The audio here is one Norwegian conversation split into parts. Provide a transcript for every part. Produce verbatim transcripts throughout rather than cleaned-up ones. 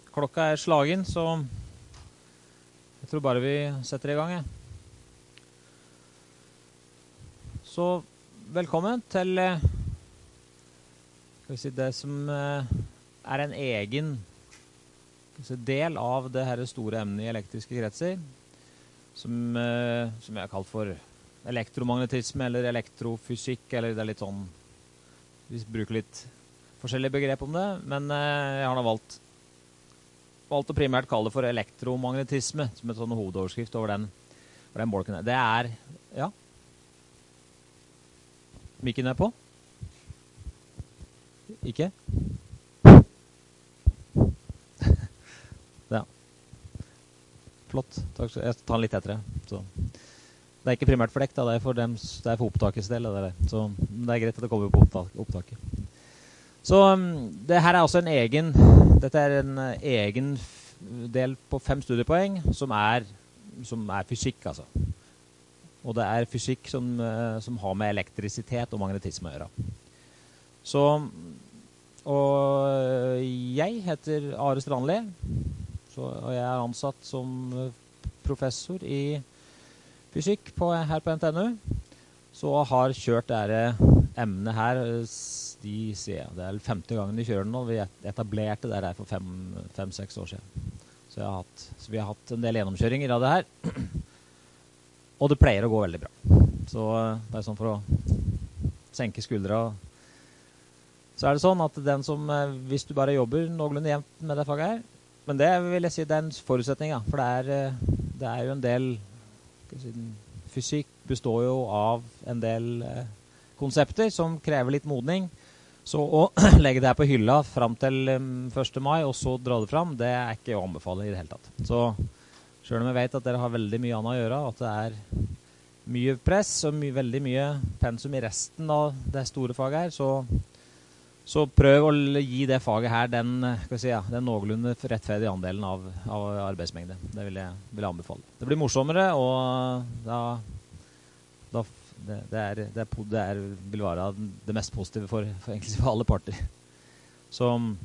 klokka er slagen, så jeg tror bare vi setter i gang. Jeg. Så velkommen til skal vi si, det som er en egen skal vi si, del av det her store emnet i elektriske kretser, som, som jeg har kalt for elektromagnetisme eller elektrofysikk, eller det er litt sånn, vi bruker litt forskjellige begrep om det, men jeg har da valgt valgt å primært kalle det for elektromagnetisme, som et sånn hovedoverskrift over den, over den bolken. Det er, ja. Mikken er på? Ikke? Ja. Flott. Takk. Jeg tar den litt etter det. Så. Det er ikke primært for dekk, da. Det er for, dem, det er for opptakets del. Det, det. Så det er greit at det kommer på opptak, opptaket. Så det her er også en egen, dette er en egen del på fem studiepoeng som er, som er fysikk, altså. Og det er fysikk som, som har med elektrisitet og magnetisme å gjøre. Så, og jeg heter Are Strandli, så, og jeg er ansatt som professor i fysikk på, her på N T N U. Så har kjørt dette emnet her, de sier, det er femte gangen de kjører den nå. Vi etablerte det her for fem, fem, seks år siden. Så, jeg har hatt, så vi har hatt en del gjennomkjøringer av det her. Og det pleier å gå veldig bra. Så det er sånn for å senke skuldra. Så er det sånn at den som, hvis du bare jobber noenlunde jevnt med det faget her, men det vil jeg si, det er en forutsetning, ja. For det er, det er jo en del, skal jeg si, fysikk består jo av en del eh, konsepter som krever litt modning. Så å legge det her på hylla frem til um, første mai, og så dra det frem, det er ikke å anbefale i det hele tatt. Så selv om jeg vet at dere har veldig mye annet å gjøre, at det er mye press og my veldig mye pensum i resten av det store faget her, så, så prøv å gi det faget her den, skal vi si, ja, den noenlunde rettferdige andelen av, av arbeidsmengde. Det vil jeg, vil jeg anbefale. Det blir morsommere, og da, da Det, det, er, det, er, det er, vil være det mest positive for, for, egentlig for alle parter. Så,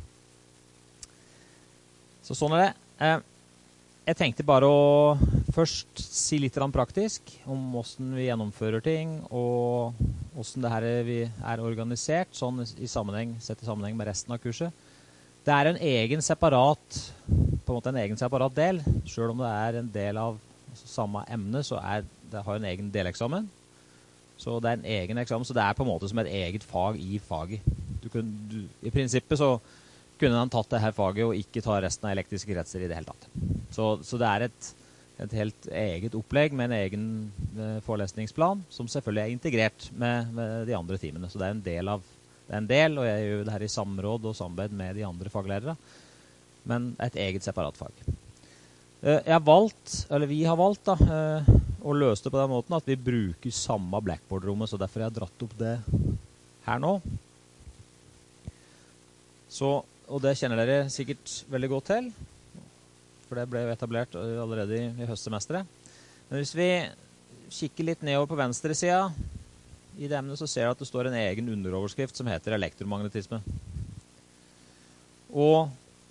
så sånn er det. Eh, jeg tenkte bare å først si litt praktisk om hvordan vi gjennomfører ting, og hvordan det her vi er organisert, sånn i sammenheng, sett i sammenheng med resten av kurset. Det er en egen separat, på en måte en egen separat del, selv om det er en del av altså, samme emne, så er, det har en egen deleksamen. Så det er en egen eksamen, så det er på en måte som et eget fag i faget. Du kun, du, I prinsippet så kunne han tatt det her faget og ikke ta resten av elektriske kretser i det hele tatt. Så, så det er et, et helt eget opplegg med en egen eh, forelesningsplan, som selvfølgelig er integrert med, med de andre timene. Så det er en del av, det er en del, og jeg gjør det her i samråd og samarbeid med de andre faglærere, men et eget separat fag. Eh, jeg har valgt, eller vi har valgt da, eh, og løste på den måten at vi bruker samme Blackboard-rommet, så derfor har jeg dratt opp det her nå. Så, og det kjenner dere sikkert veldig godt til, for det ble jo etablert allerede i, i høstsemesteret. Men hvis vi kikker litt nedover på venstre siden i det emnet, så ser du at det står en egen underoverskrift som heter elektromagnetisme. Og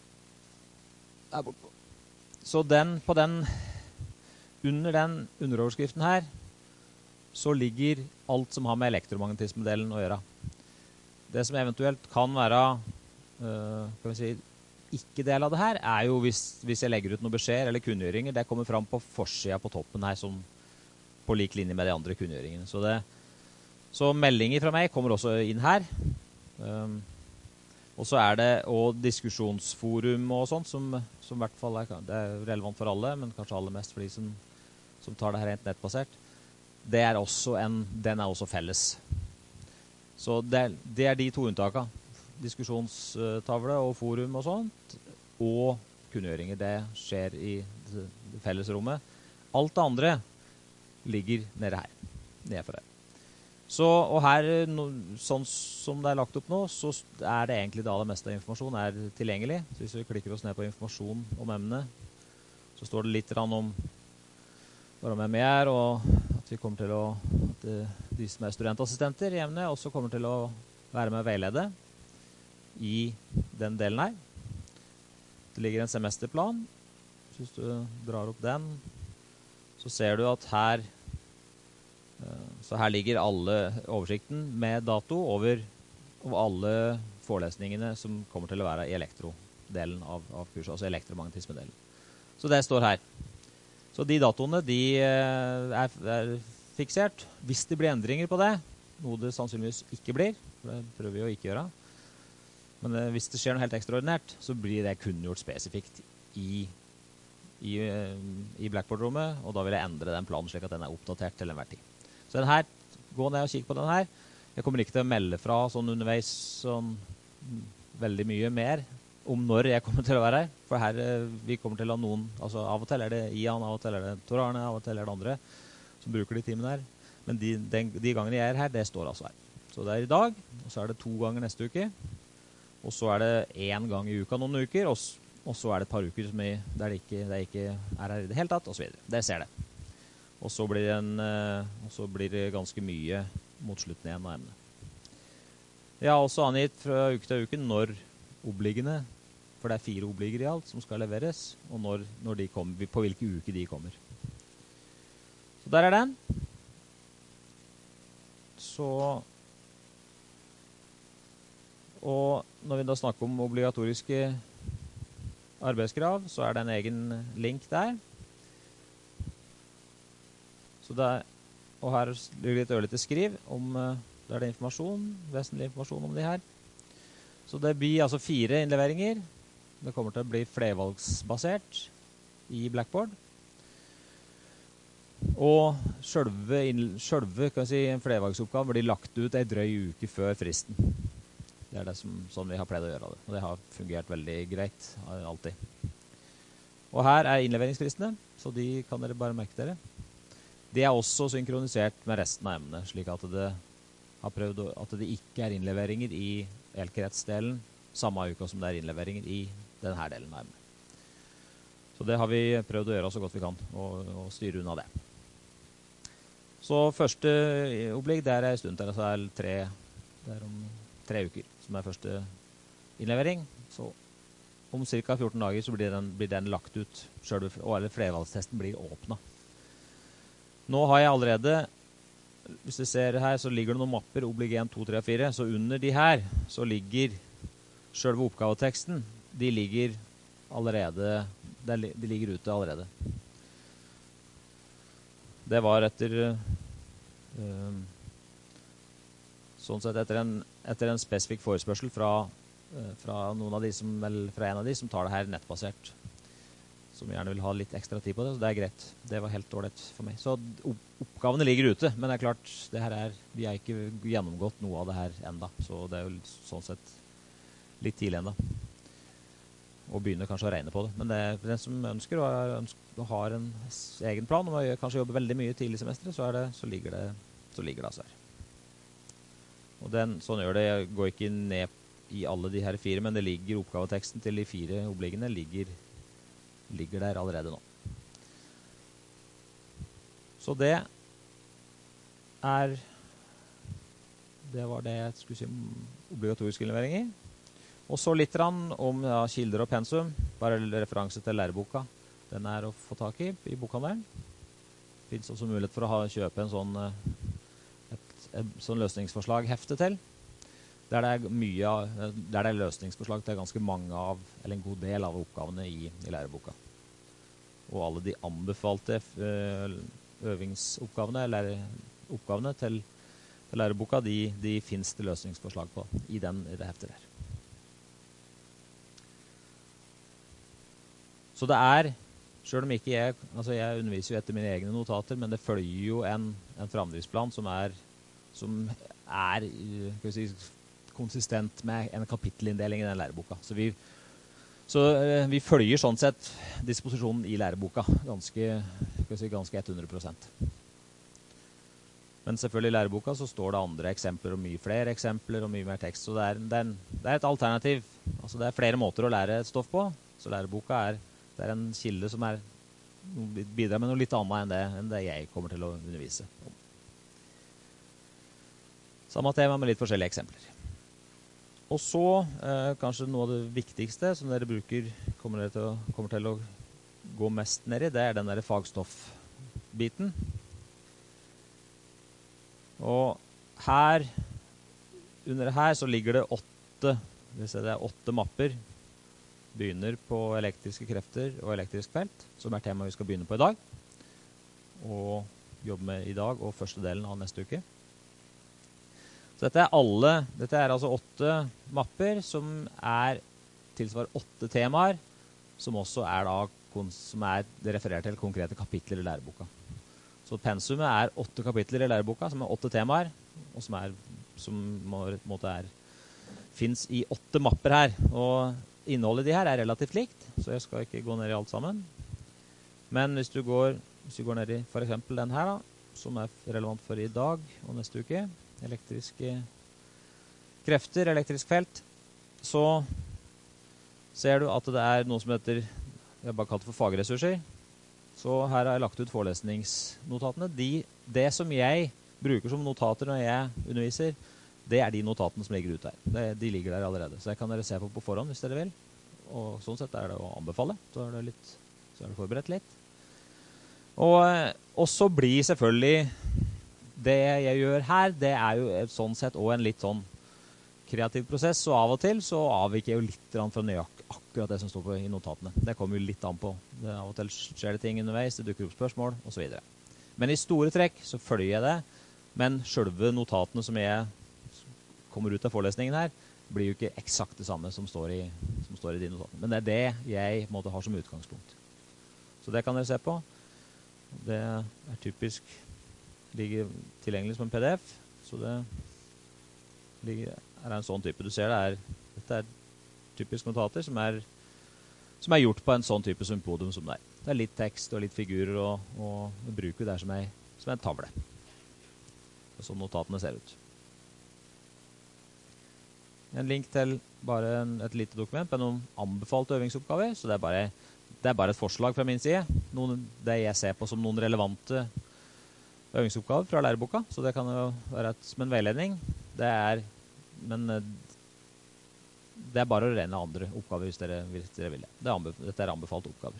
så den, på den under den underoverskriften her, så ligger alt som har med elektromagnetisme-delen å gjøre. Det som eventuelt kan være, uh, kan vi si, ikke del av det her, er jo hvis, hvis jeg legger ut noen beskjeder eller kunngjøringer, det kommer fram på forsiden på toppen her, som på lik linje med de andre kunngjøringene. Så, det, så meldinger fra meg kommer også inn her. Um, og så er det og diskusjonsforum og sånt, som, som i hvert fall er, det er relevant for alle, men kanskje aller mest for de som som tar det her rent nettbasert, det er også en, den er også felles. Så det, det er de to unntakene. Diskusjonstavle og forum og sånt, og kunngjøringer. Det skjer i det fellesrommet. Alt det andre ligger nede her, nede for det. Så, og her, sånn som det er lagt opp nå, så er det egentlig det aller meste av informasjon er tilgjengelig. Så hvis vi klikker oss ned på informasjon om emnet, så står det litt om hvem vi er, og at vi kommer til å, at de som er studentassistenter i emnet også kommer til å være med å veilede i den delen her. Det ligger en semesterplan. Hvis du drar opp den, så ser du at her, så her ligger alle oversikten med dato over, over alle forelesningene som kommer til å være i elektrodelen av, av kurset, altså elektromagnetisme-delen. Så det står her. Så de datoene, de er, er fiksert. Hvis det blir endringer på det, noe det sannsynligvis ikke blir, for det prøver vi å ikke gjøre, men hvis det skjer noe helt ekstraordinært, så blir det kunngjort spesifikt i I, i Blackboard-rommet, og da vil jeg endre den planen slik at den er oppdatert til enhver tid. Så den her, gå ned og kikk på den her. Jeg kommer ikke til å melde fra sånn underveis sånn veldig mye mer om når jeg kommer til å være her, for her vi kommer til å ha noen, altså av og til er det Ian, av og til er det Tor Arne, av og til er det andre som bruker de timene her. Men de, den, de gangene jeg er her, det står altså her. Så det er i dag, og så er det to ganger neste uke, og så er det en gang i uka noen uker, og Og så er det et par uker som er, der det ikke, det ikke er her i det hele tatt, og så videre. Det ser det. Og så blir det, en, og så blir det ganske mye mot slutten igjen av emnet. Jeg har også angitt fra uke til uke når obliggene, for det er fire obligger i alt som skal leveres, og når, når de kommer, på hvilke uker de kommer. Så der er den. Så, og når vi da snakker om obligatoriske arbeidskrav, så er det en egen link der. Så det er, og her ligger det et ørlite skriv om, der er det informasjon, vesentlig informasjon om de her. Så det blir altså fire innleveringer. Det kommer til å bli flervalgsbasert i Blackboard. Og selve, selve kan jeg si, flervalgsoppgaven blir lagt ut en drøy uke før fristen. Det er det som, sånn vi har pleid å gjøre det. Og det har fungert veldig greit, alltid. Og her er innleveringsfristene, så de kan dere bare merke dere. De er også synkronisert med resten av emnet, slik at det, har prøvd å, at det ikke er innleveringer i elkretsdelen samme uka som det er innleveringer i denne delen av emnet. Så det har vi prøvd å gjøre så godt vi kan, og, og styre unna det. Så første opplegg, det er en stund til, altså er tre, det er om tre uker som er første innlevering. Så om cirka fjorten dager så blir den, blir den lagt ut, selv, eller flervalgstesten blir åpnet. Nå har jeg allerede, hvis du ser her, så ligger det noen mapper, obligg en, to, tre, fire, så under de her så ligger selve oppgaveteksten, de ligger allerede, de ligger ute allerede. Det var etter uh, sånn sett etter en, etter en spesifikk forespørsel fra, fra, noen av de som, vel, fra en av de som tar det her nettbasert, som gjerne vil ha litt ekstra tid på det, så det er greit. Det var helt dårlig for meg. Så oppgavene ligger ute, men det er klart, det her er, vi har ikke gjennomgått noe av det her enda, så det er jo sånn sett litt tidlig enda. Og begynner kanskje å regne på det. Men det er den som ønsker og, ønsker, og har en egen plan, og kanskje jobber veldig mye tidlig i semesteret, så, er det, så, ligger det, så ligger det altså her. Og den, sånn gjør det, jeg går ikke ned i alle de her fire, men det ligger oppgaveteksten til de fire obliggene ligger, ligger der allerede nå. Så det er, det var det jeg skulle si om obligatoriske innleveringer. Og så litt om ja, kilder og pensum, bare referanse til læreboka. Den er å få tak i i bokhandelen. Det finnes også mulighet for å ha, kjøpe en sånn et sånn løsningsforslag hefte til, der det er mye, der det er løsningsforslag til ganske mange av, eller en god del av oppgavene i, i læreboka. Og alle de anbefalte øvingsoppgavene, eller oppgavene til, til læreboka, de, de finnes det løsningsforslag på i, den, i det heftet der. Så det er, selv om ikke jeg, altså jeg underviser jo etter mine egne notater, men det følger jo en, en framdriftsplan som er som er skal vi si, konsistent med en kapittelinndeling i den læreboka. Så vi, så vi følger sånn sett disposisjonen i læreboka ganske, skal vi si, ganske hundre prosent. Men selvfølgelig i læreboka så står det andre eksempler og mye flere eksempler og mye mer tekst. Så det er, det er, en, det er et alternativ. Altså det er flere måter å lære et stoff på. Så læreboka er, det er en kilde som er, bidrar med noe litt annet enn det, enn det jeg kommer til å undervise om. Samme tema med litt forskjellige eksempler. Og så, eh, kanskje noe av det viktigste som dere bruker, kommer, dere til å, kommer til å gå mest ned i, det er den der fagstoffbiten. Og her, under her så ligger det åtte, det er åtte mapper. Begynner på elektriske krefter og elektrisk felt, som er temaet vi skal begynne på i dag. Og jobbe med i dag og første delen av neste uke. Så dette er alle, dette er altså åtte mapper som er tilsvarer åtte temaer, som også er da, som er referert til konkrete kapitler i læreboka. Så pensumet er åtte kapitler i læreboka, som er åtte temaer, og som er, som må, måte er, finnes i åtte mapper her. Og innholdet i de her er relativt likt, så jeg skal ikke gå ned i alt sammen. Men hvis du går, hvis du går ned i for eksempel den her da, som er relevant for i dag og neste uke, elektriske krefter, elektrisk felt, så ser du at det er noe som heter, jeg har bare kalt det for fagressurser. Så her har jeg lagt ut forelesningsnotatene. De, det som jeg bruker som notater når jeg underviser, det er de notatene som ligger ute her. Det, de ligger der allerede, så det kan dere se på på forhånd hvis dere vil. Og sånn sett er det å anbefale, så er det, litt, så er det forberedt litt. Og også blir selvfølgelig det jeg gjør her, det er jo sånn sett også en litt sånn kreativ prosess, og av og til så avviker jeg jo litt fra nøyak akkurat det som står på i notatene. Det kommer jo litt an på. Det, av og til skjer det ting underveis, det dukker opp spørsmål, og så videre. Men i store trekk så følger jeg det, men selve notatene som jeg kommer ut av forelesningen her, blir jo ikke eksakt det samme som står i, som står i de notatene. Men det er det jeg måtte ha som utgangspunkt. Så det kan dere se på. Det er typisk ligger tilgjengelig som en P D F, så det ligger, er en sånn type. Du ser det er, dette er typisk notater som er, som er gjort på en sånn type sympodium som det er. Det er litt tekst og litt figurer, og, og vi bruker det som en, som en tavle. Og sånn notatene ser ut. En link til bare en, et lite dokument med noen anbefalte øvingsoppgaver, så det er bare, det er bare et forslag fra min side. Noen, det jeg ser på som noen relevante øvingsoppgaver fra læreboka, så det kan jo være et, som en veiledning. Det er, men det er bare å rene andre oppgaver hvis dere, hvis dere vil det. Det er anbef- dette er anbefalte oppgaver.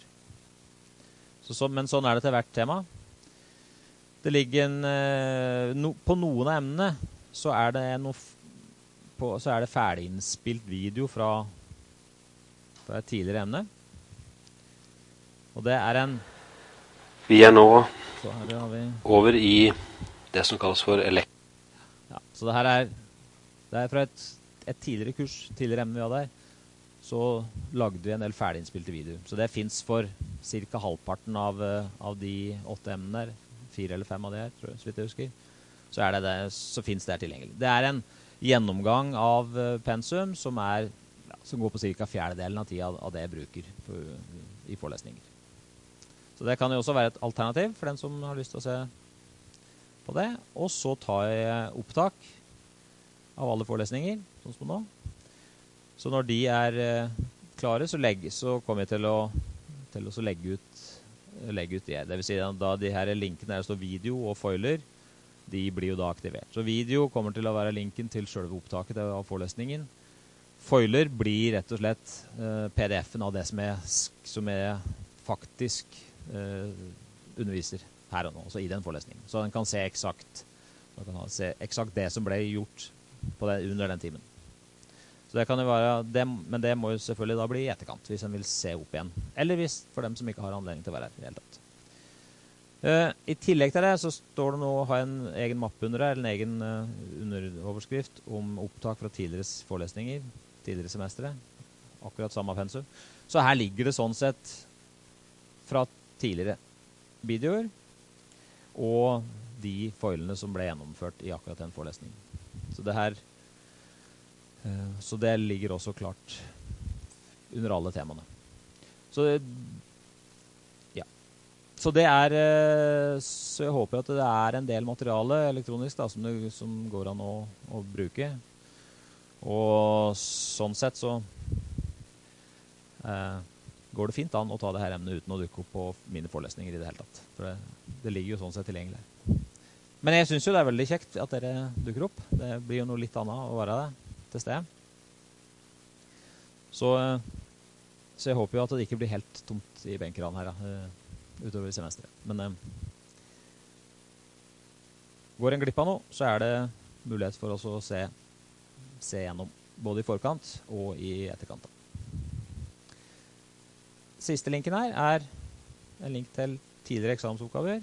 Så, så, men sånn er det til hvert tema. Det ligger en, no, på noen av emnene så er det noe på, så er det ferdig innspilt video fra, fra et tidligere emne. Og det er en... Vi er nå så her har vi, over i det som kalles for elekt... ja, så det her er, det er fra et, et tidligere kurs, tidligere emne vi hadde her, så lagde vi en del ferdig innspilte video. Så det finnes for cirka halvparten av, av de åtte emnene der, fire eller fem av de her, tror jeg, så vidt jeg husker. Så, er det det, så finnes det her tilgjengelig. Det er en gjennomgang av pensum som, er, ja, som går på cirka fjerdedelen av tida av det jeg bruker for, i forelesninger. Så det kan jo også være et alternativ for den som har lyst til å se på det. Og så tar jeg opptak av alle forelesninger, sånn som nå. Så når de er eh, klare, så, legge, så kommer jeg til å, til å legge ut, legge ut det. Det vil si da de her linkene der det står video og foiler, de blir jo da aktivert. Så video kommer til å være linken til selve opptaket av forelesningen. Foiler blir rett og slett eh, P D F-en av det som er, som er faktisk Uh, underviser her og nå, så i den forelesningen. Så den kan se eksakt, den kan se eksakt det som ble gjort på det, under den timen. Så det kan jo være, det, men det må jo selvfølgelig da bli i etterkant, hvis en vil se opp igjen. Eller hvis, for dem som ikke har anledning til å være her i hele tatt. Uh, I tillegg til det så står det nå å ha en egen mappe under det, eller en egen uh, underoverskrift om opptak fra tidligere forelesninger, tidligere semestre, akkurat samme pensum. Så her ligger det sånn sett fra tidligere videoer og de foilene som ble gjennomført i akkurat den forelesningen. Så det her så det ligger også klart under alle temaene. Så ja. Så det er så jeg håper at det er en del materiale elektronisk da, som, det, som går an å, å bruke. Og sånn sett så eh, går det fint an å ta det her emnet uten å dukke opp på mine forelesninger i det hele tatt. For det, det ligger jo sånn sett tilgjengelig. Men jeg synes jo det er veldig kjekt at dere dukker opp. Det blir jo noe litt annet å være det til sted. Så, så jeg håper jo at det ikke blir helt tomt i benkeraden her da, utover semesteret. Men eh, går en glipp av noe, så er det mulighet for oss å se, se gjennom, både i forkant og i etterkant. Siste linken her er en link til tidligere eksamensoppgaver.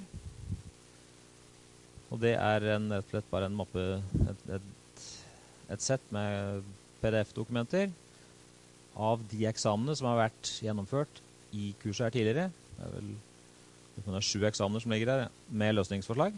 Og det er en, rett og slett bare en mappe, et, et, et sett med P D F-dokumenter av de eksamene som har vært gjennomført i kurset her tidligere. Det er vel det er sju eksamener som ligger her, med løsningsforslag.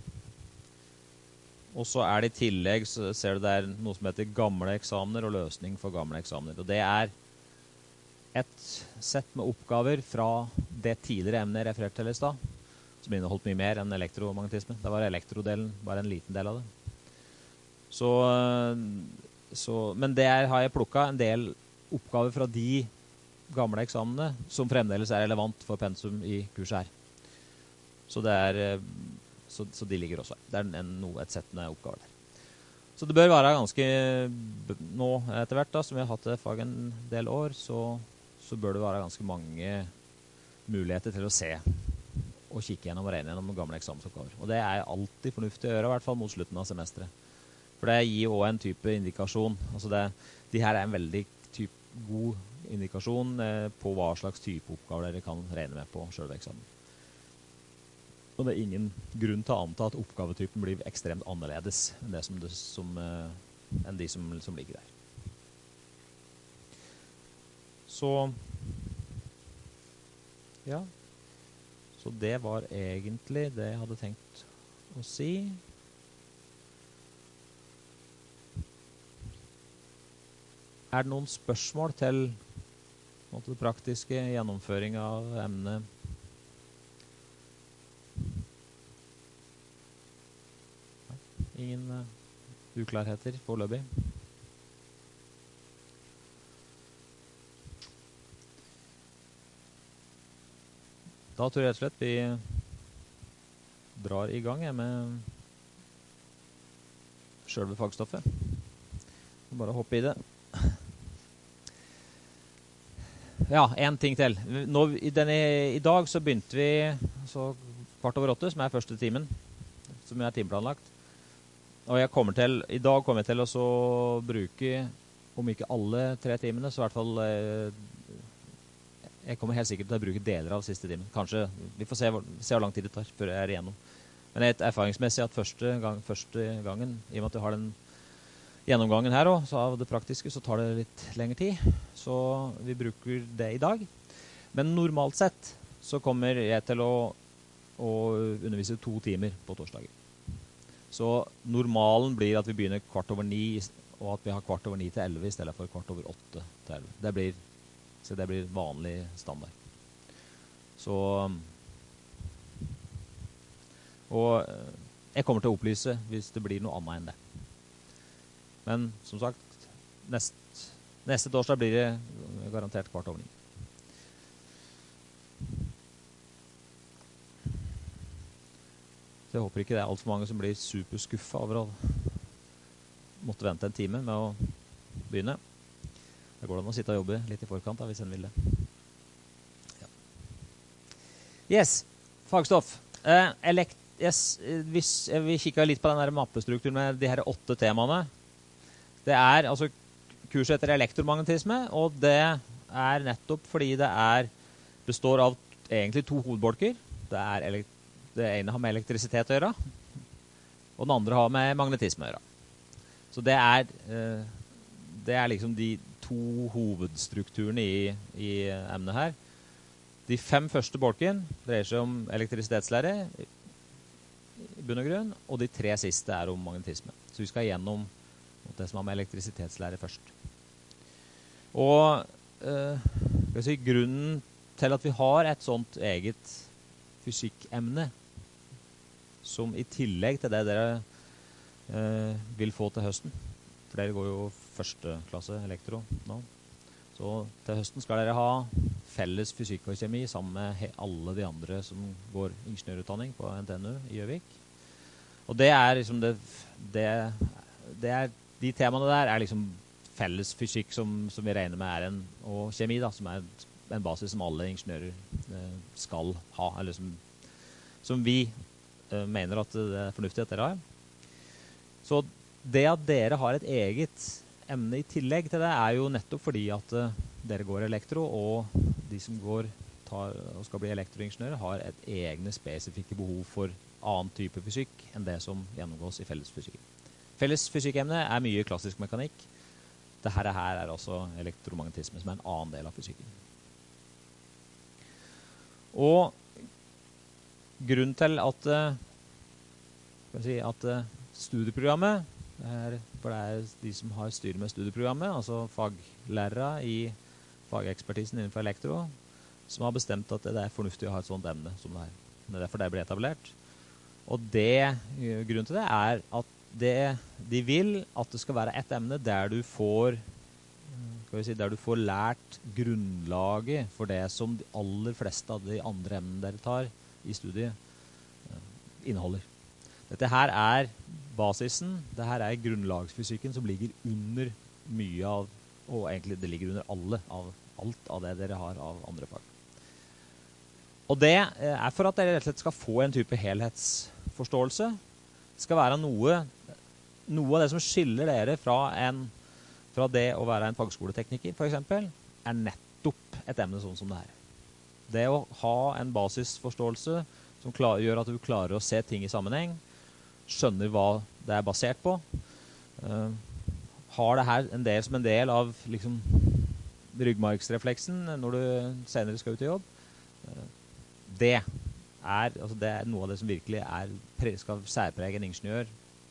Og så er det i tillegg, så ser du det er noe som heter gamle eksamener og løsning for gamle eksamener. Og det er et sett med oppgaver fra det tidligere emnet jeg refererte til i sted, som inneholdt mye mer enn elektromagnetisme. Det var elektrodelen, bare en liten del av det. Så, så, men der har jeg plukket en del oppgaver fra de gamle eksamene som fremdeles er relevant for pensum i kurset her. Så, det er, så, så de ligger også her. Det er en, no, et sett med oppgaver der. Så det bør være ganske, nå etter hvert da, som vi har hatt det fag en del år, så så bør det være ganske mange muligheter til å se og kikke gjennom og regne gjennom gamle eksamensoppgaver. Og det er alltid fornuftig å gjøre, i hvert fall mot slutten av semesteret. For det gir også en type indikasjon. Altså det, de her er en veldig typ, god indikasjon eh, på hva slags type oppgaver dere kan regne med på selve eksamen. Og det er ingen grunn til å anta at oppgavetypen blir ekstremt annerledes enn, det som det, som, eh, enn de som, som ligger der. Så, ja, så det var egentlig det jeg hadde tenkt å si. Er det noen spørsmål til måte, det praktiske gjennomføring av emnet? Ingen uh, uklarheter foreløpig? Da tror jeg rett og slett vi drar i gang med selve fagstoffet. Bare hoppe i det. Ja, en ting til. Nå, i, denne, I dag så begynte vi så kvart over åtte, som er første timen, som er timeplanlagt. Og jeg kommer til, i dag kommer jeg til å så bruke, om ikke alle tre timene, så i hvert fall eh, jeg kommer helt sikkert til å bruke deler av siste timen. Kanskje, vi får se hvor, se hvor lang tid det tar før jeg er igjennom. Men det er erfaringsmessig at første, gang, første gangen, i og med at du har den gjennomgangen her også, så av det praktiske, så tar det litt lengre tid. Så vi bruker det i dag. Men normalt sett så kommer jeg til å, å undervise to timer på torsdager. Så normalen blir at vi begynner kvart over ni, og at vi har kvart over ni til elleve i stedet for kvart over åtte til elleve. Det blir Så det blir vanlig standard. Så og jeg kommer til å opplyse hvis det blir noe annet enn det. Men som sagt, nest, neste torsdag blir det garantert kvart over ni. Så jeg håper ikke det er alt for mange som blir superskuffa over å måtte vente en time med å begynne. Det går an å sitte og jobbe litt i forkant da, hvis en vil det. Ja. Yes, fagstoff. Eh, elekt, yes, hvis, vi kikket litt på den her mappestrukturen med de her åtte temaene. Det er altså kurset etter elektromagnetisme, og det er nettopp fordi det er, består av egentlig to hovedbolker. Det, er elekt, det ene har med elektrisitet å gjøre, og den andre har med magnetisme å gjøre. Så det er, eh, det er liksom de to hovedstrukturene i, i emnet her. De fem første bolken dreier seg om elektrisitetslære i bunn og grunn, og de tre siste er om magnetisme. Så vi skal gjennom det som har med elektrisitetslære først. Og eh, skal jeg si, grunnen til at vi har et sånt eget fysikkemne, som i tillegg til det dere eh, vil få til høsten, for dere går jo første klasse elektro nå. Så til høsten skal dere ha felles fysikk og kjemi sammen med alle de andre som går ingeniørutdanning på N T N U i Gjøvik. Og det er liksom det, det, det er, de temaene der er liksom felles fysikk som, som vi regner med er en, og kjemi da, som er en basis som alle ingeniører eh, skal ha, eller som, som vi eh, mener at det er fornuftig at dere har. Så det at dere har et eget emne i tillegg til det er jo nettopp fordi at eh, dere går elektro, og de som går tar, og skal bli elektroingeniører har et egne spesifikke behov for annen type fysikk enn det som gjennomgås i fellesfysikken. Fellesfysikkemnet er mye klassisk mekanikk. Dette her er også elektromagnetisme, som er en annen del av fysikken. Og grunnen til at, skal jeg si, at studieprogrammet, det er, for det er de som har styr med studieprogrammet, altså faglærere i fagekspertisen innenfor elektro, som har bestemt at det er fornuftig å ha et sånt emne som det her. Det er derfor det ble etablert. Og det, grunnen til det er at det, de vil at det skal være et emne der du får, skal vi si, der du får lært grunnlaget for det som de aller fleste av de andre emnene dere tar i studiet inneholder. Dette her er basisen, det her er grunnlagsfysikken som ligger under mye av, og egentlig det ligger under alle av, alt av det dere har av andre fag. Og det er for at dere rett og slett skal få en type helhetsforståelse. Det skal være noe, noe av det som skiller dere fra, en, fra det å være en fagskoletekniker, for eksempel, er nettopp et emne sånn som det her. Det å ha en basisforståelse som klar, gjør at du klarer å se ting i sammenheng, skjønner hva det er basert på, uh, har det her en del som en del av liksom, ryggmargsrefleksen når du senere skal ut i jobb. Uh, det, er, altså det er noe av det som virkelig er, skal særprege en ingeniør,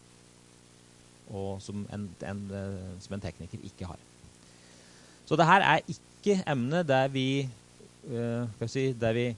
og som en, en, uh, som en tekniker ikke har. Så det her er ikke emne der vi, uh, skal jeg si, der vi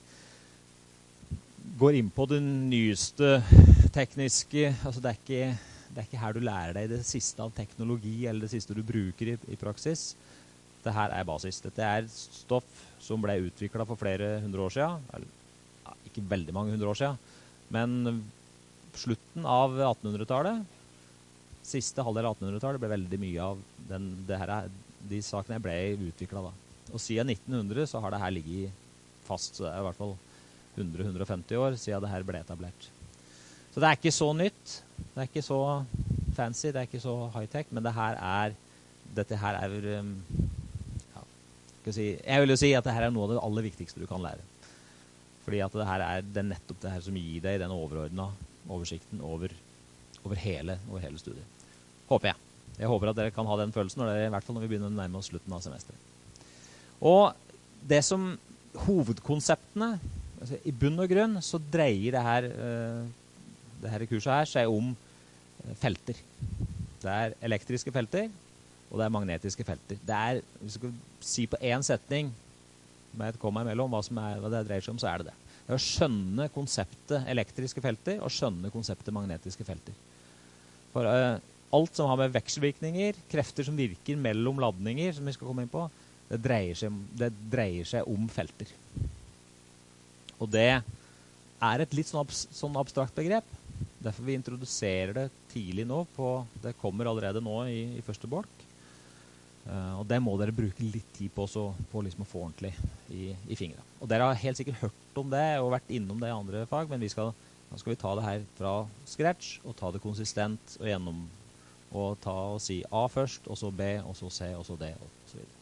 går inn på den nyeste tekniske, altså det er, ikke, det er ikke her du lærer deg det siste av teknologi, eller det siste du bruker i, i praksis. Det her er basis. Dette er stoff som ble utviklet for flere hundre år siden, eller, ja, ikke veldig mange hundre år siden, men slutten av attenhundretallet, siste halvdel av attenhundretallet, ble veldig mye av den, det her, de sakene ble utviklet da. Og siden nitten hundre så har det her ligget fast, så det er i hvert fall hundre til hundre og femti år siden det her ble etablert. Så det er ikke så nytt, det er ikke så fancy, det er ikke så high-tech, men det her er, dette her er, um, ja, skal jeg, si, jeg vil jo si at det her er noe av det aller viktigste du kan lære. Fordi at det her er det nettopp det her som gir deg den overordnede oversikten over, over, hele, over hele studiet. Håper jeg. Jeg håper at dere kan ha den følelsen, når dere, i hvert fall når vi begynner å nærme oss slutten av semesteret. Og det som hovedkonseptene, altså, i bunn og grunn så dreier det her, uh, det her kurset her seg om uh, felter. Det er elektriske felter, og det er magnetiske felter. Det er, hvis jeg skal si på en setning med et komma imellom hva, som er, hva det dreier seg om, så er det det. Det er å skjønne konseptet elektriske felter og skjønne konseptet magnetiske felter. For uh, alt som har med vekselvirkninger, krefter som virker mellom ladninger, som vi skal komme inn på, det dreier seg, det dreier seg om felter. Og det er et litt sånn, abs sånn abstrakt begrep. Derfor vi introduserer det tidlig nå. På, det kommer allerede nå i, i første bolk. Uh, og det må dere bruke litt tid på, så, på liksom å få ordentlig i, i fingrene. Og dere har helt sikkert hørt om det og vært innom det i andre fag, men vi skal, nå skal vi ta det her fra scratch og ta det konsistent og gjennom og ta og si A først, og så B, og så C, og så D, og så videre.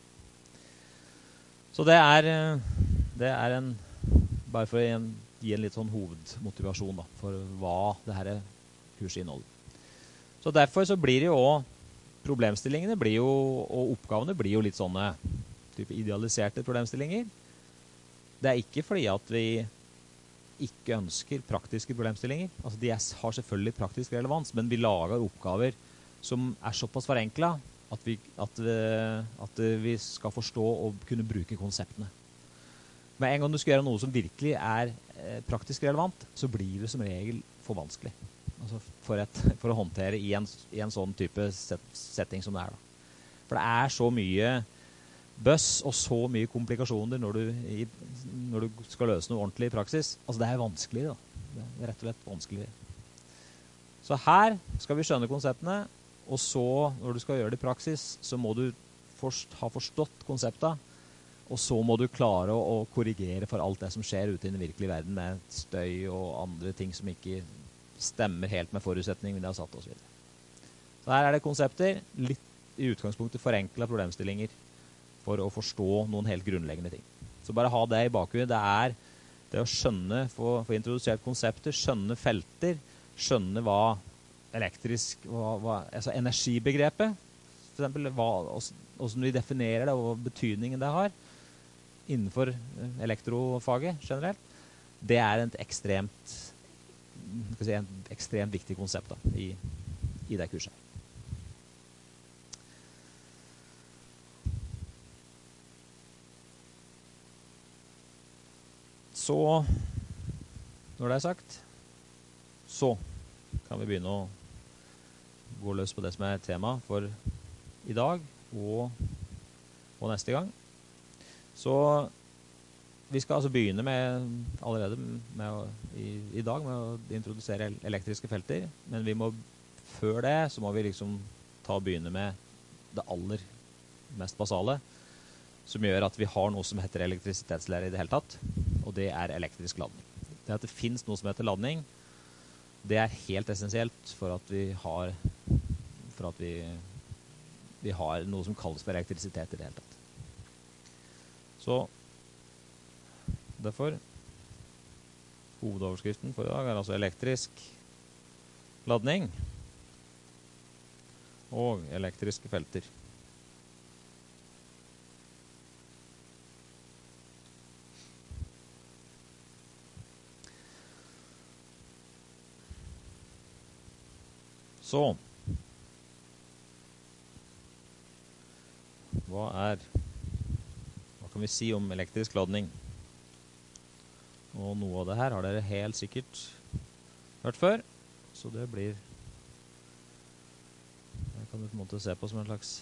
Så det er, det er en, bare for å gi en, gi en litt sånn hovedmotivasjon da, for hva det her kurset inneholder. Så derfor så blir det jo også, problemstillingene blir jo, og oppgavene blir jo litt sånne type idealiserte problemstillinger. Det er ikke fordi at vi ikke ønsker praktiske problemstillinger. Altså de er, har selvfølgelig praktisk relevans, men vi lager oppgaver som er såpass forenklet at vi, at, at vi skal forstå og kunne bruke konseptene. Men en gang du skal gjøre noe som virkelig er eh, praktisk relevant, så blir det som regel for vanskelig. Altså for, et, for å håndtere i en, i en sånn type set, setting som det er. Da. For det er så mye bøss og så mye komplikasjoner når du, i, når du skal løse noe ordentlig i praksis. Altså det er vanskelig da. Det er rett og slett vanskelig. Så her skal vi skjønne konseptene, Og så, når du skal gjøre det i praksis, så må du først ha forstått konseptet, og så må du klare å, å korrigere for alt det som skjer ute i den virkelige verden, med støy og andre ting som ikke stemmer helt med forutsetningen vi har satt oss videre. Så her er det konsepter, litt i utgangspunktet forenklet problemstillinger, for å forstå noen helt grunnleggende ting. Så bare ha det i bakhuet. Det er det å skjønne, få, få introdusert konsepter, skjønne felter, skjønne hva elektrisk, hva, hva, altså energibegrepet, for eksempel hva, hvordan vi definerer det, og betydningen det har, innenfor elektrofaget generelt, det er et ekstremt, skal si, en ekstremt viktig konsept da, i, i det kurset. Så, når det er sagt, så kan vi begynne å gå løs på det som er tema for i dag og, og neste gang. Så vi skal altså begynne med, allerede med å, i, i dag med å introdusere elektriske felter, men vi må, før det så må vi liksom ta og begynne med det aller mest basale, som gjør at vi har noe som heter elektrisitetslære i det hele tatt, og det er elektrisk ladning. Det at det finnes noe som heter ladning, det er helt essensielt for at vi har, for at vi, vi har noe som kalles for elektrisitet i det hele tatt. Så derfor, hovedoverskriften for i dag er altså elektrisk ladning og elektriske felter. Så, hva er, hva kan vi si om elektrisk ladning? Og noe av det her har dere helt sikkert hørt før, så det blir, jeg kan du på en måte se på som en slags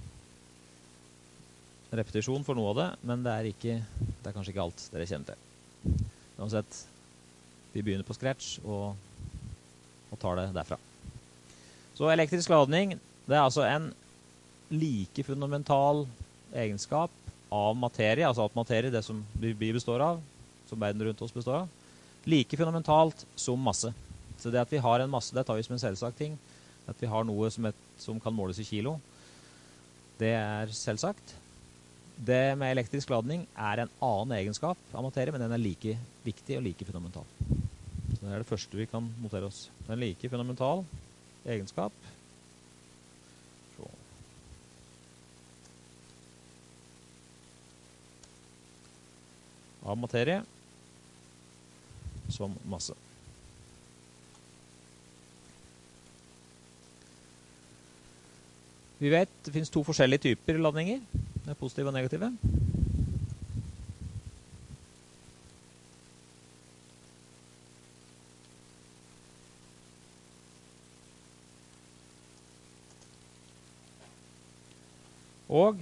repetisjon for noe av det, men det er ikke, det er kanskje ikke alt dere kjenner til. Uansett, vi begynner på scratch og, og tar det derfra. Så elektrisk ladning, det er altså en like fundamental egenskap av materie, altså at materie, det som vi består av, som verden rundt oss består av, like fundamentalt som masse. Så det at vi har en masse, det tar vi som en selvsagt ting, at vi har noe som, et, som kan måles i kilo, det er selvsagt. Det med elektrisk ladning er en annen egenskap av materie, men den er like viktig og like fundamental. Så det er det første vi kan notere oss. Den er like fundamental egenskap. Så. Av materie som masse. Vi vet det finnes to forskjellige typer ladninger. Det er positive og negative. Og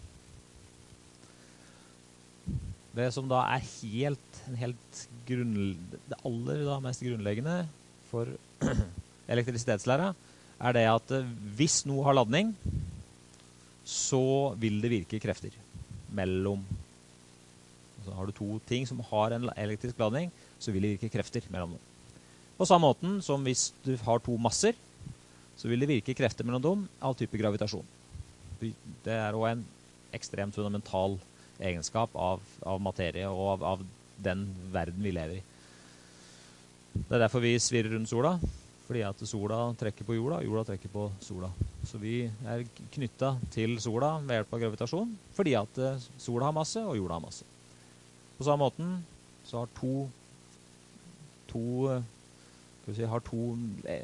det som da er helt, en helt grunn, det aller da mest grunnleggende for elektrisitetslæra, er det at hvis noe har ladning, så vil det virke krefter mellom. Så har du to ting som har en elektrisk ladning, så vil det virke krefter mellom dem. På samme måten som hvis du har to masser, så vil det virke krefter mellom dem av type gravitasjon. Det er også en ekstremt fundamental egenskap av, av materie og av, av den verden vi lever i. Det er derfor vi svirrer rundt sola, fordi at sola trekker på jorda, jorda trekker på sola. Så vi er knyttet til sola ved hjelp av gravitasjon, fordi at sola har masse og jorda har masse. På samme måten så har to, to, skal vi si, har to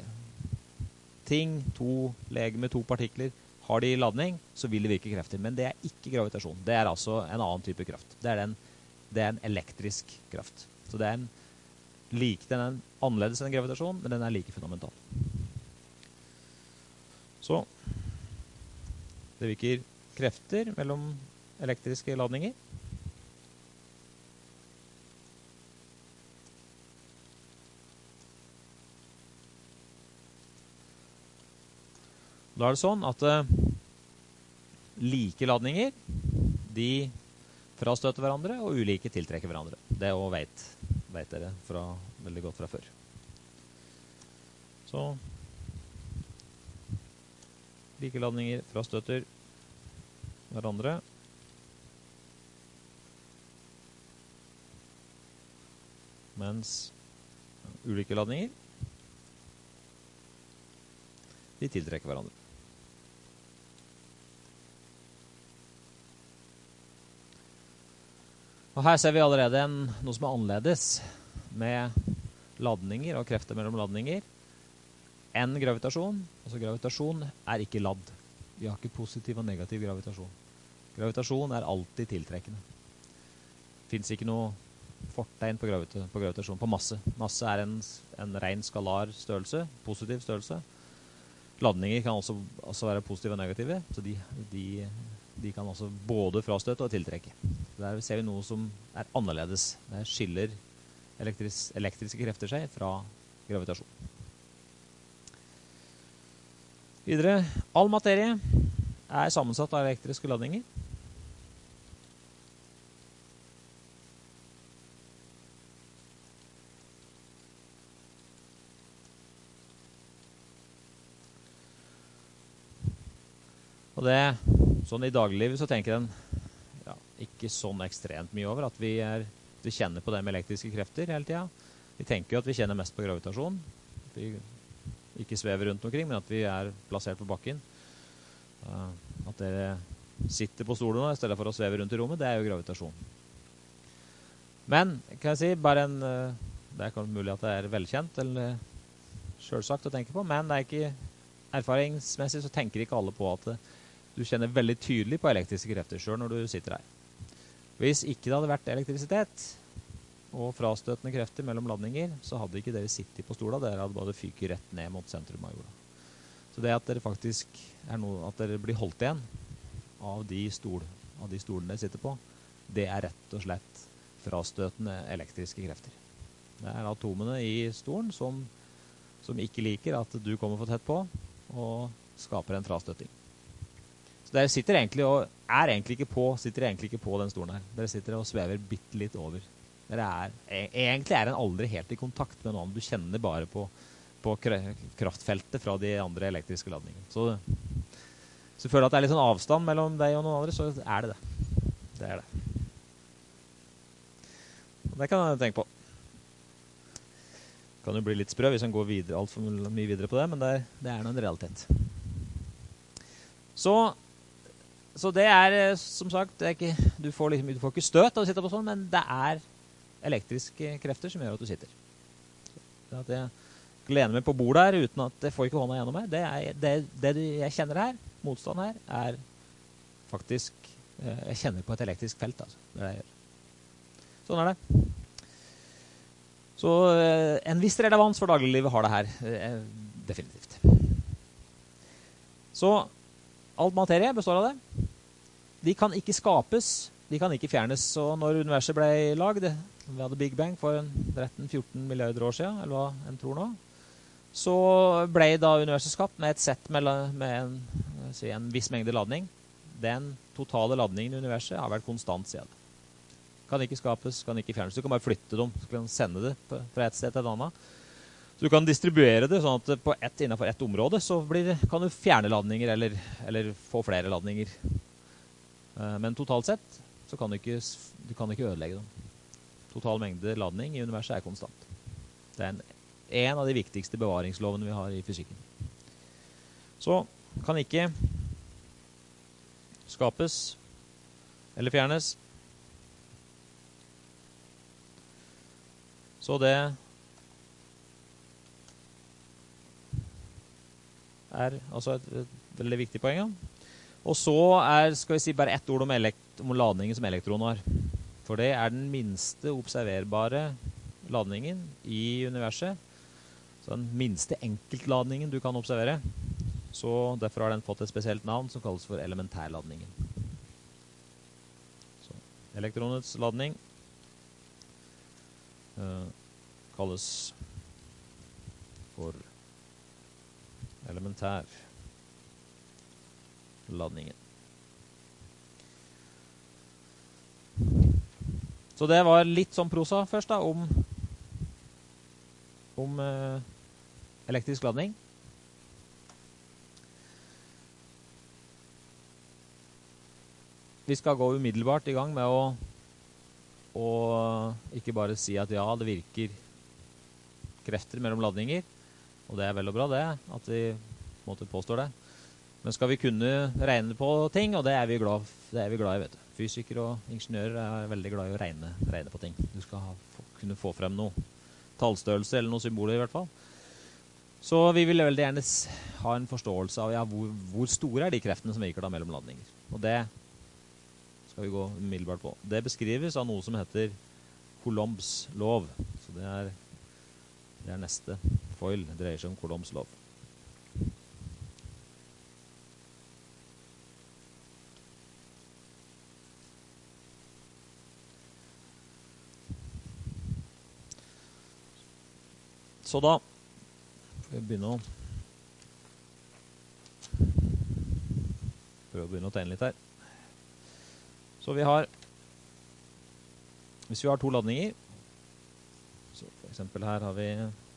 ting, to legeme, to partikler, har de ladning, så vil det virke krefter. Men det er ikke gravitasjon. Det er altså en annen type kraft. Det er, den, det er en elektrisk kraft. Så det er en like, den er annerledes enn gravitasjon, men den er like fundamental. Så det virker krefter mellom elektriske ladninger. Da er det sånn at uh, like ladninger, de frastøter hverandre, og ulike tiltrekker hverandre. Det også vet, vet dere fra, veldig godt fra før. Så like ladninger frastøter hverandre. Mens ulike ladninger, de tiltrekker hverandre. Og her ser vi allerede en, noe som er annerledes med ladninger og krefter mellom ladninger enn gravitasjon. Altså gravitasjon er ikke ladd. Vi har ikke positiv og negativ gravitasjon. Gravitasjon er alltid tiltrekkende. Det finnes ikke noe fortegn på, gravita på gravitasjon, på masse. Masse er en, en ren skalar størrelse, positiv størrelse. Ladninger kan også, også være positive og negative, så de, de, de kan også både frastøte og tiltrekke. Der ser vi noe som er annerledes. Der skiller elektris elektriske krefter seg fra gravitasjon. Videre, all materie er sammensatt av elektriske ladninger. Og det, sånn i dagliglivet så tenker en ja, ikke sånn ekstremt mye over at vi, er, vi kjenner på det med elektriske krefter hele tiden. Vi tenker jo at vi kjenner mest på gravitasjon. Vi ikke svever rundt omkring, men at vi er plassert på bakken. Uh, at dere sitter på stolen i stedet for å sveve rundt i rommet, det er jo gravitasjon. Men, kan jeg si, bare en, uh, det er kanskje mulig at det er velkjent, eller selvsagt å tenke på, men det er ikke, erfaringsmessig så tenker ikke alle på at uh, du kjenner veldig tydelig på elektriske krefter selv når du sitter her. Hvis ikke det hadde vært elektrisitet og frastøtende krefter mellom ladninger, så hadde ikke dere sittet på stolen, dere hadde bare fyket rett ned mot sentrum av jorda. Så det at dere faktisk er noe, at dere blir holdt igjen av de, stol, av de stolene dere sitter på, det er rett og slett frastøtende elektriske krefter. Det er atomene i stolen som, som ikke liker at du kommer for tett på, og skaper en frastøting. Så dere sitter egentlig og er egentlig ikke på, sitter egentlig ikke på den stolen her. Dere sitter og svever bitte litt over. Dere er, egentlig er en aldri helt i kontakt med noen. Du kjenner bare på, på kraftfeltet fra de andre elektriske ladningene. Så, så føler du at det er litt sånn avstand mellom deg og noen andre, så er det det. Det er det. Og det kan jeg tenke på. Det kan jo bli litt sprø hvis man går videre, alt for mye videre på det, men det, det er en realitet. Så Så det er, som sagt, det er ikke, du, får liksom, du får ikke støt av å sitte på sånn, men det er elektriske krefter som gjør at du sitter. Så at jeg lener meg på bordet her uten at jeg får ikke hånda gjennom meg, det, er, det, det jeg kjenner her, motstand her, er faktisk, jeg kjenner på et elektrisk felt. Altså, det er det jeg gjør. Sånn er det. Så en viss relevans for dagliglivet har det her, definitivt. Så all materie består av det. De kan ikke skapes, de kan ikke fjernes. Så når universet ble laget, vi hadde Big Bang for tretten til fjorten milliarder år siden, eller hva en tror nå, så ble da universet skapt med et sett med, med en, si, en viss mengde ladning. Den totale ladningen i universet har vært konstant siden. Kan ikke skapes, kan ikke fjernes. Du kan bare flytte dem, så kan du sende det fra et sted til et annet. Så du kan distribuere det sånn at på ett, innenfor ett område så blir, kan du fjerne ladninger eller, eller få flere ladninger. Men totalt sett så kan du ikke, du kan ikke ødelegge dem. Total mengde ladning i universet er konstant. Det er en, en av de viktigste bevaringslovene vi har i fysikken. Så kan ikke skapes eller fjernes. Så det er altså et, et veldig viktig poeng. Ja. Og så er, skal vi si, bare ett ord om, om ladningen som elektronen har. For det er den minste observerbare ladningen i universet. Så den minste enkeltladningen du kan observere. Så derfor har den fått et spesielt navn som kalles for elementærladningen. Så elektronets ladning uh, kalles for elementær ladningen. Så det var litt sånn prosa først da, om, om eh, elektrisk ladning. Vi skal gå umiddelbart i gang med å, å ikke bare si at ja, det virker krefter mellom ladninger, og det er vel og bra det, at vi på en måte påstår det. Men skal vi kunne regne på ting, og det er vi glad, det er vi glad i, vet du. Fysikere og ingeniører er veldig glad i å regne, regne på ting. Du skal ha, kunne få frem noe tallstørrelse eller noen symboler i hvert fall. Så vi vil veldig gjerne ha en forståelse av ja, hvor, hvor store er de kreftene som virker da mellom ladninger. Og det skal vi gå umiddelbart på. Det beskrives av noe som heter Coulombs lov. Så det er, det er neste foil. Det dreier seg om Coulombs lov. Så da får vi begynne å prøve å begynne å tegne litt her. Så vi har, hvis vi har to ladninger, så for eksempel her har vi,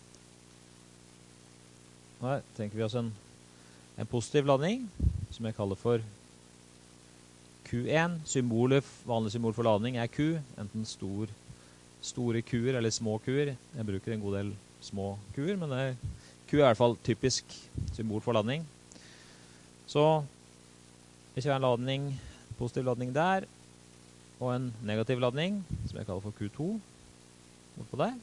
her tenker vi oss en, en positiv ladning, som jeg kaller for Q én. Symbolet, vanlig symbol for ladning er Q, enten stor, store Q-er eller små Q-er. Jeg bruker en god del små Q-er, men det er, Q er i hvert fall typisk symbol for ladning. Så hvis vi har en ladning, positiv ladning der, og en negativ ladning, som jeg kaller for Q to, bortpå der.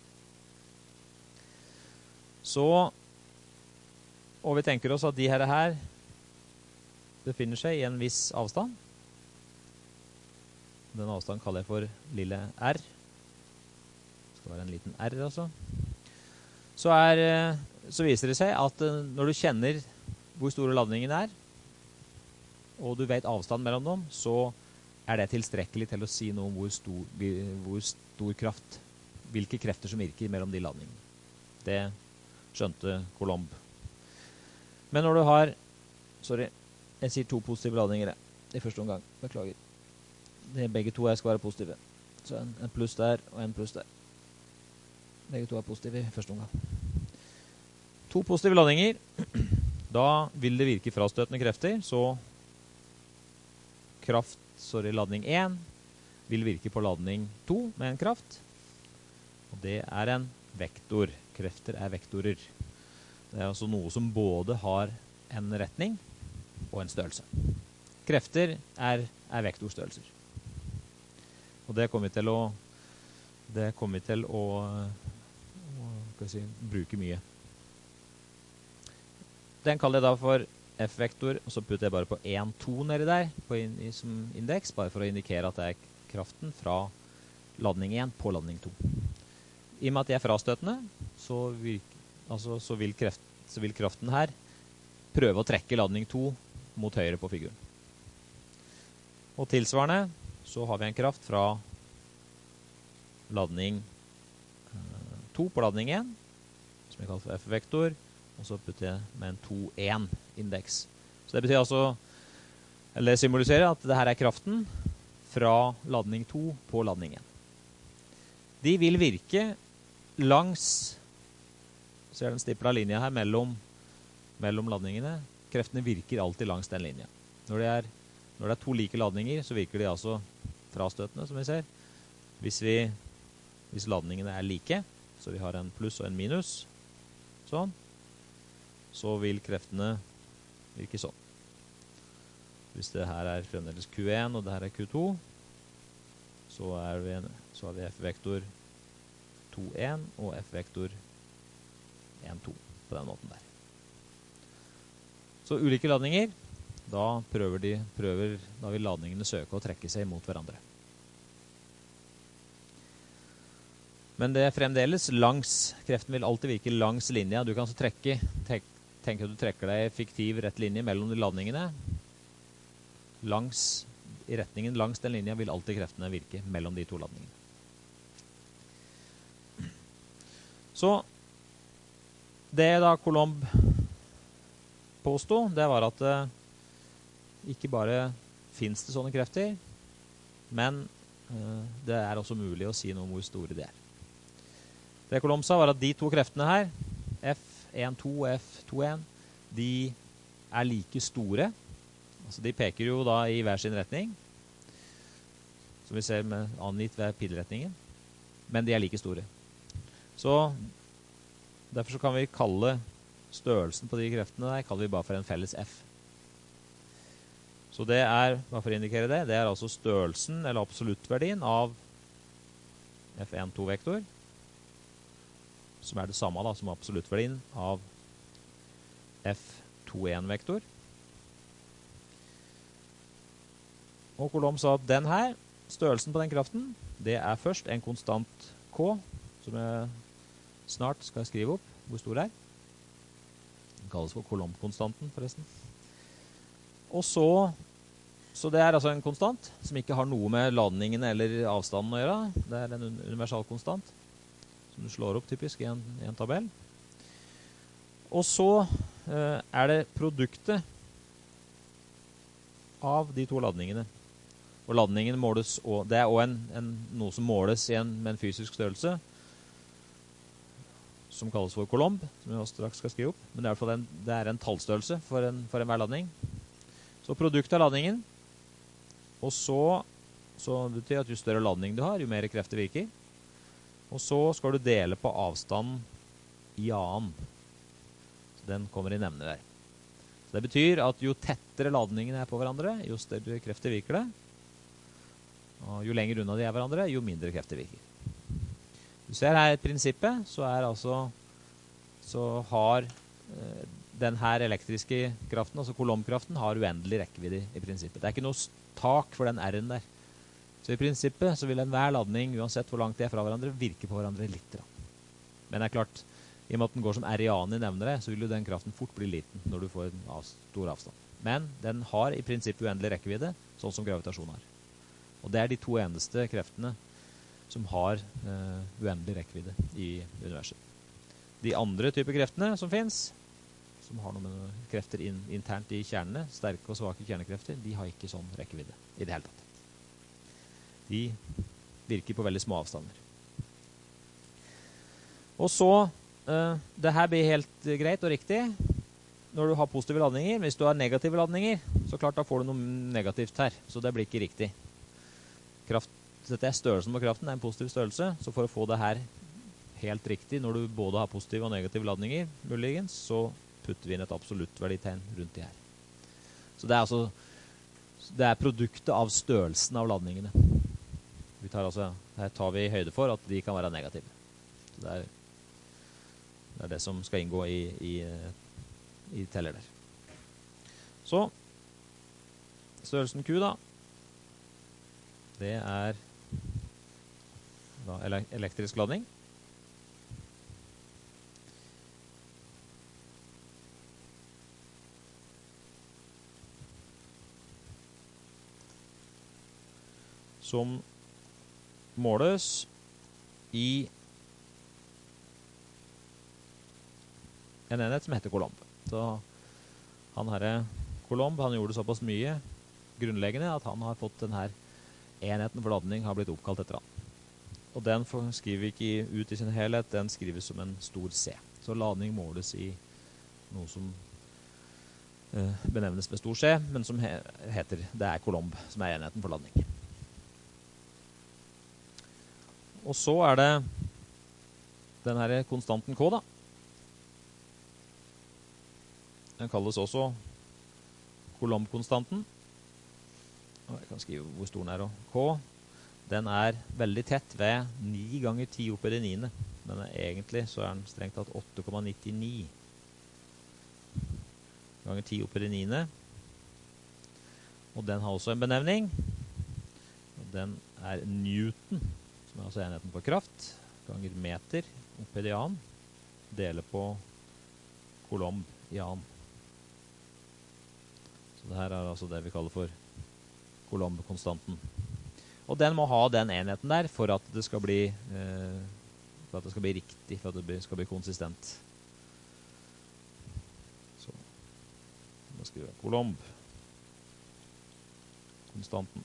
Så, og vi tenker oss at de her, her befinner seg i en viss avstand. Den avstanden kaller jeg for lille r. Det skal være en liten r altså. Så, er, så viser det seg at når du kjenner hvor store ladningen er, og du vet avstand mellom dem, så er det tilstrekkelig til å si noe om hvor stor, hvor stor kraft, hvilke krefter som virker mellom de ladningene. Det skjønte Coulomb. Men når du har, sorry, jeg sier to positive ladninger i første omgang, beklager. Det begge to her skal være positive. Så en, en pluss der og en pluss der. Begge to er positive i første omgang. To positive ladninger. Da vil det virke frastøtende krefter, så kraft, sorry, ladning én vil virke på ladning to med en kraft. Og det er en vektor. Krefter er vektorer. Det er altså noe som både har en retning og en størrelse. Krefter er, er vektorstørrelser. Og det kommer vi til å, det kommer vi til å skal si, bruke mye. Den kaller jeg da for F-vektor, og så putter jeg bare på en to nedi der på in, i, som indeks, bare for å indikere at det er kraften fra ladning én på ladning to. I og med at de er frastøtende, så, virk, altså, så, vil kreft, så vil kraften her prøve å trekke ladning to mot høyre på figuren. Og tilsvarende så har vi en kraft fra ladning to på ladning én, som jeg kaller for F-vektor, og så putter jeg med en to en indeks. Så det betyr altså, eller symboliserer at det her er kraften fra ladning to på ladning én. De vil virke langs, så er det en stipla linje her mellom, mellom ladningene. Kreftene virker alltid langs den linja. Når det er, når det er to like ladninger, så virker de altså frastøtende, som vi ser. Hvis, vi, hvis ladningene er like, så vi har en pluss og en minus, sånn, så vil kreftene virke sånn. Hvis det her er fremdeles Q én og det her er Q to, så, er vi en, så har vi F-vektor to en og F-vektor en to på den måten der. Så ulike ladninger, da, prøver de, prøver, da vil ladningene søke å trekke seg mot hverandre. Men det er fremdeles langs, kreften vil alltid virke langs linja. Du kan så trekke, tek, tenke at du trekker deg fiktiv rett linje mellom de ladningene. Langs, i retningen langs den linja vil alltid kreftene virke mellom de to ladningene. Så, det da Coulomb påstod, det var at ikke bare finnes det sånne krefter, men uh, det er også mulig å si noe om hvor store de er. Det Coulomb sa var at de to kreftene her, F en to og F to en, de er like store. Altså de peker jo da i hver sin retning, som vi ser med angitt ved pilretningen, men de er like store. Så derfor så kan vi kalle størrelsen på de kreftene der, kaller vi bare for en felles F. Så det er, bare for å indikere det, det er altså størrelsen eller absoluttverdien av F en to vektor, som er det samme da, som absoluttverdien av F to en vektor. Og Coulomb sa at den her, størrelsen på den kraften, det er først en konstant K, som jeg snart skal skrive opp hvor stor det er. Den kalles for Coulomb-konstanten, forresten. Og så, så det er altså en konstant som ikke har noe med ladningen eller avstanden å gjøre. Det er en universal konstant som du slår opp typisk i en, i en tabell. Og så eh, er det produktet av de to ladningene. Og ladningen måles, og det er også en, en, noe som måles i en, med en fysisk størrelse, som kalles for Coulomb, som jeg også straks skal skrive opp. Men det er, i hvert fall en, det er en tallstørrelse for, en, for enhver ladning. Så produkt av ladningen, og så, så det betyr at jo større ladning du har, jo mer krefter virker. Og så skal du dele på avstanden i annen. Så den kommer i nevner der. Så det betyr at jo tettere ladningen er på hverandre, jo større krefter virker det. Og jo lenger unna de er hverandre, jo mindre krefter virker. Du ser her prinsippet, så er altså, så har eh, den her elektriske kraften, altså Coulomb-kraften, har uendelig rekkevidde i prinsippet. Det er ikke noe tak for den R-en der. Så i prinsippet så vil enhver ladning, uansett hvor langt de er fra hverandre, virke på hverandre litt. Men det er klart, i og med at den går som R i annen i nevnere, så vil jo den kraften fort bli liten når du får en av, stor avstand. Men den har i prinsippet uendelig rekkevidde, sånn som gravitasjon har. Og det er de to eneste kreftene som har uh, uendelig rekkevidde i universet. De andre typer kreftene som finnes, som har noen krefter in, internt i kjernene, sterke og svake kjernekrefter, de har ikke sånn rekkevidde i det hele tatt. De virker på veldig små avstander. Og så, uh, det her blir helt greit og riktig når du har positive ladninger. Hvis du har negative ladninger, så klart da får du noe negativt her, så det blir ikke riktig. Kraft, dette er størrelsen på kraften, det er en positiv størrelse, så for å få det her helt riktig, når du både har positive og negative ladninger, muligens, så putter vi inn et absolutt verditegn rundt de her. Så det er altså, det er produktet av størrelsen av ladningene. Vi tar altså, her tar vi høyde for at de kan være negative. Så det er, det er det som skal inngå i, i, i teller der. Så, størrelsen Q da, det er da elektrisk ladning. Som måles i en enhet som heter Coulomb. Så han herre Coulomb, han gjorde såpass mye grunnleggende at han har fått den her enheten for ladning har blitt oppkalt etter han. Og den skriver vi ikke ut i sin helhet, den skrives som en stor C. Så ladning måles i noe som eh, benevnes med stor C, men som he heter, det er Coulomb som er enheten for ladning. Og så er det den her konstanten K da. Den kalles også Coulomb-konstanten. Jeg kan skrive hvor stor den er. K, den er veldig tett ved ni ganger ti opp i det niende. Men egentlig så er den strengt tatt åtte komma nittini ganger ti opp i det niende. Og den har også en benevning. Og den er Newton, som er altså enheten på kraft, ganger meter opp i det annen, deler på Coulomb i annen. Så det her er altså det vi kaller for Coulomb-konstanten. Og den må ha den enheten der for at det skal bli, eh, for at det skal bli riktig, for at det skal bli konsistent. Så, nå skriver jeg Coulomb. konstanten.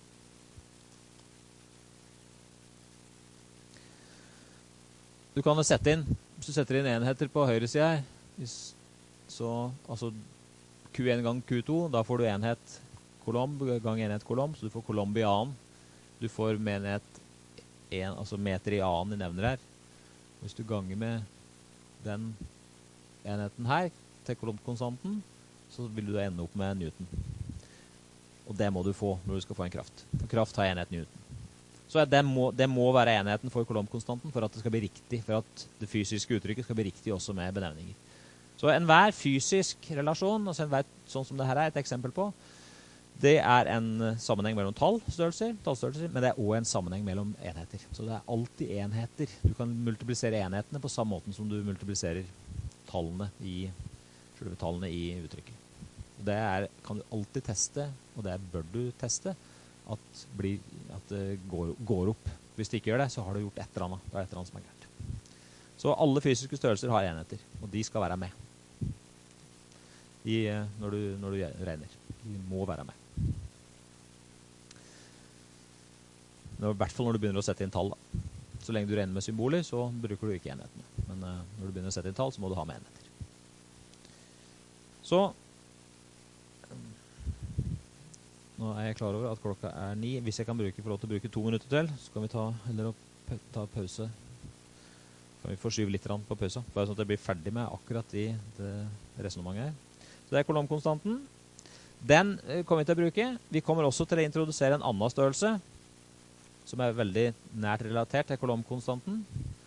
Du kan jo sette inn, hvis du setter inn enheter på høyre side her, så, altså Q en gang Q to, da får du enhet kolomb gang enhet kolomb, så du får kolomb i annen. Du får menighet en, altså meter i annen i nevner her. Hvis du ganger med den enheten her til kolombkonstanten, så vil du ende opp med Newton. Og det må du få når du skal få en kraft. Kraft har enhet Newton. Så det må, det må være enheten for kolombkonstanten for at det skal bli riktig, for at det fysiske uttrykket skal bli riktig også med benevninger. Så enhver fysisk relasjon, altså enhver, sånn som det her er et eksempel på, det er en sammenheng mellom tallstørrelser, tallstørrelser, men det er også en sammenheng mellom enheter. Så det er alltid enheter. Du kan multiplisere enhetene på samme måten som du multipliserer tallene i, selve tallene i uttrykket. Det er, kan du alltid teste, og det bør du teste, at, blir, at det går, går opp. Hvis du ikke gjør det, så har du gjort et eller annet. Det er et eller annet som er gærent. Så alle fysiske størrelser har enheter, og de skal være med I, når, du, når du regner. De må være med. I hvert fall når du begynner å sette inn tall. Da. Så lenge du regner med symboler, så bruker du ikke enhetene. Men uh, når du begynner å sette inn tall, så må du ha med enheter. Så nå er jeg klar over at klokka er ni. Hvis jeg kan bruke, få lov til å bruke to minutter til, så kan vi ta, eller ta pause. Kan vi forskyve litt på pausa, bare sånn at jeg blir ferdig med akkurat i det resonemanget her. Så det er kolomkonstanten. Den kommer vi til å bruke. Vi kommer også til å introdusere en annen størrelse, som er veldig nært relatert til kolomkonstanten.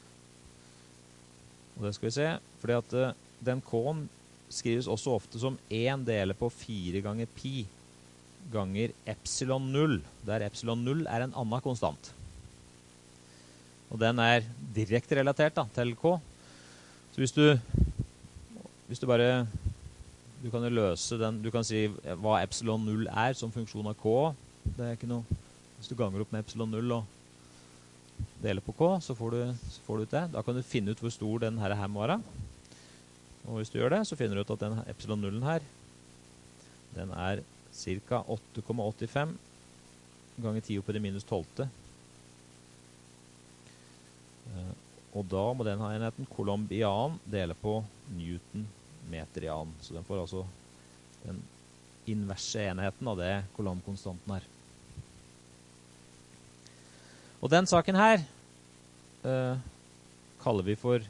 Og det skal vi se, fordi at den K-en skrives også ofte som en deler på fire ganger pi ganger epsilon null, der epsilon null er en annen konstant. Og den er direkte relatert da, til K. Så hvis du, hvis du bare, du kan jo løse den, du kan si hva epsilon null er som funksjon av K. Det er ikke noe, hvis du ganger opp med epsilon null og deler på K, så får du, så får du ut det. Da kan du finne ut hvor stor den her, her må være. Og hvis du gjør det, så finner du ut at den epsilon nullen her, den er cirka åtte komma åttifem ganger ti opp i det minus tolvte. Og da må den ha enheten kolomb i annen dele på Newton meter i annen. Så den får altså den inverse enheten av det kolombkonstanten her. Og den saken her uh, kaller vi for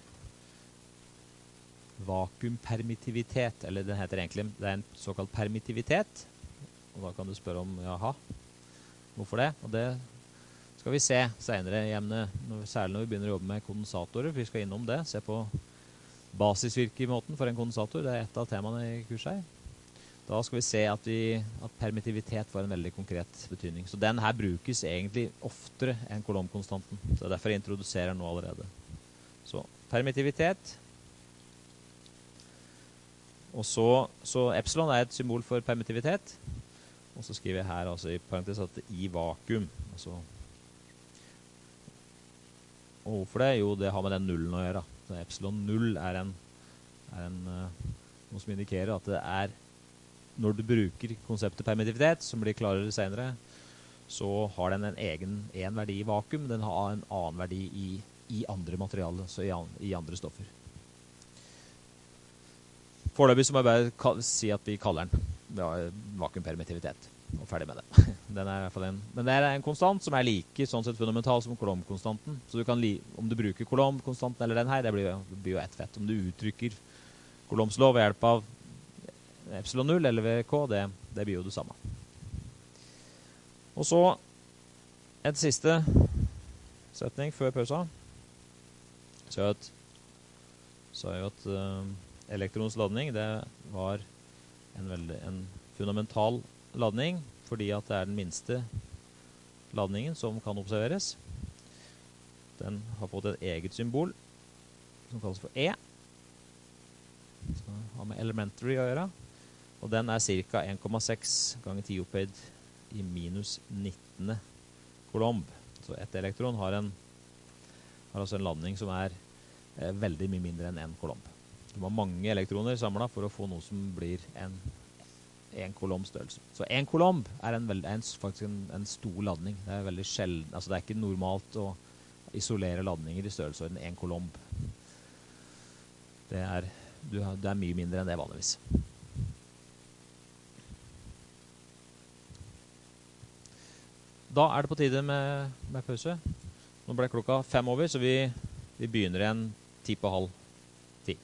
vakuumpermittivitet, eller den heter egentlig, det er en såkalt permittivitet. Og da kan du spørre om, jaha, hvorfor det? Og det skal vi se senere i emnet, særlig når vi begynner å jobbe med kondensatorer. Vi skal innom det, se på basisvirkemåten for en kondensator. Det er et av temaene i kurset her. Da skal vi se at, vi, at permittivitet får en veldig konkret betydning. Så den her brukes egentlig oftere enn kolombkonstanten. Så det er derfor jeg introduserer den nå allerede. Så permittivitet. Og så, så epsilon er et symbol for permittivitet. Og så skriver jeg her altså, i parentes at i vakuum. Altså. Og hvorfor det? Jo, det har med den nullen å gjøre. Så epsilon null er, en, er en, uh, noe som indikerer at det er, når du bruker konseptet permittivitet, som blir klarere senere, så har den en egen en verdi i vakuum. Den har en annen verdi i, i andre materialer, så i, an, i andre stoffer. Foreløpig så må jeg bare si at vi kaller den ja, vakuumpermittivitet, og ferdig med det. Den er i hvert fall en, men det er en konstant som er like sånn sett fundamental som kolombkonstanten. Så du kan li, om du bruker kolombkonstanten eller den her, det blir, det blir jo ett fett. Om du uttrykker Coulombs lov ved hjelp av epsilon null eller ved K, det, det blir jo det samme. Og så et siste setning før pausa. Så jeg at, så jeg at uh, elektrons ladning, det var en, veldig, en fundamental ladning, fordi at det er den minste ladningen som kan observeres. Den har fått et eget symbol, som kalles for E. Som har med elementary å gjøre. Og den er cirka en komma seks ganger ti opphøyd i minus nitten kolomb. Så et elektron har, en, har altså en ladning som er eh, veldig mye mindre enn en kolomb. Du må ha mange elektroner samlet for å få noe som blir en, en kolomb størrelse. Så en kolomb er en, veld, en, faktisk en, en stor ladning. Det er veldig sjelden, altså det er ikke normalt å isolere ladninger i størrelsesorden en kolomb. Det er, du har, det er mye mindre enn det vanligvis. Da er det på tide med, med pause. Nå ble klokka fem over, så vi, vi begynner igjen ti på halv ti.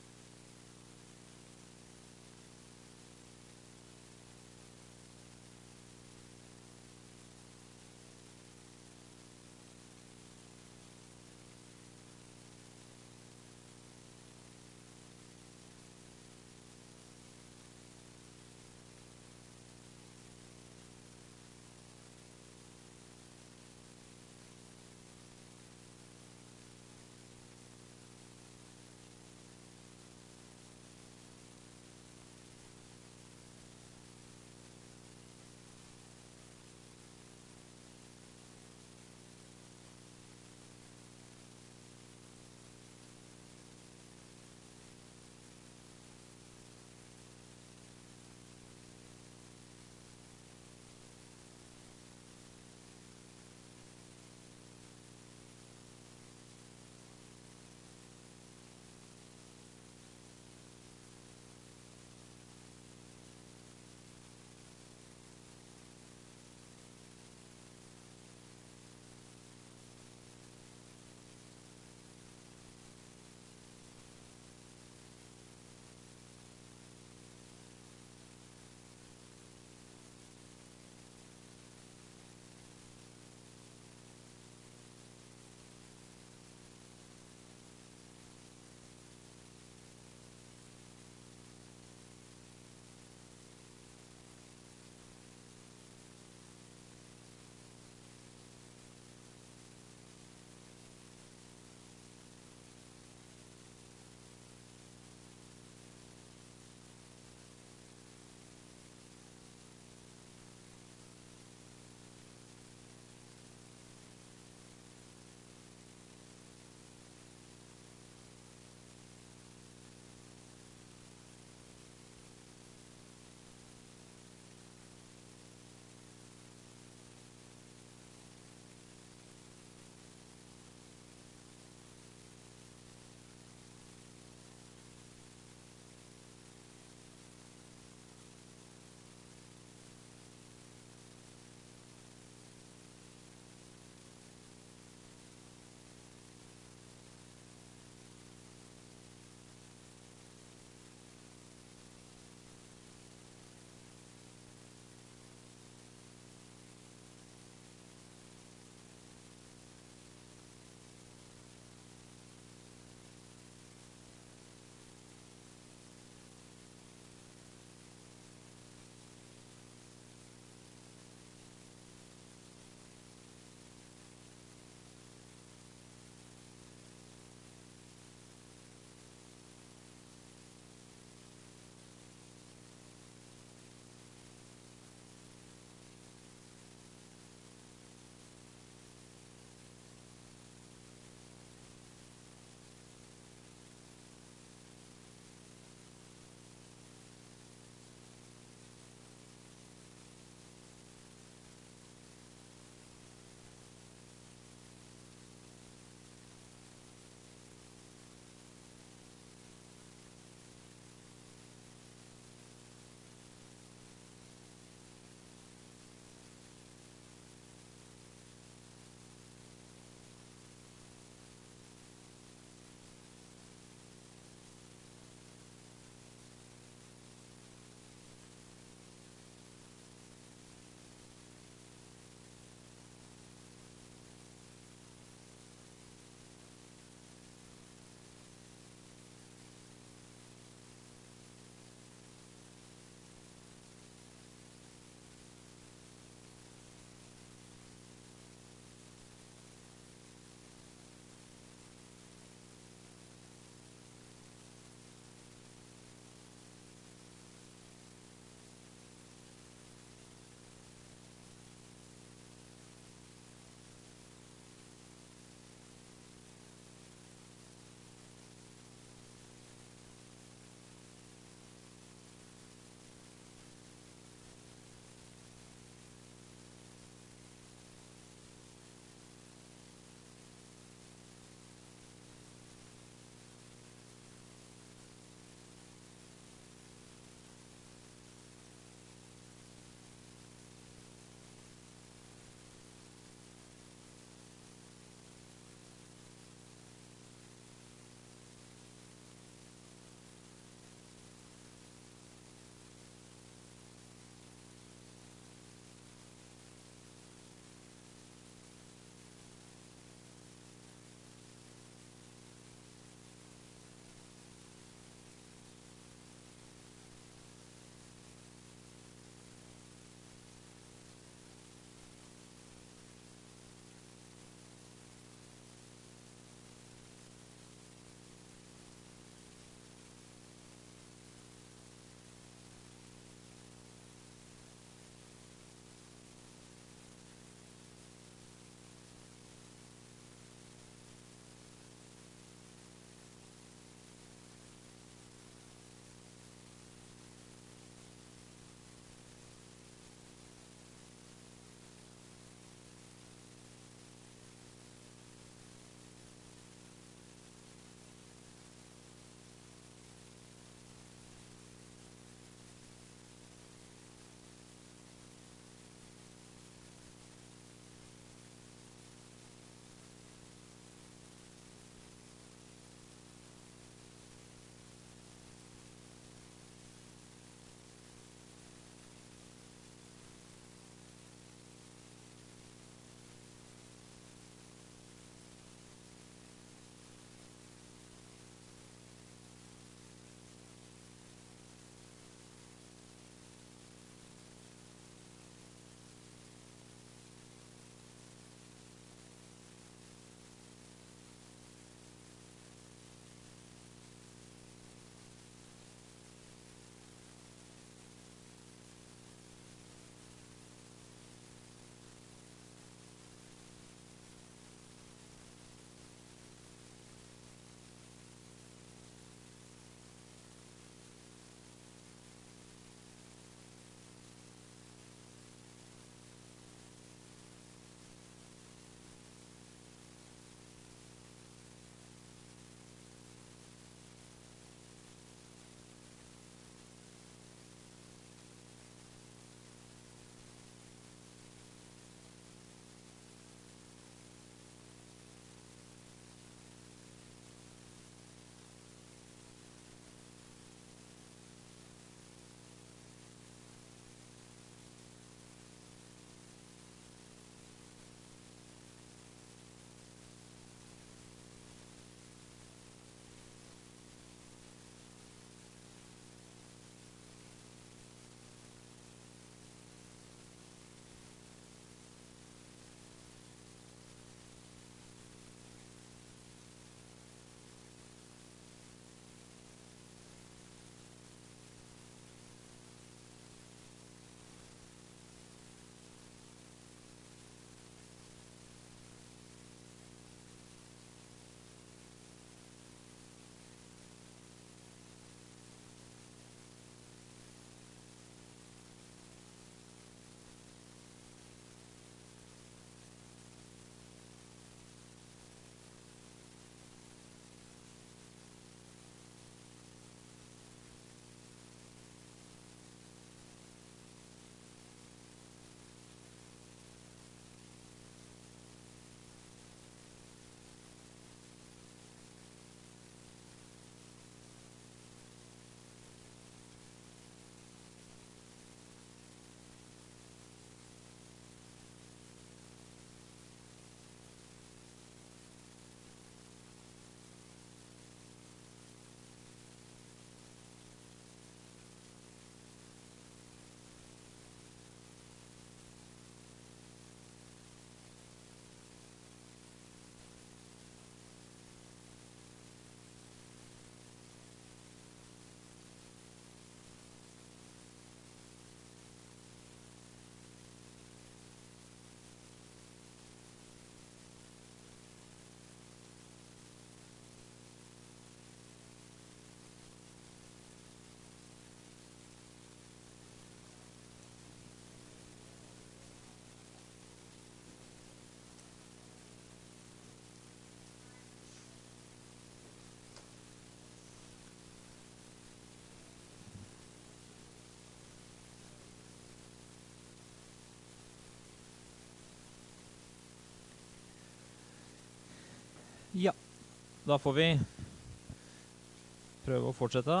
Ja, da får vi prøve å fortsette.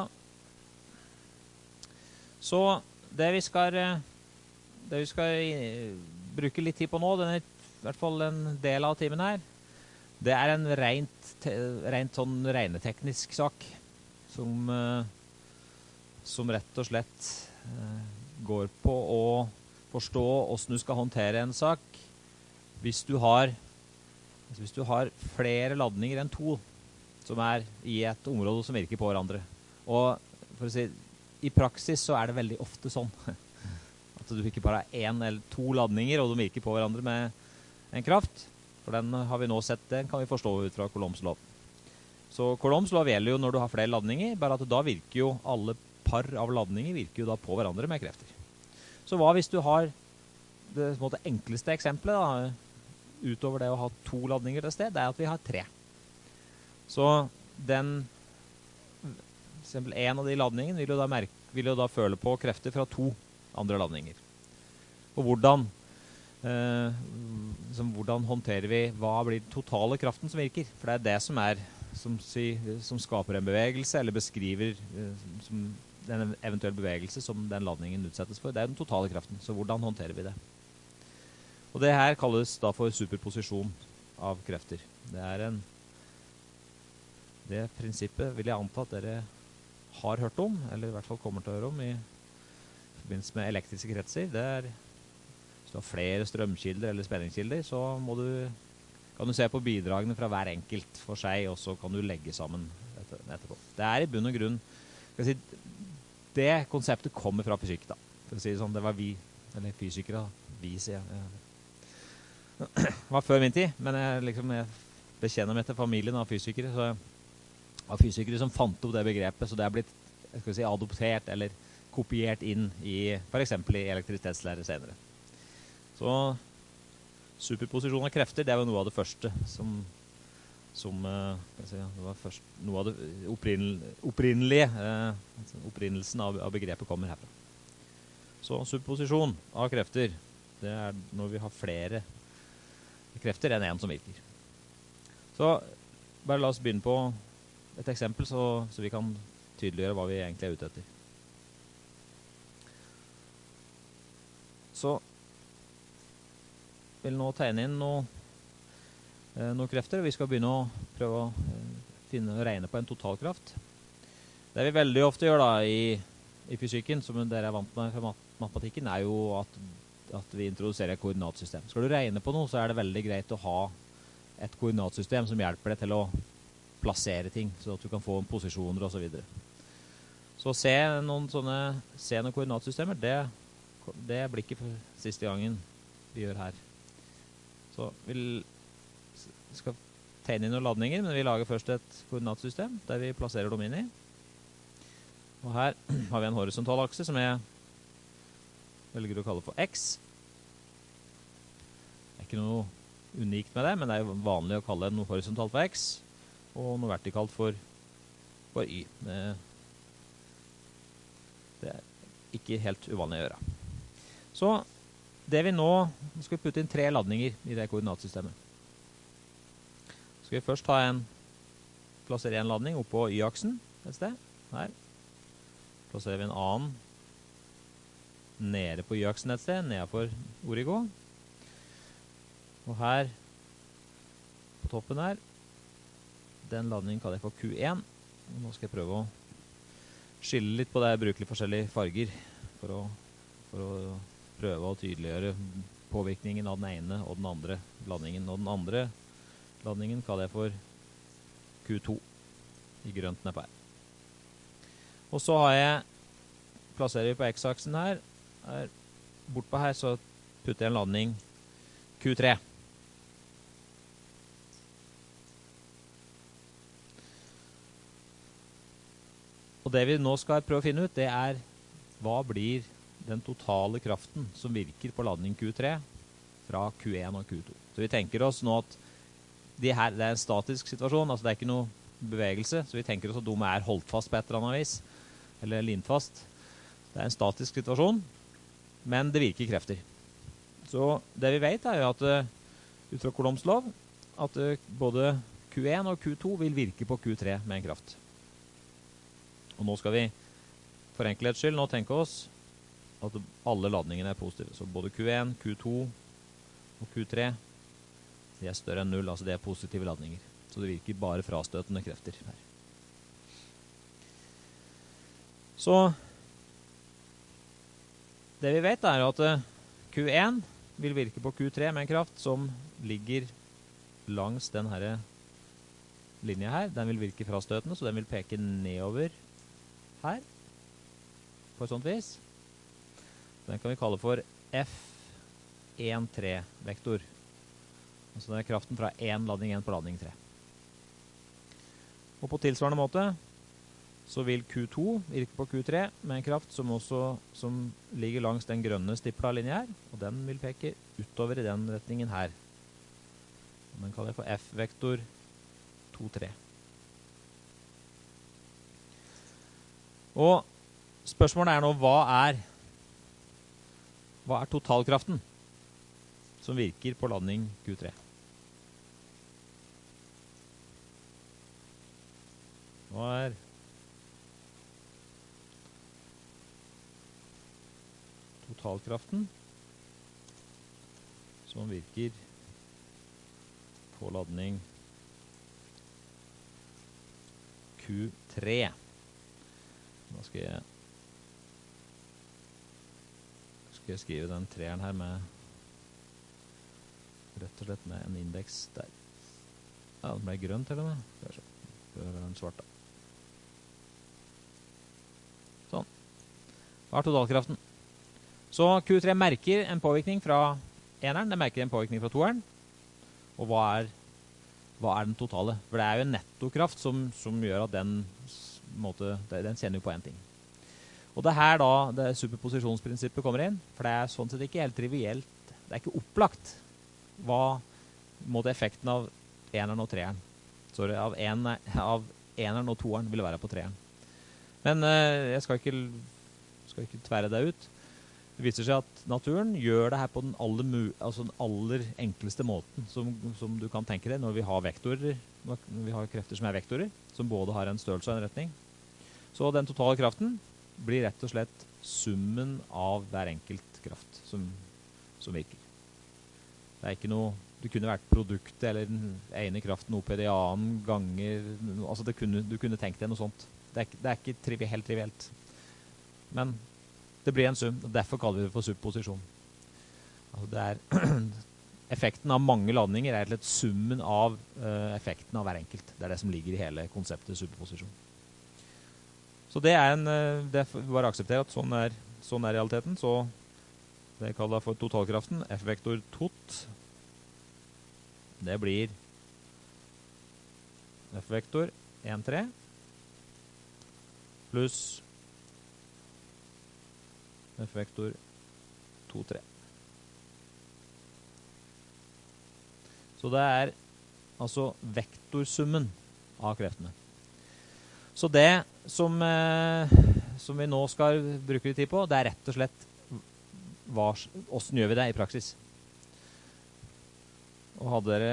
Så det vi skal, det vi skal bruke litt tid på nå, den er i hvert fall en del av timen her, det er en rent, rent sånn regneteknisk sak, som, som rett og slett går på å forstå hvordan du skal håndtere en sak hvis du har, hvis du har flere ladninger enn to som er i et område som virker på hverandre. Og for å si, i praksis så er det veldig ofte sånn at du ikke bare har en eller to ladninger og de virker på hverandre med en kraft. For den har vi nå sett, den kan vi forstå ut fra Coulombs lov. Så Coulombs lov gjelder jo når du har flere ladninger, bare at da virker jo alle par av ladninger virker jo da på hverandre med krefter. Så hva hvis du har det måte, enkleste eksempelet da, utover det å ha to ladninger til sted, det er at vi har tre. Så den, for eksempel en av de ladningene vil jo da, merke, vil jo da føle på krefter fra to andre ladninger. Og hvordan, eh, som, hvordan håndterer vi, hva blir den totale kraften som virker? For det er det som er, som, si, som skaper en bevegelse, eller beskriver eh, som en eventuell bevegelse som den ladningen utsettes for. Det er den totale kraften, så hvordan håndterer vi det? Og det her kalles da for superposisjon av krefter. Det er en, det prinsippet vil jeg anta at dere har hørt om, eller i hvert fall kommer til å høre om i forbindelse med elektriske kretser. Det er, hvis du har flere strømkilder eller spenningskilder, så må du, kan du se på bidragene fra hver enkelt for seg, og så kan du legge sammen etter, etterpå. Det er i bunn og grunn, skal jeg si, det konseptet kommer fra fysikk da. For å si det sånn, det var vi, eller fysikere, vi sier jeg. Det var før min tid, men jeg, liksom, jeg bekjenner meg til familien av fysikere, så av fysikere som fant opp det begrepet, så det er blitt, jeg skal si, adoptert eller kopiert inn i, for eksempel i elektrisitetslære senere. Så superposisjon av krefter, det var noe av det første som, som jeg si, det var først, noe av det opprinnel, opprinnelige, eh, opprinnelsen av, av begrepet kommer herfra. Så superposisjon av krefter, det er når vi har flere krefter enn en som virker. Så bare la oss begynne på et eksempel, så, så vi kan tydeliggjøre hva vi egentlig er ute etter. Så vil nå tegne inn noe, eh, noen krefter, og vi skal begynne å prøve å eh, finne og regne på en totalkraft. Det vi veldig ofte gjør da i, i fysikken, som dere er vant med fra mat matematikken, er jo at, at vi introduserer et koordinatsystem. Skal du regne på noe, så er det veldig greit å ha et koordinatsystem som hjelper deg til å plassere ting, så at du kan få posisjoner og så videre. Så se noen sånne, se noen koordinatsystemer, det, det blir ikke for siste gangen vi gjør her. Så vi skal tegne inn noen ladninger, men vi lager først et koordinatsystem der vi plasserer dem inn i. Og her har vi en horisontal akse som jeg velger å kalle for X. Det er ikke noe unikt med det, men det er vanlig å kalle noe horisontalt for X, og noe vertikalt for, for Y. Det, det er ikke helt uvanlig å gjøre. Så det vi nå, nå skal vi putte inn tre ladninger i det koordinatsystemet. Så skal vi først ta en, plassere en ladning oppå Y-aksen et sted, her. Plasserer vi en annen nede på Y-aksen et sted, nedenfor origo. Og her, på toppen her, den ladningen kaller jeg for Q en. Og nå skal jeg prøve å skille litt på det. Jeg bruker litt forskjellige farger for å, for å prøve å tydeliggjøre påvirkningen av den ene og den andre ladningen. Og den andre ladningen kaller jeg for Q to i grønt nedpå her. Og så har jeg, plasserer vi på X-aksen her, her bortpå her så putter jeg en ladning Q tre. Og det vi nå skal prøve å finne ut, det er hva blir den totale kraften som virker på ladning Q tre fra Q en og Q to. Så vi tenker oss nå at de her, det er en statisk situasjon, altså det er ikke noe bevegelse, så vi tenker oss at de er holdt fast på et eller annet vis, eller lintfast. Det er en statisk situasjon, men det virker krefter. Så det vi vet er jo at ut fra Coulombs lov, at både Q Q en og Q to vil virke på Q tre med en kraft. Og nå skal vi for enkelhets skyld nå tenke oss at alle ladningene er positive. Så både Q en, Q to og Q tre de er større enn null, altså det er positive ladninger. Så det virker bare frastøtende krefter her. Så det vi vet er at Q en vil virke på Q tre med en kraft som ligger langs denne linjen her. Den vil virke frastøtende, så den vil peke nedover her på et sånt vis. Den kan vi kalle for F en tre vektor. Altså det er kraften fra en ladning en på ladning tre. Og på tilsvarende måte så vil Q to virke på Q tre med en kraft som også som ligger langs den grønne stipla linjen her, og den vil peke utover i den retningen her. Den kaller jeg for F-vektor to tre. Og spørsmålet er nå, hva er, hva er totalkraften som virker på ladning Q tre? Hva er totalkraften som virker på ladning Q tre? Da skal jeg, skal jeg skrive den treeren her med rett og slett med en indeks der. Ja, den ble grønn til og med. Det er så. Det er den svarte. Sånn. Hva er totalkraften? Så Q tre merker en påvirkning fra eneren, den merker en påvirkning fra toeren. Og hva er, hva er den totale? For det er jo en nettokraft som, som gjør at den, måte, den kjenner jo på en ting. Og det er her da det superposisjonsprinsippet kommer inn, for det er sånn sett ikke helt trivielt, det er ikke opplagt hva måte effekten av eneren og treeren, sorry, av, en, av eneren og toeren vil være på treeren. Men eh, jeg skal ikke, skal ikke tvære det ut. Det viser seg at naturen gjør det her på den aller, altså den aller enkleste måten som, som du kan tenke deg når vi har vektorer, når vi har krefter som er vektorer, som både har en størrelse og en retning. Så den totale kraften blir rett og slett summen av hver enkelt kraft som, som virker. Det er ikke noe, det kunne vært produktet eller den ene kraften opp i det annen ganger, altså det kunne, du kunne tenkt deg noe sånt. Det er, det er ikke trivi, helt trivielt. Men det blir en sum, og derfor kaller vi det for superposisjon. Altså det er effekten av mange ladninger er rett og slett summen av uh, effekten av hver enkelt. Det er det som ligger i hele konseptet superposisjon. Så det er en, uh, det er bare å akseptere at sånn er, sånn er realiteten. Så det kaller jeg for totalkraften, F-vektor tot. Det blir F-vektor en tre pluss F-vektor to tre. Så det er altså vektorsummen av kreftene. Så det som, eh, som vi nå skal bruke litt tid på, det er rett og slett hva, hvordan gjør vi det i praksis? Og hadde dere,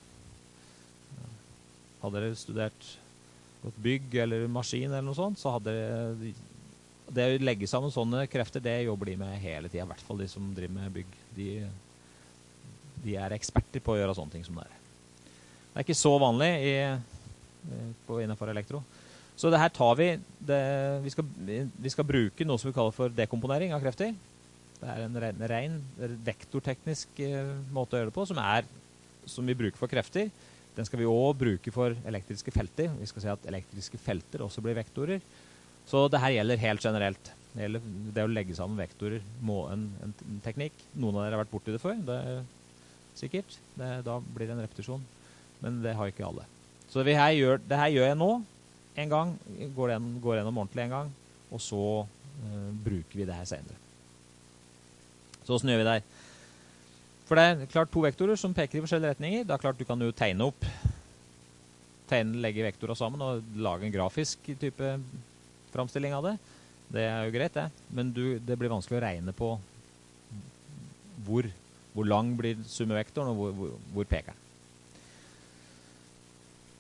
hadde dere studert godt bygg eller maskin eller noe sånt, så hadde dere det å legge sammen sånne krefter, det jobber de med hele tiden, i hvert fall de som driver med bygg. De, de er eksperter på å gjøre sånne ting som det er. Det er ikke så vanlig i, på, innenfor elektro. Så det her tar vi, det, vi, skal, vi skal bruke noe som vi kaller for dekomponering av krefter. Det er en ren, ren vektorteknisk eh, måte å gjøre det på, som, er, som vi bruker for krefter. Den skal vi også bruke for elektriske felter. Vi skal si at elektriske felter også blir vektorer. Så det her gjelder helt generelt. Det gjelder det å legge sammen vektorer, må en, en, en teknikk. Noen av dere har vært borti det før, det er sikkert. Det, da blir det en repetisjon. Men det har ikke alle. Så det her gjør, det her gjør jeg nå, en gang, går det går gjennom ordentlig en gang, og så uh, bruker vi det her senere. Så hvordan gjør vi det her? For det er klart to vektorer som peker i forskjellige retninger. Det er klart du kan jo tegne opp, tegne, legge vektorer sammen og lage en grafisk type framstilling av det. Det er jo greit det, men du, det blir vanskelig å regne på hvor, hvor lang blir summevektoren og hvor, hvor, hvor peker den.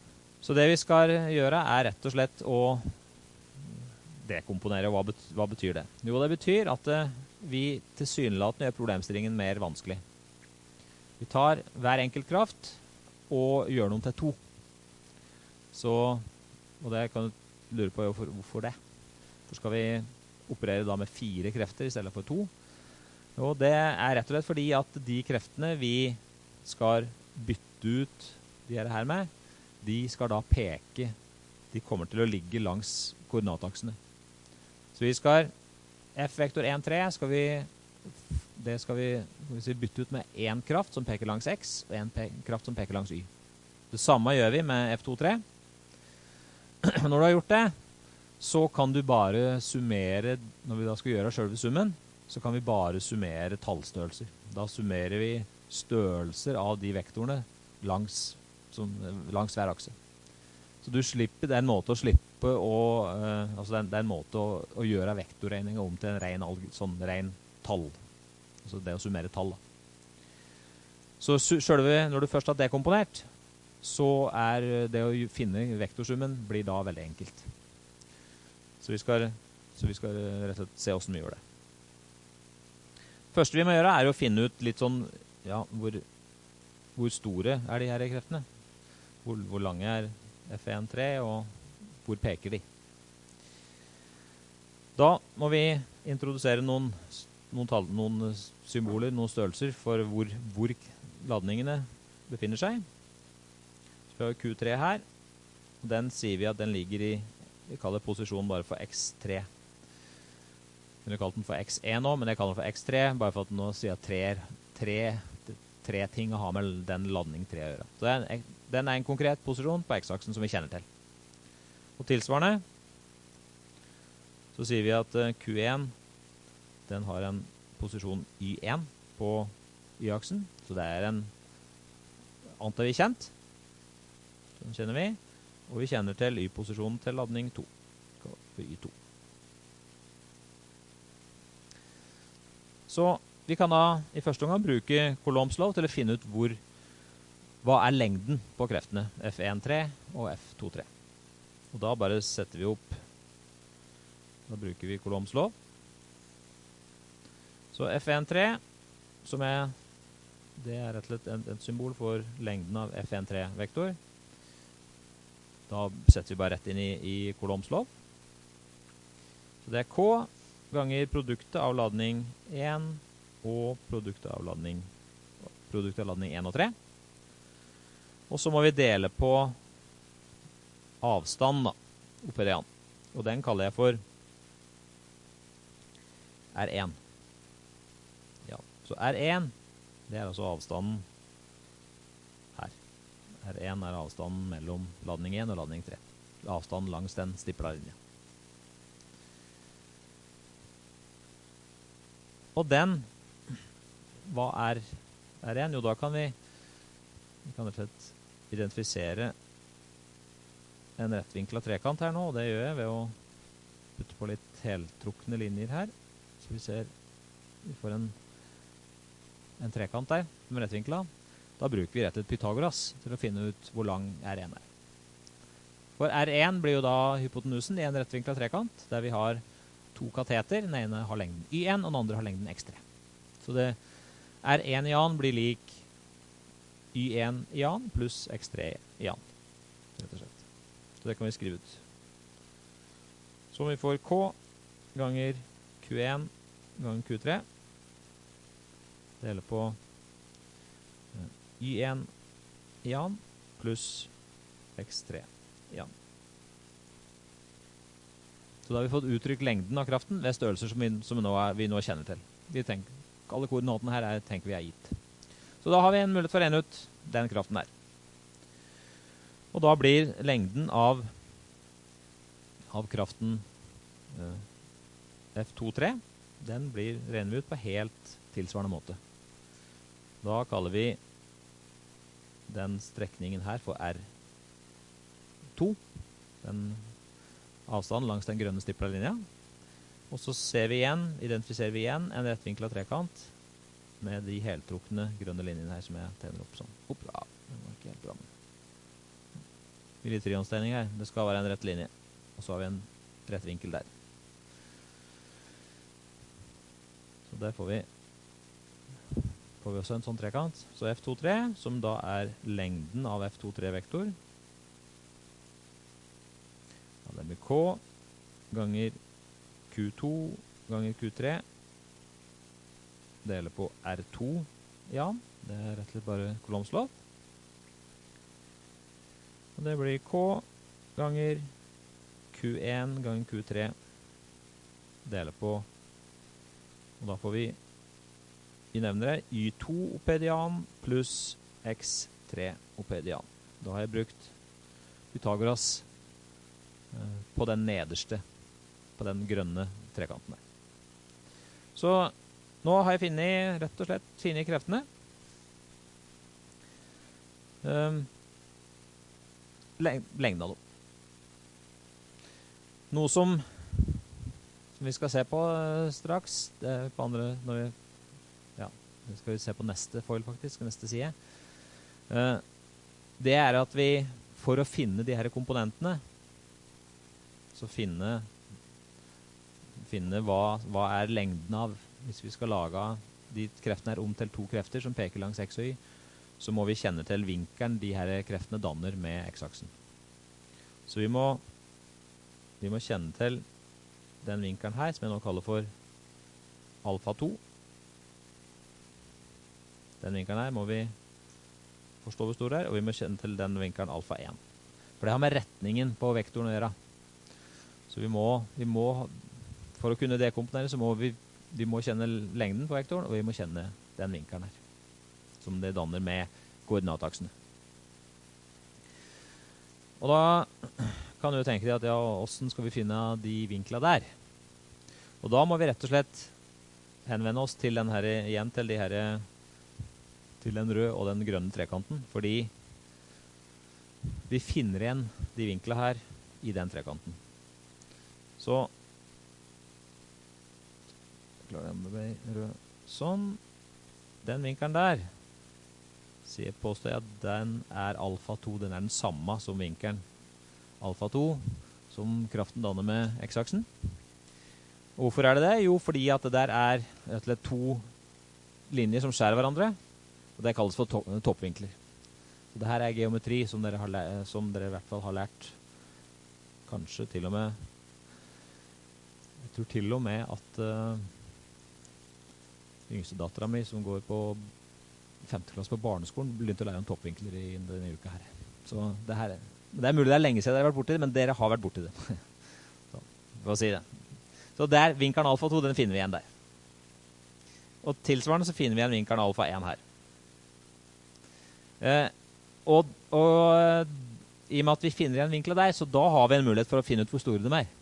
Så det vi skal gjøre er rett og slett å dekomponere. Hva betyr, hva betyr det? Jo, det betyr at uh, vi tilsynelatende gjør problemstillingen mer vanskelig. Vi tar hver enkelt kraft og gjør noen til to. Så, og det kan du lure på hvorfor, hvorfor det. For skal vi operere da med fire krefter i stedet for to? Jo, det er rett og slett fordi at de kreftene vi skal bytte ut de her med, de skal da peke, de kommer til å ligge langs koordinataksene. Så vi skal, F-vektor en tre, skal vi, det skal vi, skal vi bytte ut med en kraft som peker langs X, og en pe kraft som peker langs Y. Det samme gjør vi med F to tre. Når du har gjort det, så kan du bare summere, når vi da skal gjøre selve summen, så kan vi bare summere tallstørrelser. Da summerer vi størrelser av de vektorene langs, som, langs hver akse. Så du slipper, det er en måte å slippe å, uh, altså det er, det er en måte å, å gjøre vektorregningen om til en ren, sånn ren tall. Altså det å summere tall. Da. Så selve, når du først har dekomponert, så er det å finne vektorsummen blir da veldig enkelt. Så vi skal, så vi skal rett og slett se hvordan vi gjør det. Første vi må gjøre er å finne ut litt sånn, ja, hvor, hvor store er de her kreftene? Hvor, hvor lange er F en tre, og hvor peker de? Da må vi introdusere noen, noen, tall, noen symboler, noen størrelser for hvor, hvor ladningene befinner seg. Så vi har Q tre her. Den sier vi at den ligger i, vi kaller posisjonen bare for X tre. Vi har kalt den for X en nå, men jeg kaller den for X tre, bare for at den nå sier at tre, tre, tre ting har med den ladning tre å gjøre. Så den, den er en konkret posisjon på X-aksen som vi kjenner til. Og tilsvarende, så sier vi at Q en, den har en posisjon Y en på Y-aksen, så det er en, antar vi kjent, den kjenner vi, og vi kjenner til Y-posisjonen til ladning to, Y to. Så vi kan da i første omgang bruke Coulombs lov til å finne ut hvor, hva er lengden på kreftene F en tre og F to tre. Og da bare setter vi opp, da bruker vi Coulombs lov. Så F en tre, som er, det er rett og slett et, et symbol for lengden av F en tre-vektor. Da setter vi bare rett inn i, i Coulombs lov. Så det er K ganger produktet av ladning en og produktet av ladning, produktet av ladning en og tre. Og så må vi dele på avstand da, oppi det an. Og den kaller jeg for R en. Ja, så R en, det er altså avstanden her. R en er avstanden mellom ladning en og ladning tre. Avstanden langs den stipla linja. Og den, hva er R en? Jo, da kan vi, vi kan rett og slett identifisere en rettvinklet trekant her nå, og det gjør jeg ved å putte på litt heltrukne linjer her. Så vi ser, vi får en, en trekant der, som er rettvinklet. Da bruker vi rett og slett Pythagoras til å finne ut hvor lang R en er. For R en blir jo da hypotenusen i en rettvinklet trekant, der vi har to kateter. Den ene har lengden Y en, og den andre har lengden X tre. Så det R en i annen blir lik Y en i annen pluss X tre i annen, rett og slett. Så det kan vi skrive ut. Så vi får K ganger Q en ganger Q tre. Deler på Y en i annen pluss X tre i annen. Så da har vi fått uttrykt lengden av kraften ved størrelser som vi, som nå, er, vi nå kjenner til. Vi tenker, alle koordinatene her er, tenker vi er gitt. Så da har vi en mulighet for å regne ut den kraften her. Og da blir lengden av, av kraften uh, F to tre, den blir regnet ut på helt tilsvarende måte. Da kaller vi den strekningen her for R to. Den avstanden langs den grønne stipla linja. Og så ser vi igjen, identifiserer vi igjen en rettvinklet trekant med de heltrukne grønne linjene her som jeg tegner opp sånn. Opp, ja, det var ikke helt bra. millitrionstegning her. Det skal være en rett linje. Og så har vi en rett vinkel der. Så der får vi, får vi også en sånn trekant. Så F to tre, som da er lengden av F to tre-vektor. Ja, det blir K ganger Q to ganger Q tre. Deler på R to, ja. Det er rett og slett bare kolomslov. Og det blir K ganger Q en ganger Q tre. Deler på, og da får vi, vi nevner det, Y to oppedian pluss X tre oppedian. Da har jeg brukt Pythagoras eh, på den nederste, på den grønne trekanten der. Så nå har jeg finnet, rett og slett, finnet kreftene. Um, lengden av dem. Noe som, som vi skal se på uh, straks, det er på andre, når vi, ja, det skal vi se på neste foil faktisk, neste side. Uh, det er at vi, for å finne de her komponentene, så finne, finne hva, hva er lengden av, hvis vi skal lage de kreftene her om til to krefter som peker langs X og Y, så må vi kjenne til vinkelen de her kreftene danner med X-aksen. Så vi må, vi må kjenne til den vinkelen her, som jeg nå kaller for alfa to. Den vinkelen her må vi forstå hvor stor er, og vi må kjenne til den vinkelen alfa en. For det har med retningen på vektoren å gjøre. Så vi må, vi må for å kunne dekomponere, så må vi, vi må kjenne lengden på vektoren, og vi må kjenne den vinkelen her, som det danner med koordinataksene. Og da kan du jo tenke deg at ja, hvordan skal vi finne de vinklene der? Og da må vi rett og slett henvende oss til den her, igjen til de her, til den røde og den grønne trekanten, fordi vi finner igjen de vinklene her i den trekanten. Så klarer jeg med rød. Sånn. Den vinkelen der, så jeg påstår jeg at den er alfa to, den er den samme som vinkelen alfa to, som kraften danner med X-aksen. Hvorfor er det det? Jo, fordi at det der er rett og slett to linjer som skjærer hverandre, og det kalles for to toppvinkler. Så det her er geometri som dere, har som dere i hvert fall har lært, kanskje til og med, jeg tror til og med at uh, yngste datteren min som går på femte klasse på barneskolen begynte å lære om toppvinkler i denne uka her. Så det her, det er mulig det er lenge siden dere har vært borti det, men dere har vært borti det. Så, for å si det. Så der, vinkelen alfa to, den finner vi igjen der. Og tilsvarende så finner vi igjen vinkelen alfa en her. Eh, og, og i og med at vi finner igjen vinkelen der, så da har vi en mulighet for å finne ut hvor store de er.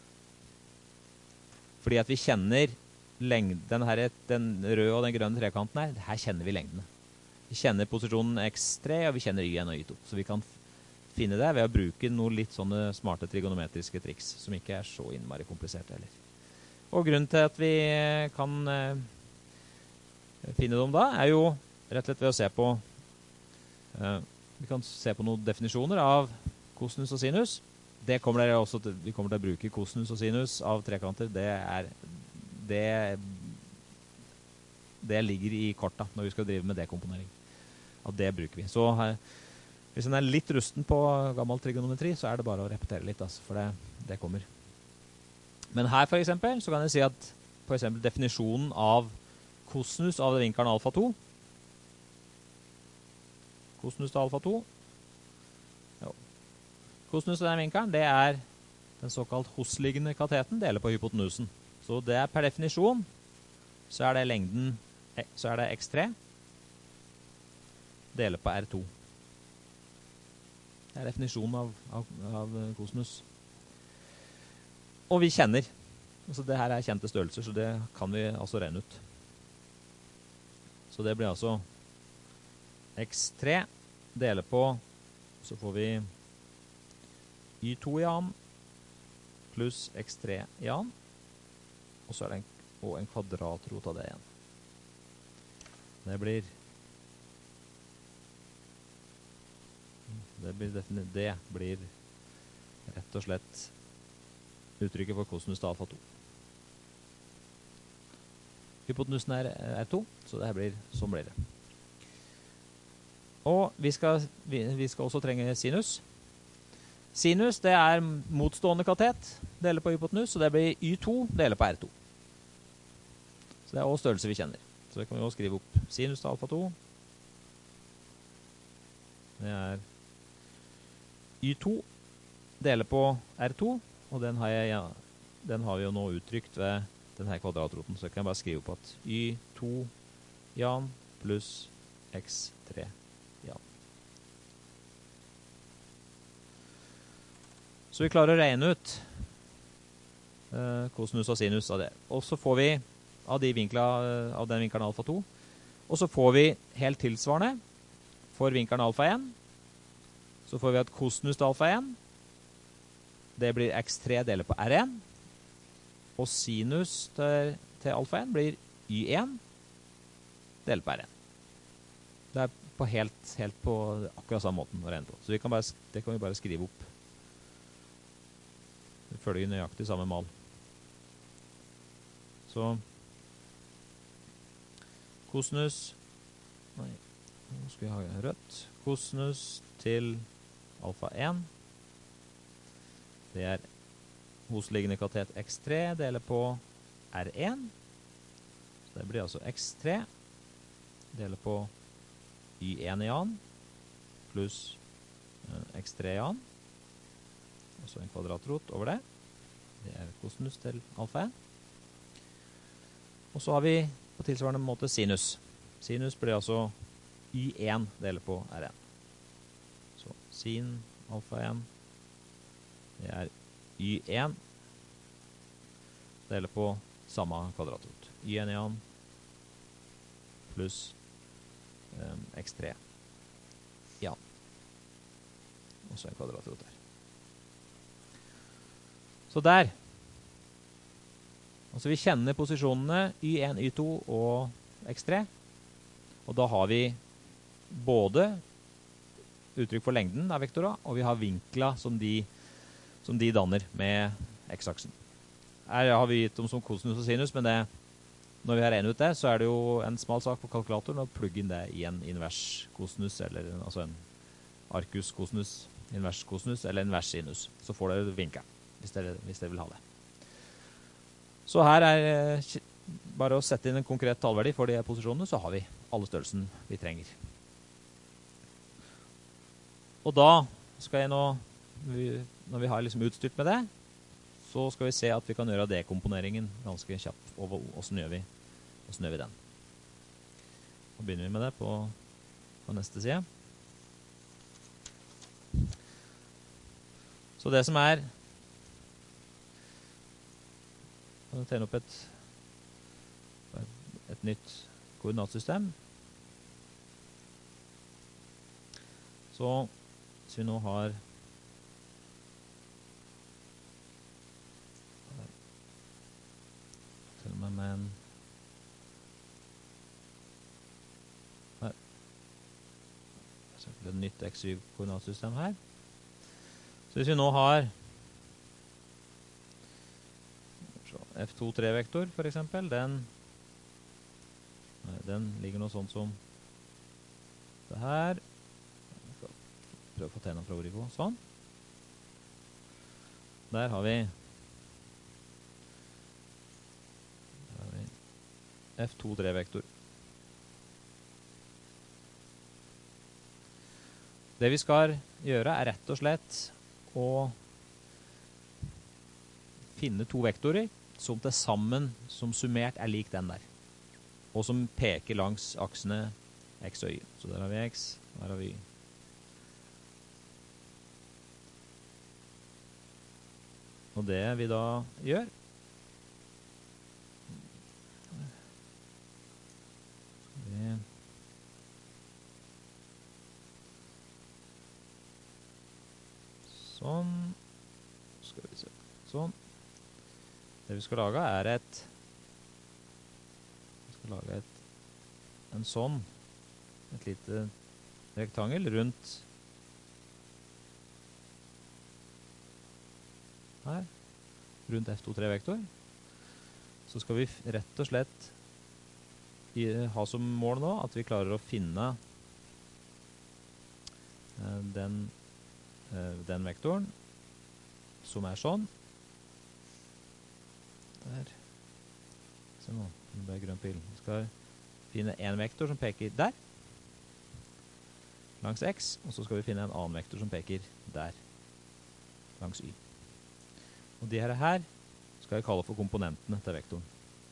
Fordi at vi kjenner lengden, den, her, den røde og den grønne trekanten her, her kjenner vi lengdene. Vi kjenner posisjonen X tre, og vi kjenner Y en og Y to. Så vi kan finne det ved å bruke noen litt sånne smarte trigonometriske triks, som ikke er så innmari kompliserte heller. Og grunnen til at vi kan eh, finne dem da, er jo rett og slett ved å se på, eh, vi kan se på noen definisjoner av kosinus og sinus. Det kommer dere også til, vi kommer til å bruke kosinus og sinus av trekanter. Det er Det, det ligger i korta når vi skal drive med dekomponering. Og det bruker vi. Så her, hvis en er litt rusten på gammel trigonometri, så er det bare å repetere litt, altså, for det, det kommer. Men her for eksempel, så kan jeg si at for eksempel definisjonen av kosinus av vinkelen alfa to, kosinus til alfa to, jo. Kosinus av den vinkelen, det er den såkalt hosliggende kateten, deler på hypotenusen. Så det er per definisjon, så er det lengden, så er det X tre, deler på R to. Det er definisjonen av, av, av kosinus. Og vi kjenner. Altså det her er kjente størrelser, så det kan vi altså regne ut. Så det blir altså X tre, deler på, så får vi Y to i annen, pluss X tre i annen. Og så er det en, og en kvadratrot av det igjen. Det blir det blir, defini- det blir rett og slett uttrykket for kosinus til alfa to. Hypotenusen er, er to, så det her blir, sånn blir det. Og vi skal, vi, vi skal også trenge sinus. Sinus, det er motstående katet, deler på hypotenus, så det blir y to, deler på r to. Så det er også størrelse vi kjenner. Så det kan vi også skrive opp. Sinus til alfa to. Det er y to, deler på r to, og den har, jeg, ja, den har vi jo nå uttrykt ved denne kvadratroten, så jeg kan bare skrive opp at y to jan pluss x tre jan. Så vi klarer å regne ut eh, kosinus og sinus av det. Og så får vi av, de vinkla, av den vinkelen alfa to, og så får vi helt tilsvarende for vinkelen alfa en, så får vi at kosinus til alfa en, det blir x tre deler på r en, og sinus til, til alfa en blir y en deler på r en. Det er på helt, helt på akkurat samme måten å regne på. Så vi kan bare, det kan vi bare skrive opp. Vi følger nøyaktig samme mal. Så kosinus, nei, nå skal vi ha rødt. Kosinus til alfa en, det er hosliggende katet x tre deler på r en. Så det blir altså x tre deler på y en i an pluss eh, x tre i an. Og så en kvadratrot over det. Det er kosinus til alfa en. Og så har vi på tilsvarende måte sinus. Sinus blir altså y en deler på r en. Så sin alfa en, det er y en deler på samme kvadratrot. y en i an pluss um, x tre i an. Og så en kvadratrot der. Så der. Altså vi kjenner posisjonene y en, y to og x tre. Og da har vi både uttrykk for lengden av vektora, og vi har vinkla som de som de danner med x-aksen. Her har vi gitt dem som kosinus og sinus, men det, når vi har regnet ut det, så er det jo en smal sak på kalkulatoren å plugge inn det i en invers kosinus, eller altså en arcus kosinus, invers kosinus, eller invers sinus. Så får dere vinkelen, hvis dere, hvis dere vil ha det. Så her er bare å sette inn en konkret tallverdi for de posisjonene, så har vi alle størrelsen vi trenger. Og da skal jeg nå, når vi har liksom utstyrt med det, så skal vi se at vi kan gjøre dekomponeringen ganske kjapt. Og hvordan gjør vi, hvordan gjør vi den? Nå begynner vi med det på, på neste side. Så det som er, kan du tegne opp et, et nytt koordinatsystem. Så hvis vi nå har til og med med en her. Et nytt x y-koordinatsystem her. Så hvis vi nå har f to tre vektor for eksempel, den, den ligger noe sånn som det her. Jeg skal prøve å få tegnet fra Origo, sånn. Der har vi, der har vi f to tre vektor. Det vi skal gjøre er rett og slett å finne to vektorer som til sammen, som summert er lik den der, og som peker langs aksene x og y. Så der har vi x, der har vi y. Og det vi da gjør, vi sånn, skal vi se, sånn. Det vi skal lage er et, vi skal lage et, en sånn, et lite rektangel rundt her, rundt F to tre vektor, så skal vi rett og slett i, ha som mål nå at vi klarer å finne eh, den, eh, den vektoren som er sånn. Der. Se nå, det ble grønn pil. Vi skal finne en vektor som peker der, langs X, og så skal vi finne en annen vektor som peker der, langs Y. Og de her, her skal jeg kalle for komponentene til vektoren.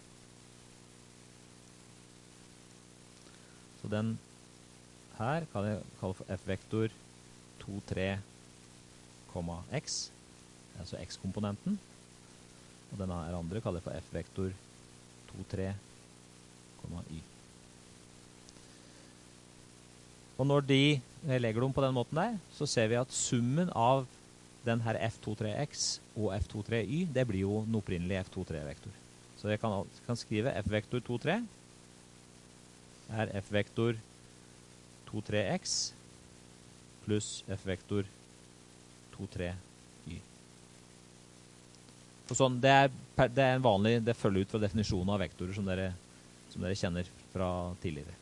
Så den her kan jeg kalle for F-vektor to tre, X, altså X-komponenten. Og denne her andre kaller jeg for F-vektor to tre, Y. Og når de legger dem på den måten der, så ser vi at summen av den her F to tre X og F to tre Y, det blir jo den opprinnelige F to tre vektor. Så jeg kan, kan skrive F-vektor to tre er F-vektor to tre X pluss F-vektor to tre Y. For sånn, det er, det er en vanlig, det følger ut fra definisjonen av vektorer som dere, som dere kjenner fra tidligere.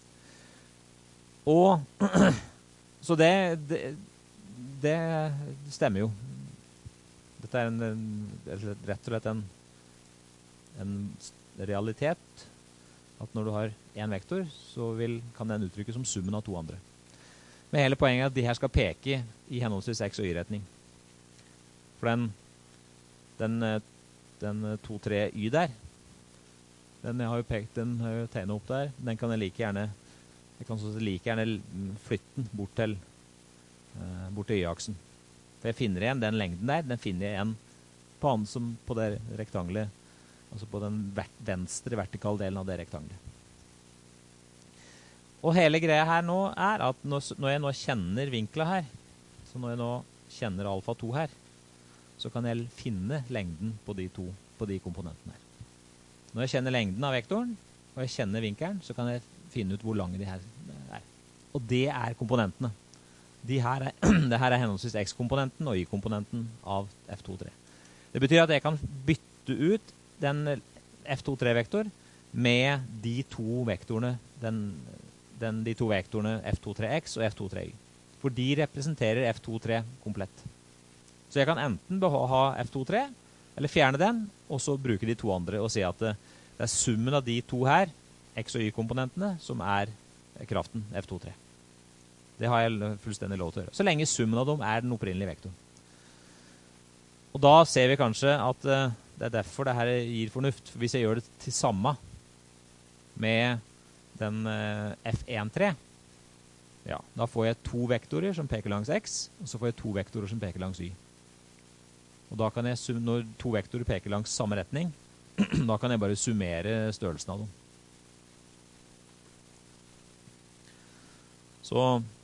Og, så det, det, det stemmer jo. Dette er en, en, rett og slett en, en realitet, at når du har en vektor, så vil, kan den uttrykkes som summen av to andre. Men hele poenget er at de her skal peke i henholdsvis X og Y-retning. For den Den, den to tre Y der, den jeg har jo pekt, den har jeg jo tegnet opp der, den kan jeg like gjerne, jeg kan så like gjerne flytte den bort til, uh, bort til Y-aksen. For jeg finner igjen den lengden der, den finner jeg igjen på, an, som på det rektangelet, altså på den venstre vertikale delen av det rektangelet. Og hele greia her nå er at når, når jeg nå kjenner vinklet her, så når jeg nå kjenner alfa to her, så kan jeg finne lengden på de to, på de komponentene her. Når jeg kjenner lengden av vektoren, og jeg kjenner vinkelen, så kan jeg finne ut hvor lange de her er. Og det er komponentene. De her er, det her er henholdsvis X-komponenten og Y-komponenten av F to tre. Det betyr at jeg kan bytte ut den F to tre vektor med de to vektorene, den, den, de to vektorene F to tre X og F to tre Y. For de representerer F to tre komplett. Så jeg kan enten ha F to tre, eller fjerne den, og så bruke de to andre og si at det, det er summen av de to her, X- og Y-komponentene, som er kraften F to tre. Det har jeg fullstendig lov til å gjøre. Så lenge summen av dem er den opprinnelige vektoren. Og da ser vi kanskje at uh, det er derfor det her gir fornuft. For hvis jeg gjør det til samme med den uh, F en tre, ja, da får jeg to vektorer som peker langs X, og så får jeg to vektorer som peker langs Y. Og da kan jeg, når to vektorer peker langs samme retning, da kan jeg bare summere størrelsen av dem. Så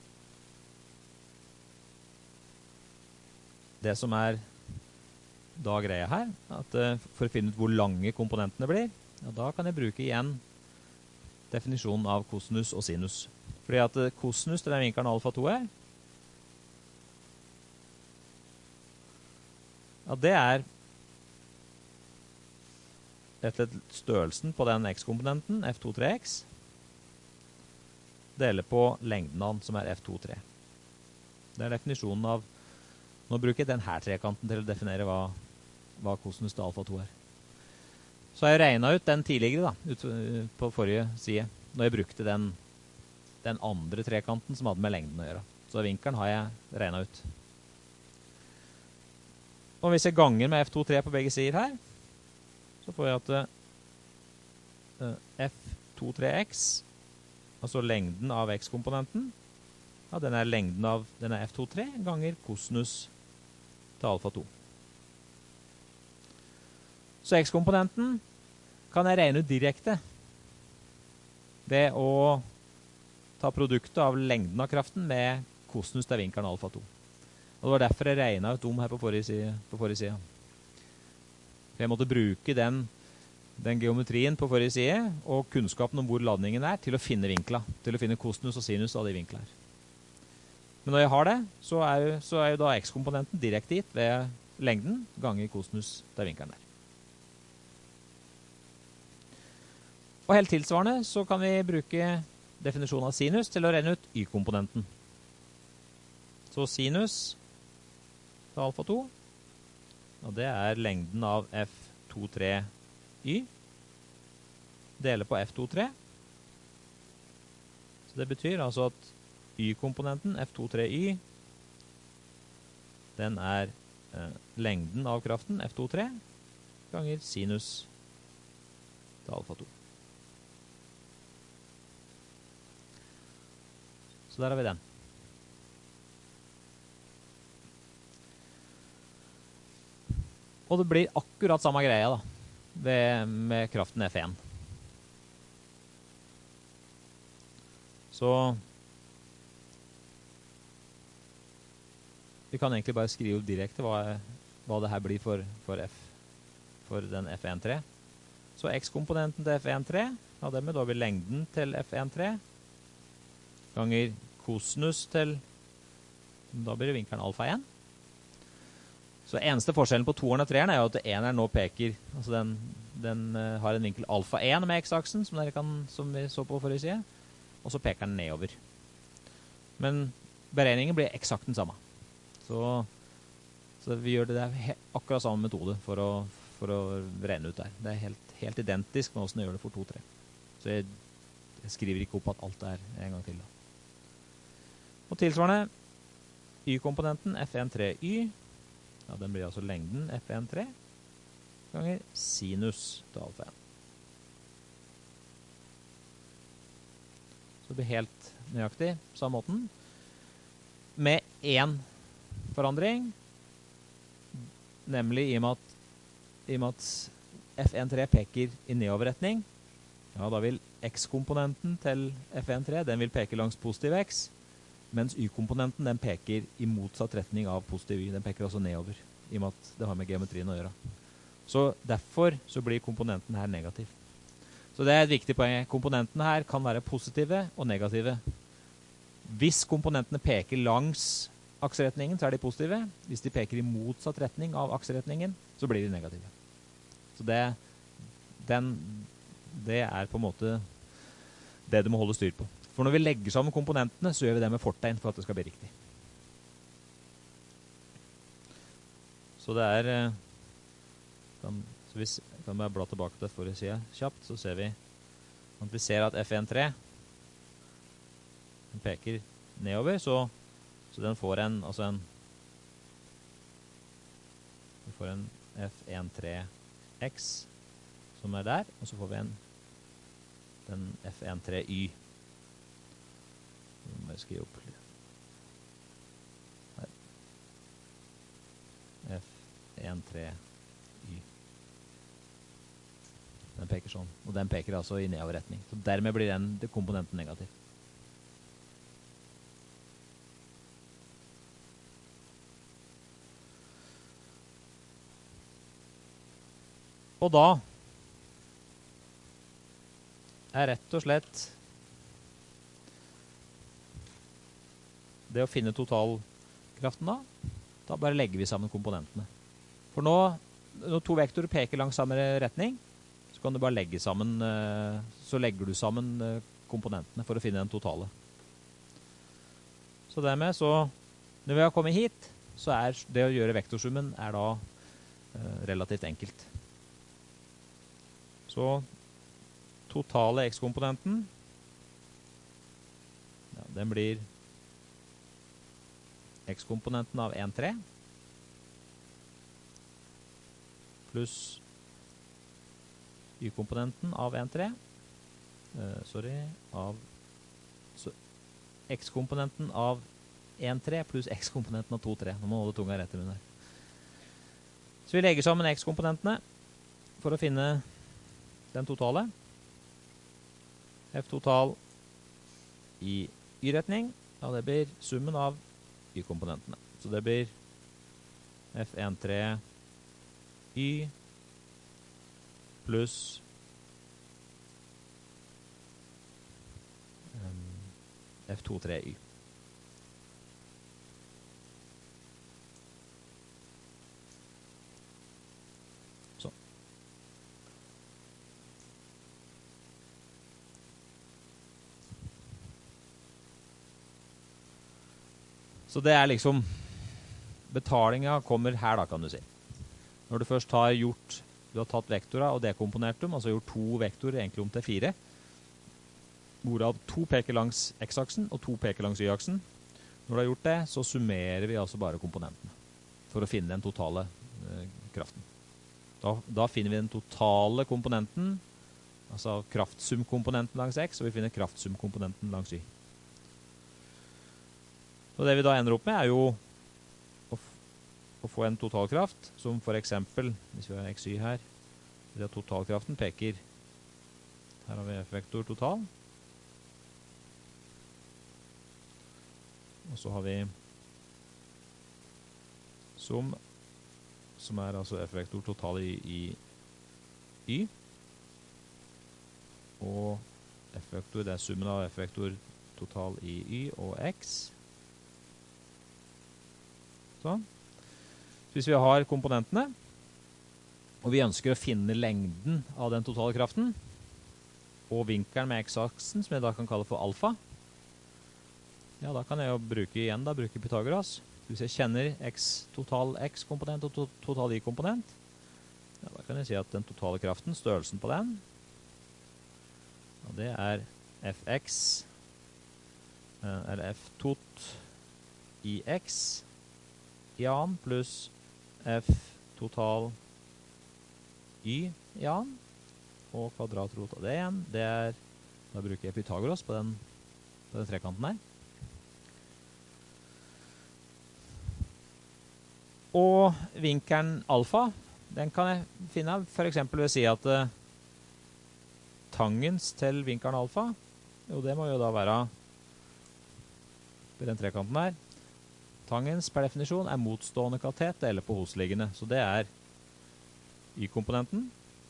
det som er da greia her, at for å finne ut hvor lange komponentene blir, ja, da kan jeg bruke igjen definisjonen av kosinus og sinus. Fordi at kosinus til den vinkelen alfa to er, ja, det er rett og slett størrelsen på den X-komponenten, F to tre X, deler på lengden av den, som er F to tre. Det er definisjonen av, nå bruker jeg denne trekanten til å definere hva, hva kosinus til alfa to er. Så har jeg regnet ut den tidligere da, ut på forrige side, når jeg brukte den, den andre trekanten som hadde med lengden å gjøre. Så vinkelen har jeg regnet ut. Og hvis jeg ganger med F to tre på begge sider her, så får jeg at uh, F to tre X, altså lengden av X-komponenten, ja, den er lengden av denne F to tre ganger kosinus til alfa to. Så X-komponenten kan jeg regne ut direkte ved å ta produktet av lengden av kraften med kosinus til vinkelen alfa to. Og det var derfor jeg regnet ut om her på forrige side. På forrige side. For jeg måtte bruke den, den geometrien på forrige side, og kunnskapen om hvor ladningen er, til å finne vinkla, til å finne kosinus og sinus av de vinkler. Men når jeg har det, så er, så er jo da X-komponenten direkte gitt ved lengden ganger kosinus til vinkelen der. Og helt tilsvarende så kan vi bruke definisjonen av sinus til å regne ut y-komponenten. Så sinus til alfa to, og det er lengden av f to tre y, deler på f to tre. Så det betyr altså at y-komponenten f to tre y, den er eh, lengden av kraften f to tre ganger sinus til alfa to. Så der har vi den. Og det blir akkurat samme greie da, ved, med kraften F en. Så vi kan egentlig bare skrive direkte hva, hva det her blir for, for, F, for den F en tre. Så x-komponenten til F en tre, ja, det med da blir lengden til F en tre, ganger kosinus til, da blir det vinkelen alfa en. Så eneste forskjellen på toeren og treeren er jo at eneren nå peker, altså den, den uh, har en vinkel alfa en med x-aksen, som, dere kan, som vi så på forrige side, og så peker den nedover. Men beregningen blir eksakt den samme. Så, så vi gjør det der akkurat samme metode for å, for å regne ut der. Det er helt, helt identisk med hvordan jeg gjør det for to tre. Så jeg, jeg skriver ikke opp at alt er en gang til da. Og tilsvarende, y-komponenten F en tre y, ja, den blir altså lengden F en tre ganger sinus til alfa en. Så det blir helt nøyaktig på samme måten. Med én forandring, nemlig i og med at, i og med at F en tre peker i nedoverretning, ja, da vil x-komponenten til F en tre, den vil peke langs positiv x, mens y-komponenten den peker i motsatt retning av positiv y. Den peker også nedover, i og med at det har med geometrien å gjøre. Så derfor så blir komponenten her negativ. Så det er et viktig poeng. Komponentene her kan være positive og negative. Hvis komponentene peker langs akseretningen, så er de positive. Hvis de peker i motsatt retning av akseretningen, så blir de negative. Så det, den, det er på en måte det du må holde styr på. For når vi legger sammen komponentene, så gjør vi det med fortegn for at det skal bli riktig. Så det er, kan, så hvis vi kan bare bla tilbake til forrige side kjapt, så ser vi at vi ser at F en tre den peker nedover, så, så den får en, altså en, vi får en F en tre x som er der, og så får vi en, den F en tre y. Nå må jeg skrive opp litt. Her. F en tre y. Den peker sånn, og den peker altså i nedoverretning. Så dermed blir den komponenten negativ. Og da er rett og slett det å finne totalkraften da, da bare legger vi sammen komponentene. For nå, når to vektorer peker langs samme retning, så kan du bare legge sammen, så legger du sammen komponentene for å finne den totale. Så dermed så, når vi har kommet hit, så er det å gjøre vektorsummen er da eh, relativt enkelt. Så totale x-komponenten, ja, den blir x-komponenten av en tre pluss y-komponenten av en tre uh, sorry av så, x-komponenten av en tre pluss x-komponenten av to tre. Nå må du holde tunga rett i munnen her. Så vi legger sammen x-komponentene for å finne den totale. F total i y-retning, ja, det blir summen av y-komponentene. Så det blir F en tre y pluss um, F to tre y. Så det er liksom, betalingen kommer her da, kan du si. Når du først har gjort, du har tatt vektorer og dekomponert dem, altså gjort to vektorer egentlig om til fire, hvorav to peker langs x-aksen og to peker langs y-aksen. Når du har gjort det, så summerer vi altså bare komponentene for å finne den totale eh, kraften. Da, da finner vi den totale komponenten, altså kraftsumkomponenten langs x, og vi finner kraftsumkomponenten langs y. Så det vi da ender opp med er jo å, å få en totalkraft, som for eksempel, hvis vi har xy her, det at totalkraften peker, her har vi f-vektor total, og så har vi sum, som er altså f-vektor total i, i y, og f-vektor, det er summen av f-vektor total i y og x. Sånn. Så hvis vi har komponentene, og vi ønsker å finne lengden av den totale kraften, og vinkelen med x-aksen, som jeg da kan kalle for alfa, ja, da kan jeg jo bruke igjen, da, bruke Pythagoras. Hvis jeg kjenner x, total x-komponent og to, total y-komponent, ja, da kan jeg si at den totale kraften, størrelsen på den, og det er fx, eller f tot i x, i annen, pluss f total y i annen, og kvadratrot av det igjen, det er, da bruker jeg Pythagoras på den, på den trekanten her. Og vinkelen alfa, den kan jeg finne for eksempel ved å si at uh, tangens til vinkelen alfa, jo det må jo da være på den trekanten her. Tangens per definisjon er motstående katet deler på hosliggende, så det er y-komponenten,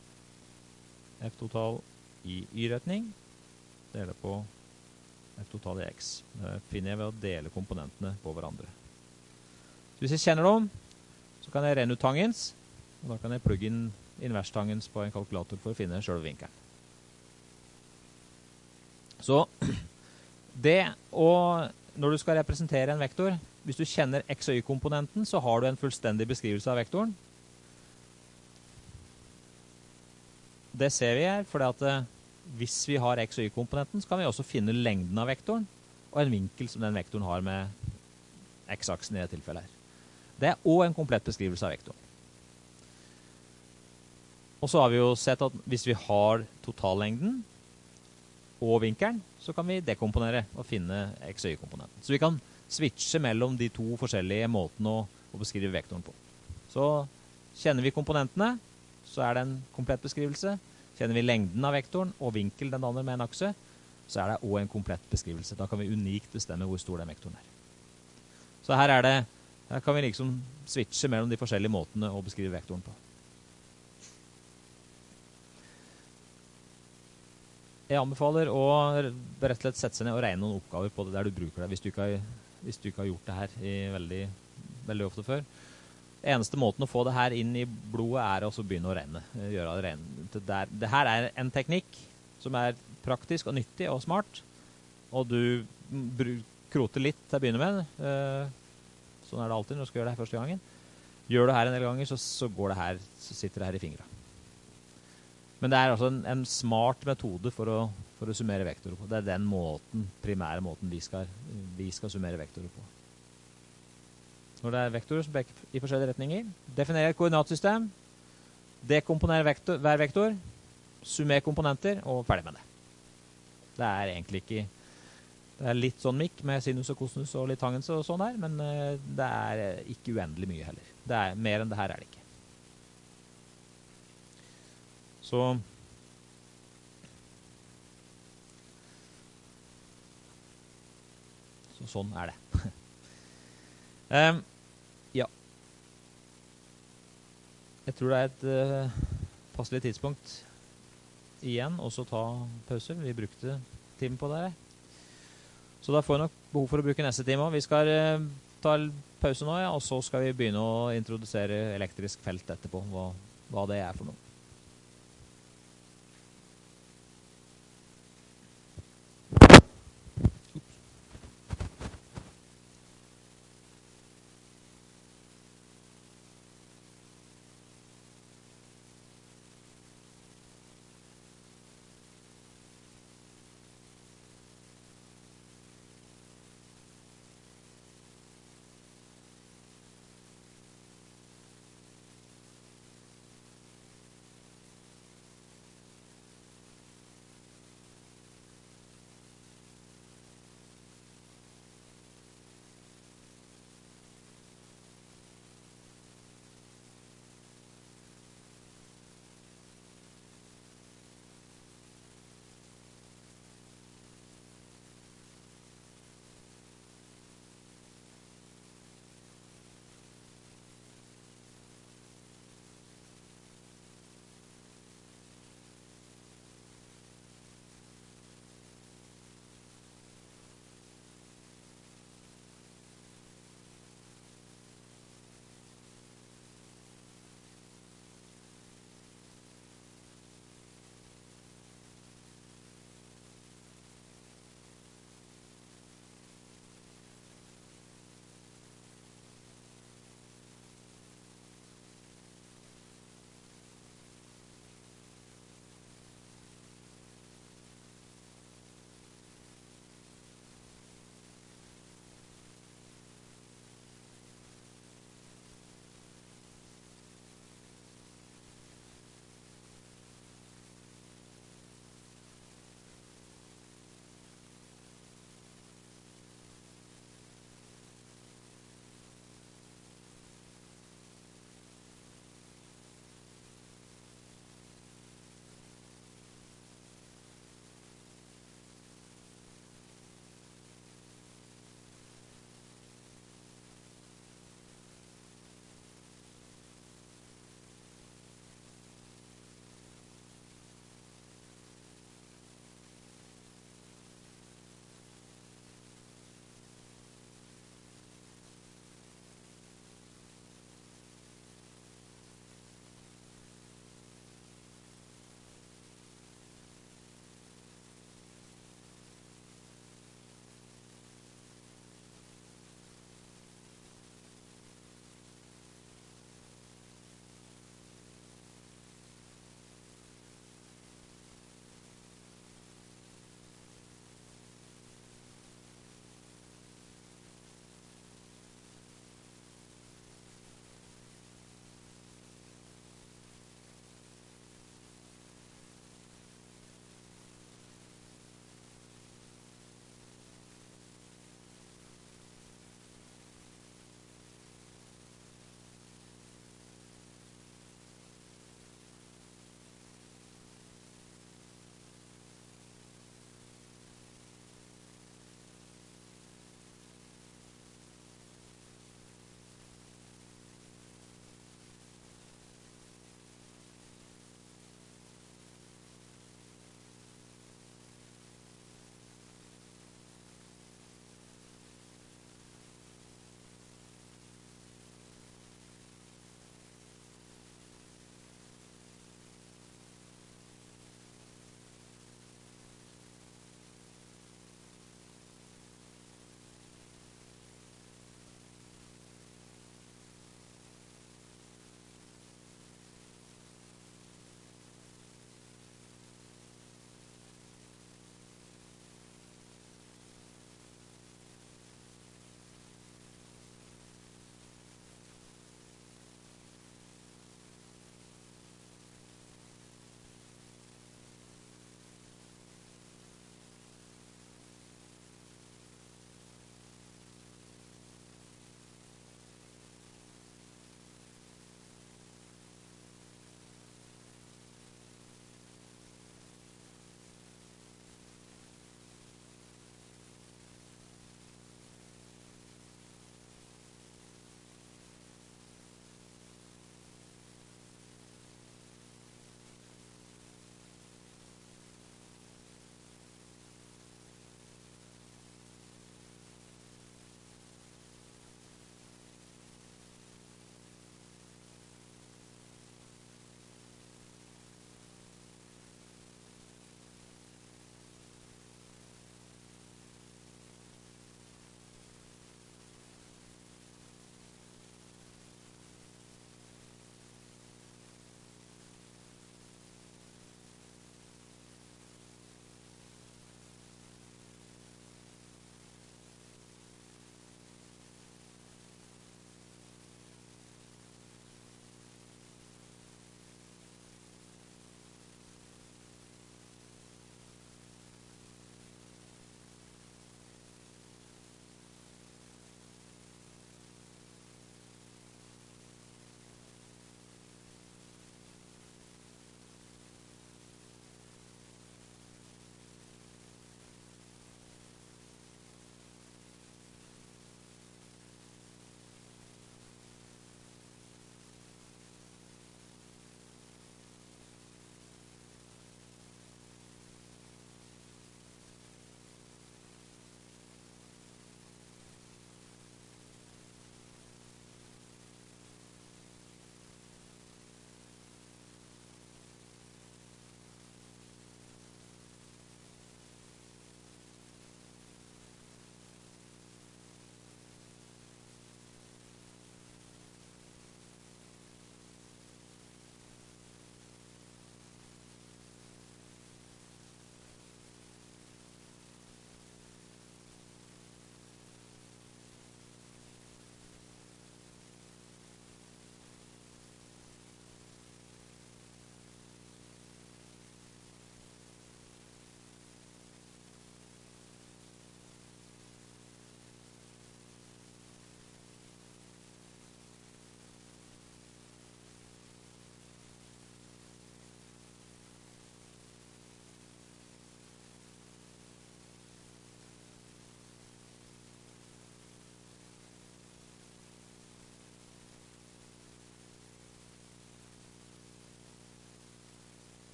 f total i y-retning, deler på f total i x. Det finner jeg ved å dele komponentene på hverandre. Så hvis jeg kjenner dem, så kan jeg regne ut tangens, og da kan jeg plugge inn inverstangens på en kalkulator for å finne selve vinkelen. Så det, og når du skal representere en vektor, hvis du kjenner x- og y-komponenten, så har du en fullstendig beskrivelse av vektoren. Det ser vi her, fordi at hvis vi har x- og y-komponenten, så kan vi også finne lengden av vektoren, og en vinkel som den vektoren har med x-aksen i det tilfellet her. Det er også en komplett beskrivelse av vektoren. Og så har vi jo sett at hvis vi har totallengden og vinkelen, så kan vi dekomponere og finne x- og y-komponenten. Så vi kan switche mellom de to forskjellige måtene å, å beskrive vektoren på. Så kjenner vi komponentene, så er det en komplett beskrivelse. Kjenner vi lengden av vektoren og vinkel den andre med en akse, så er det også en komplett beskrivelse. Da kan vi unikt bestemme hvor stor den vektoren er. Så her er det Her kan vi liksom switche mellom de forskjellige måtene å beskrive vektoren på. Jeg anbefaler å rett og slett sette seg ned og regne noen oppgaver på det der du bruker det, hvis du ikke har, hvis du ikke har gjort det her i veldig, veldig ofte før. Eneste måten å få det her inn i blodet er å begynne å regne. Gjøre det regne. Det, der, det her er en teknikk som er praktisk og nyttig og smart, og du kroter litt til å begynne med. Sånn er det alltid når du skal gjøre det her første gangen. Gjør du det her en del ganger, så, så, går det her, så sitter det her i fingrene. Men det er altså en, en smart metode for å, for å summere vektorer på. Det er den måten, primære måten vi skal, vi skal summere vektorer på. Når det er vektorer som peker i forskjellige retninger, definere et koordinatsystem, dekomponere vektor, hver vektor, summere komponenter, og ferdig med det. Det er egentlig ikke... Det er litt sånn mikk med sinus og kosinus og litt tangens og sånn her, men uh, det er ikke uendelig mye heller. Det er mer enn det her er det ikke. Så Så sånn er det. um, ja. Jeg tror det er et uh, passelig tidspunkt igjen, og så ta pause. Vi brukte timen på det her. Så da får vi nok behov for å bruke neste time også. Vi skal eh, ta pause nå, ja, og så skal vi begynne å introdusere elektrisk felt etterpå, hva, hva det er for noe.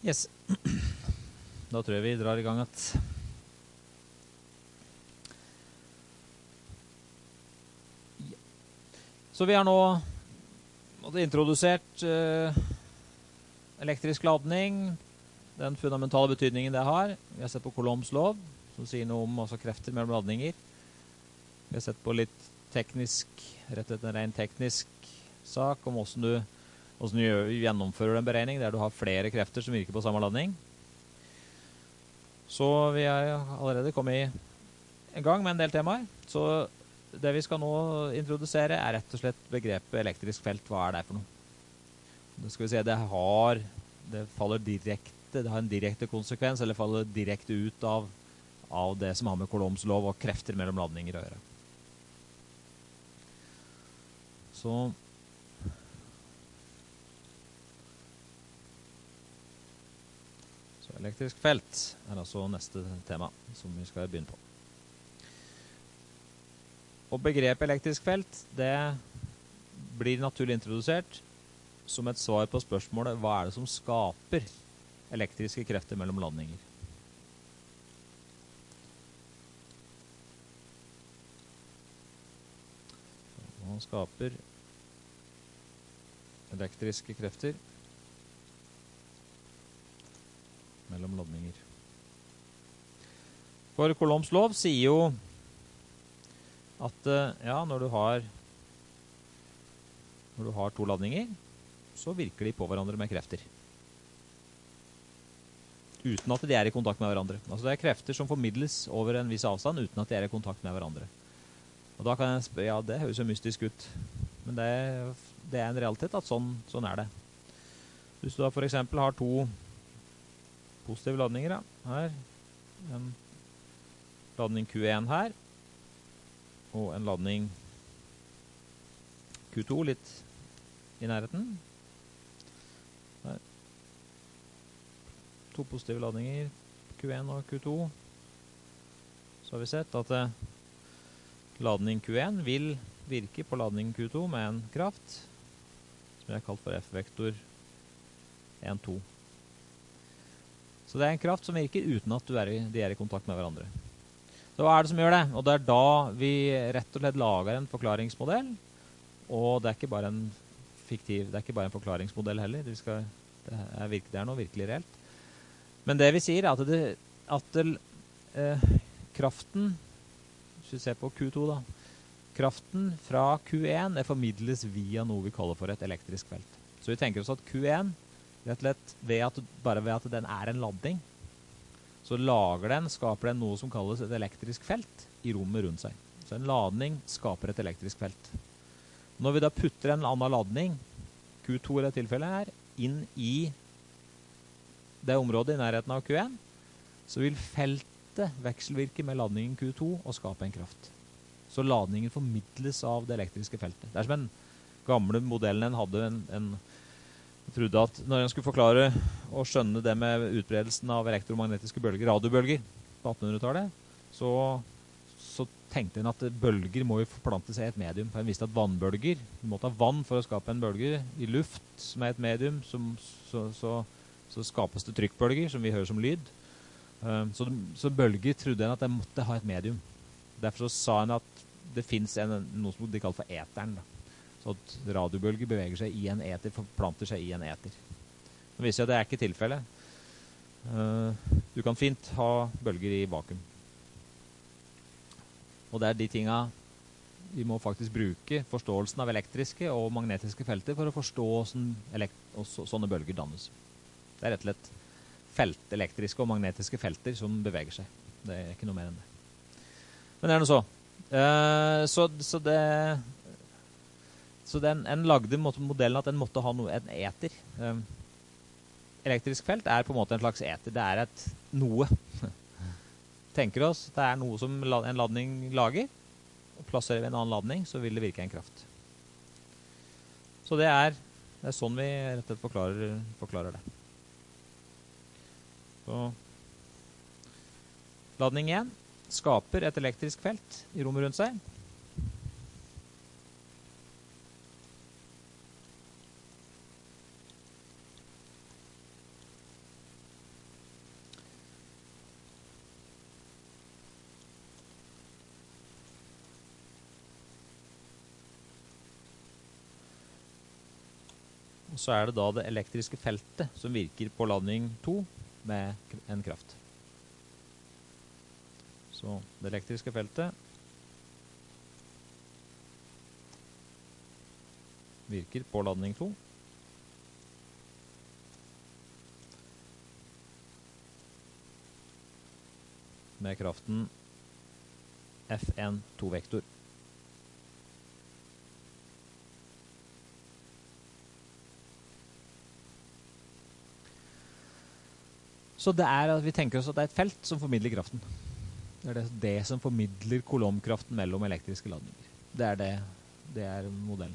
Yes. Da tror jeg vi drar i gang at ja. Så vi har nå introdusert uh, elektrisk ladning, den fundamentale betydningen det har. Vi har sett på Coulombs lov, som sier noe om også krefter mellom ladninger. Vi har sett på litt teknisk, rett og slett en ren teknisk sak om hvordan du, hvordan du gjennomfører en beregning der du har flere krefter som virker på samme ladning. Så vi har allerede kommet i gang med en del temaer. Så det vi skal nå introdusere er rett og slett begrepet elektrisk felt. Hva er det for noe? Det skal vi se, det har, det faller direkte, det har en direkte konsekvens, eller faller direkte ut av, av det som har med Coulombs lov og krefter mellom ladninger å gjøre. Så elektrisk felt er altså neste tema som vi skal begynne på. Og begrepet elektrisk felt, det blir naturlig introdusert som et svar på spørsmålet hva er det som skaper elektriske krefter mellom ladninger. Man skaper elektriske krefter mellom ladninger. For Coulombs lov sier jo at ja, når du har når du har to ladninger, så virker de på hverandre med krefter. Uten at de er i kontakt med hverandre. Altså det er krefter som formidles over en viss avstand uten at de er i kontakt med hverandre. Og da kan jeg spørre, ja, det høres jo mystisk ut. Men det, det er en realitet at sånn, sånn er det. Hvis du da for eksempel har to positive ladninger, ja. Her, en ladning Q en her, og en ladning Q to litt i nærheten. Her. To positive ladninger, Q en og Q to. Så har vi sett at eh, ladning Q en vil virke på ladning Q to med en kraft, som jeg har kalt for F-vektor en to. Så det er en kraft som virker uten at du er i, de er i kontakt med hverandre. Så hva er det som gjør det? Og det er da vi rett og slett lager en forklaringsmodell. Og det er ikke bare en fiktiv, det er ikke bare en forklaringsmodell heller. Det, skal, det, er, virke, det er noe virkelig reelt. Men det vi sier er at, det, at det, eh, kraften, hvis vi ser på Q to da, kraften fra Q en er formidles via noe vi kaller for et elektrisk felt. Så vi tenker oss at Q en rett og slett, ved at, bare ved at den er en ladning, så lager den, skaper den noe som kalles et elektrisk felt i rommet rundt seg. Så en ladning skaper et elektrisk felt. Når vi da putter en annen ladning, Q to i det tilfellet her, inn i det området i nærheten av Q en, så vil feltet vekselvirke med ladningen Q to og skape en kraft. Så ladningen formidles av det elektriske feltet. Det er som en gamle modellen en hadde en, en Jeg trodde at når en skulle forklare og skjønne det med utbredelsen av elektromagnetiske bølger, radiobølger på attenhundretallet, så, så tenkte en at bølger må jo forplante seg i et medium. For en visste at vannbølger, du måtte ha vann for å skape en bølge i luft som er et medium, som, så, så, så skapes det trykkbølger som vi hører som lyd. Um, så, så bølger trodde en at de måtte ha et medium. Derfor så sa en at det finnes en, noe som de kaller for eteren da. Så at radiobølger beveger seg i en eter, forplanter seg i en eter. Nå viser jeg at det er ikke tilfellet. Uh, du kan fint ha bølger i vakuum. Og det er de tinga vi må faktisk bruke forståelsen av elektriske og magnetiske felter for å forstå hvordan sånne bølger dannes. Det er rett og slett felt, elektriske og magnetiske felter som beveger seg. Det er ikke noe mer enn det. Men det er noe så. Uh, så, så det... Så den, en lagde modellen at den måtte ha noe, en eter. Um, elektrisk felt er på en måte en slags eter. Det er et noe. Tenker oss, det er noe som en ladning lager. Og plasserer vi en annen ladning, så vil det virke en kraft. Så det er, det er sånn vi rett og slett forklarer, forklarer det. Så ladning én skaper et elektrisk felt i rommet rundt seg. Og så er det da det elektriske feltet som virker på ladning to med en kraft. Så det elektriske feltet virker på ladning to. Med kraften F N to-vektor. Så det er at vi tenker oss at det er et felt som formidler kraften. Det er det, det som formidler kolomkraften mellom elektriske ladninger. Det er det, det er modellen.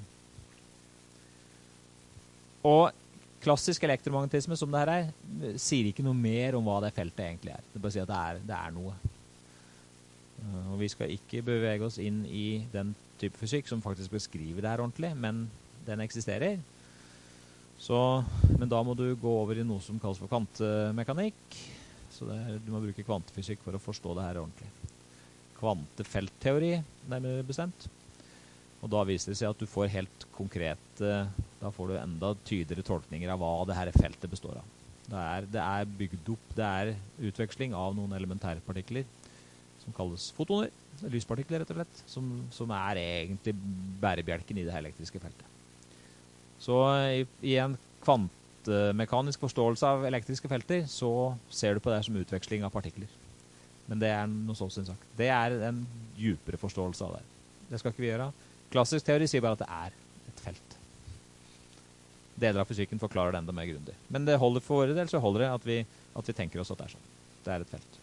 Og klassisk elektromagnetisme som det her er, sier ikke noe mer om hva det feltet egentlig er. Det bare sier at det er, det er noe. Og vi skal ikke bevege oss inn i den type fysikk som faktisk beskriver det her ordentlig, men den eksisterer. Så, men da må du gå over i noe som kalles for kvantemekanikk. Så det er, du må bruke kvantefysikk for å forstå det her ordentlig. Kvantefeltteori, nærmere bestemt. Og da viser det seg at du får helt konkret, da får du enda tydeligere tolkninger av hva det her feltet består av. Det er, det er bygd opp, det er utveksling av noen elementære partikler som kalles fotoner, lyspartikler rett og slett, som, som er egentlig bærebjelken i det her elektriske feltet. Så i, i en kvantemekanisk forståelse av elektriske felter, så ser du på det som utveksling av partikler. Men det er noe sånn sin sak. Det er en djupere forståelse av det. Det skal ikke vi gjøre. Klassisk teori sier bare at det er et felt. Deler av fysikken forklarer det enda mer grundig. Men det holder for våre del, så holder det at vi, at vi tenker oss at det er sånn. Det er et felt.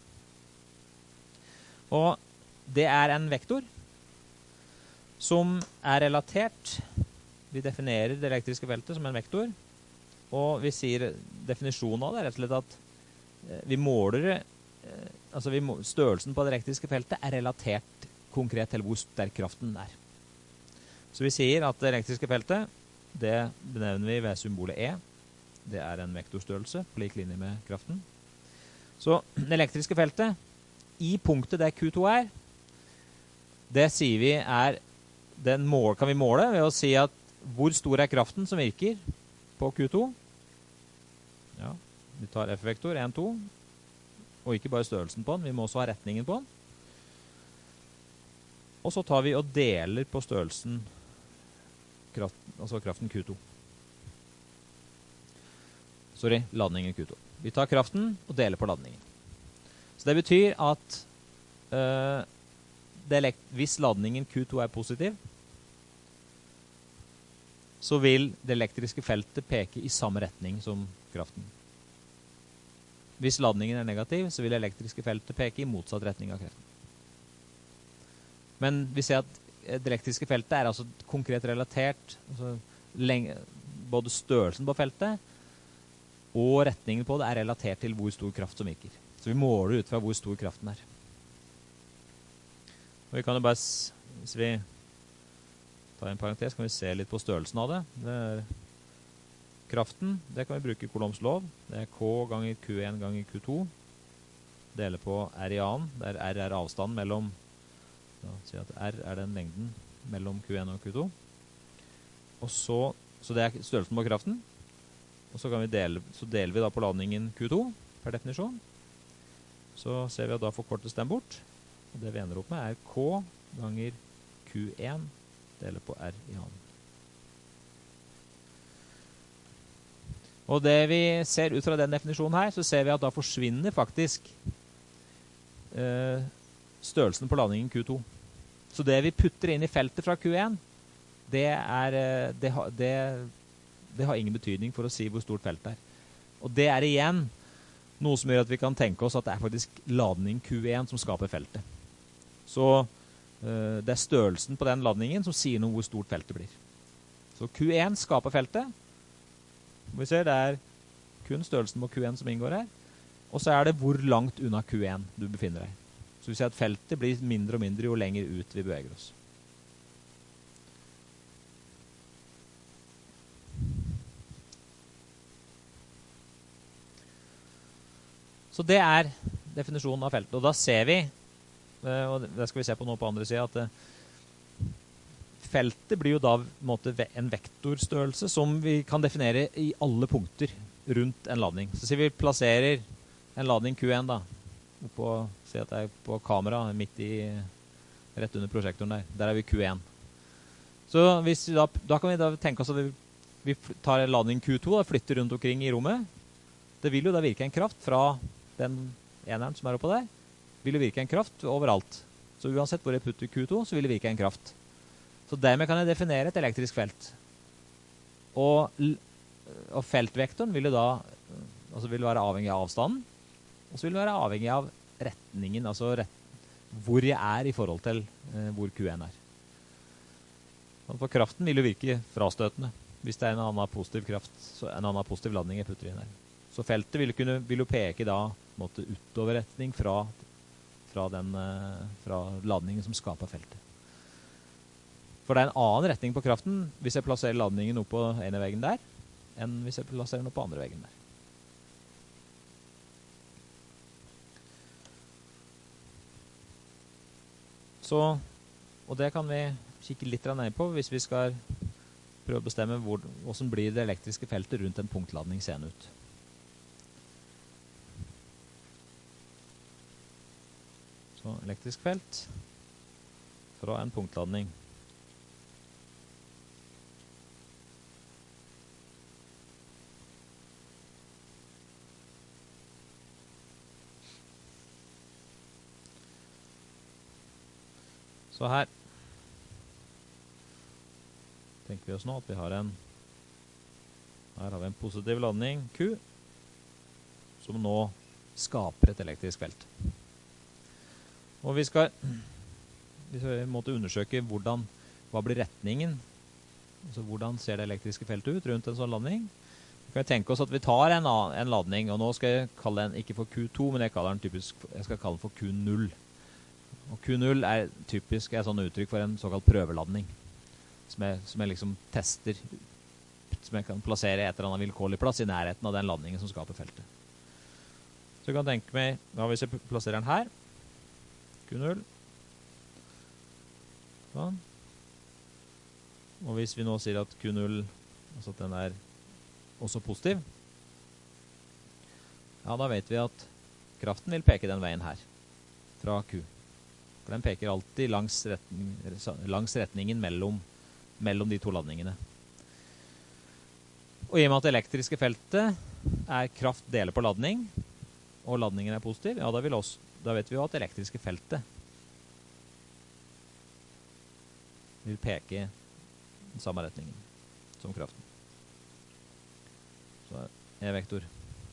Og det er en vektor som er relatert. Vi definerer det elektriske feltet som en vektor, og vi sier definisjonen av det er rett og slett at eh, vi måler, eh, altså vi må, størrelsen på det elektriske feltet er relatert konkret til hvor sterk kraften er. Så vi sier at det elektriske feltet, det benevner vi ved symbolet E. Det er en vektorstørrelse på lik linje med kraften. Så det elektriske feltet, i punktet der Q to er, det sier vi er, den mål, kan vi måle ved å si at hvor stor er kraften som virker på Q to? Ja, vi tar F-vektor, en, to, og ikke bare størrelsen på den, vi må også ha retningen på den. Og så tar vi og deler på størrelsen, kraft, altså kraften Q to. Sorry, ladningen Q to. Vi tar kraften og deler på ladningen. Så det betyr at øh, det, hvis ladningen Q to er positiv, så vil det elektriske feltet peke i samme retning som kraften. Hvis ladningen er negativ, så vil det elektriske feltet peke i motsatt retning av kraften. Men vi ser at det elektriske feltet er altså konkret relatert, altså lenge, både størrelsen på feltet og retningen på det er relatert til hvor stor kraft som virker. Så vi måler ut fra hvor stor kraften er. Og vi kan jo bare, hvis vi ta en parentes, kan vi se litt på størrelsen av det. Det er kraften, det kan vi bruke Coulombs lov. Det er K ganger Q en ganger Q to. Deler på R i annen, der R er avstanden mellom, da sier jeg at R er den lengden mellom Q en og Q to. Og så, så det er størrelsen på kraften. Og så, kan vi dele, så deler vi da på ladningen Q to, per definisjon. Så ser vi at da forkortes den bort. Og det vi ender opp med er K ganger Q en deler på R i annen. Og det vi ser ut fra den definisjonen her, så ser vi at da forsvinner faktisk eh, størrelsen på ladningen Q to. Så det vi putter inn i feltet fra Q en, det, er, det, ha, det, det har ingen betydning for å si hvor stort feltet er. Og det er igjen noe som gjør at vi kan tenke oss at det er faktisk ladning Q en som skaper feltet. Så det er størrelsen på den ladningen som sier noe hvor stort feltet blir. Så Q en skaper feltet. Vi ser det er kun størrelsen på Q en som inngår her. Og så er det hvor langt unna Q en du befinner deg. Så vi ser at feltet blir mindre og mindre jo lenger ut vi beveger oss. Så det er definisjonen av feltet. Og da ser vi, og det skal vi se på nå på andre siden, at feltet blir jo da på en måte en vektorstørrelse som vi kan definere i alle punkter rundt en ladning. Så sier vi plasserer en ladning Q en da, oppå, se at det er på kamera midt i, rett under prosjektoren der. Der er vi Q en. Så hvis vi da, da kan vi da tenke oss at vi, vi tar en ladning Q to og flytter rundt omkring i rommet. Det vil jo da virke en kraft fra den eneren som er oppå der. Vil jo virke en kraft overalt. Så uansett hvor jeg putter Q to, så vil det virke en kraft. Så dermed kan jeg definere et elektrisk felt. Og, og feltvektoren vil jo da altså vil være avhengig av avstanden, og så vil det være avhengig av retningen, altså rett, hvor jeg er i forhold til eh, hvor Q en er. For kraften vil jo virke frastøtende hvis det er en annen positiv kraft, så en annen positiv ladning jeg putter inn her. Så feltet vil, kunne, vil jo peke da måte, utoverretning fra, fra, den, eh, fra ladningen som skaper feltet. For det er en annen retning på kraften hvis jeg plasserer ladningen opp på ene veggen der, enn hvis jeg plasserer den opp på andre veggen der. Så, og det kan vi kikke litt ned på hvis vi skal prøve å bestemme hvor, hvordan blir det elektriske feltet rundt en punktladning seende ut. Så elektrisk felt fra en punktladning. Så her tenker vi oss nå at vi har en her har vi en positiv ladning Q som nå skaper et elektrisk felt. Og vi skal vi måtte undersøke hvordan, hva blir retningen, altså hvordan ser det elektriske feltet ut rundt en sånn ladning. Vi kan tenke oss at vi tar en, en ladning, og nå skal jeg kalle den ikke for Q to, men jeg kaller den typisk, jeg skal kalle den for Q null. Og Q null er typisk et sånn uttrykk for en såkalt prøveladning, som jeg, som jeg liksom tester, som jeg kan plassere et eller annet vilkårlig plass i nærheten av den ladningen som skaper feltet. Så jeg kan tenke meg, da hvis jeg plasserer den her, Q null, sånn. Og hvis vi nå sier at Q null, altså at den er også positiv, ja, da vet vi at kraften vil peke den veien her, fra Q. For den peker alltid langs, retning, langs retningen mellom, mellom de to ladningene. Og i og med at det elektriske feltet er kraft deler på ladning, og ladningen er positiv, ja, da, vil også, da vet vi jo at det elektriske feltet vil peke den samme retningen som kraften. Så er E-vektor.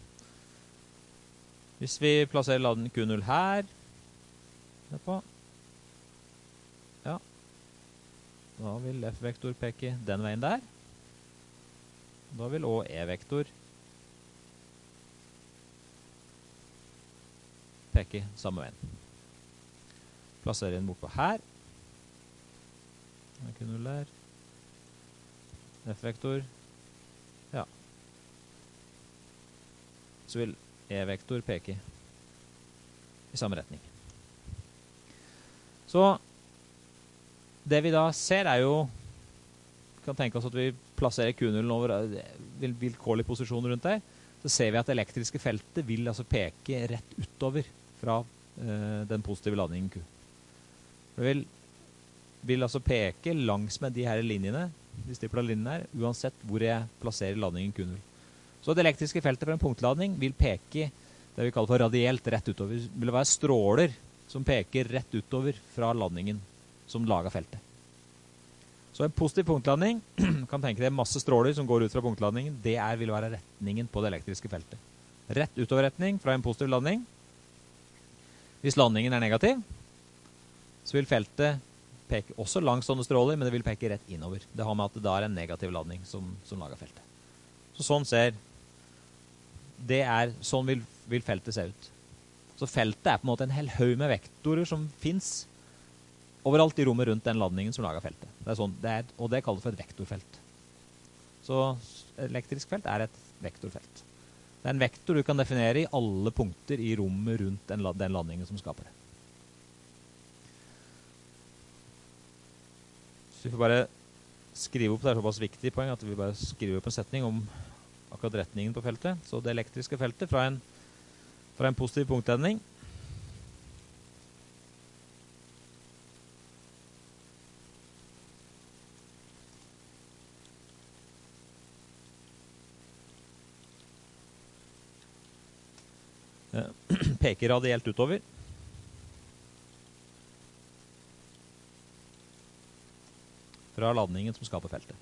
Hvis vi plasserer ladningen Q null her, derpå, ja, da vil F-vektor peke den veien der. Da vil også E-vektor peke samme veien. Plasserer den bort på her. Q null der. F-vektor. Ja. Så vil E-vektor peke i samme retning. Så det vi da ser er jo, vi kan tenke oss at vi plasserer Q null over vilkårlig posisjon rundt der, så ser vi at det elektriske feltet vil altså peke rett utover fra eh, den positive ladningen Q. Det vil, vil altså peke langs med de her linjene, de stipla linjene her, uansett hvor jeg plasserer ladningen Q null. Så det elektriske feltet for en punktladning vil peke det vi kaller for radielt rett utover. Det vil være stråler som peker rett utover fra ladningen som lager feltet. Så en positiv punktladning, kan tenke deg masse stråler som går ut fra punktladningen, det er, vil være retningen på det elektriske feltet. Rett utoverretning fra en positiv ladning. Hvis landingen er negativ, så vil feltet peke også langs sånne stråler, men det vil peke rett innover. Det har med at det da er en negativ ladning som, som lager feltet. Så sånn ser, det er, sånn vil, vil feltet se ut. Så feltet er på en måte en hel haug med vektorer som finnes overalt i rommet rundt den ladningen som lager feltet. Det er sånn, det er, og det kalles for et vektorfelt. Så elektrisk felt er et vektorfelt. Det er en vektor du kan definere i alle punkter i rommet rundt den, den ladningen som skaper det. Så vi får bare skrive opp, det er såpass viktig poeng at vi bare skriver opp en setning om akkurat retningen på feltet. Så det elektriske feltet fra en, fra en positiv punktledning. Peker radielt utover. Fra ladningen som skaper feltet.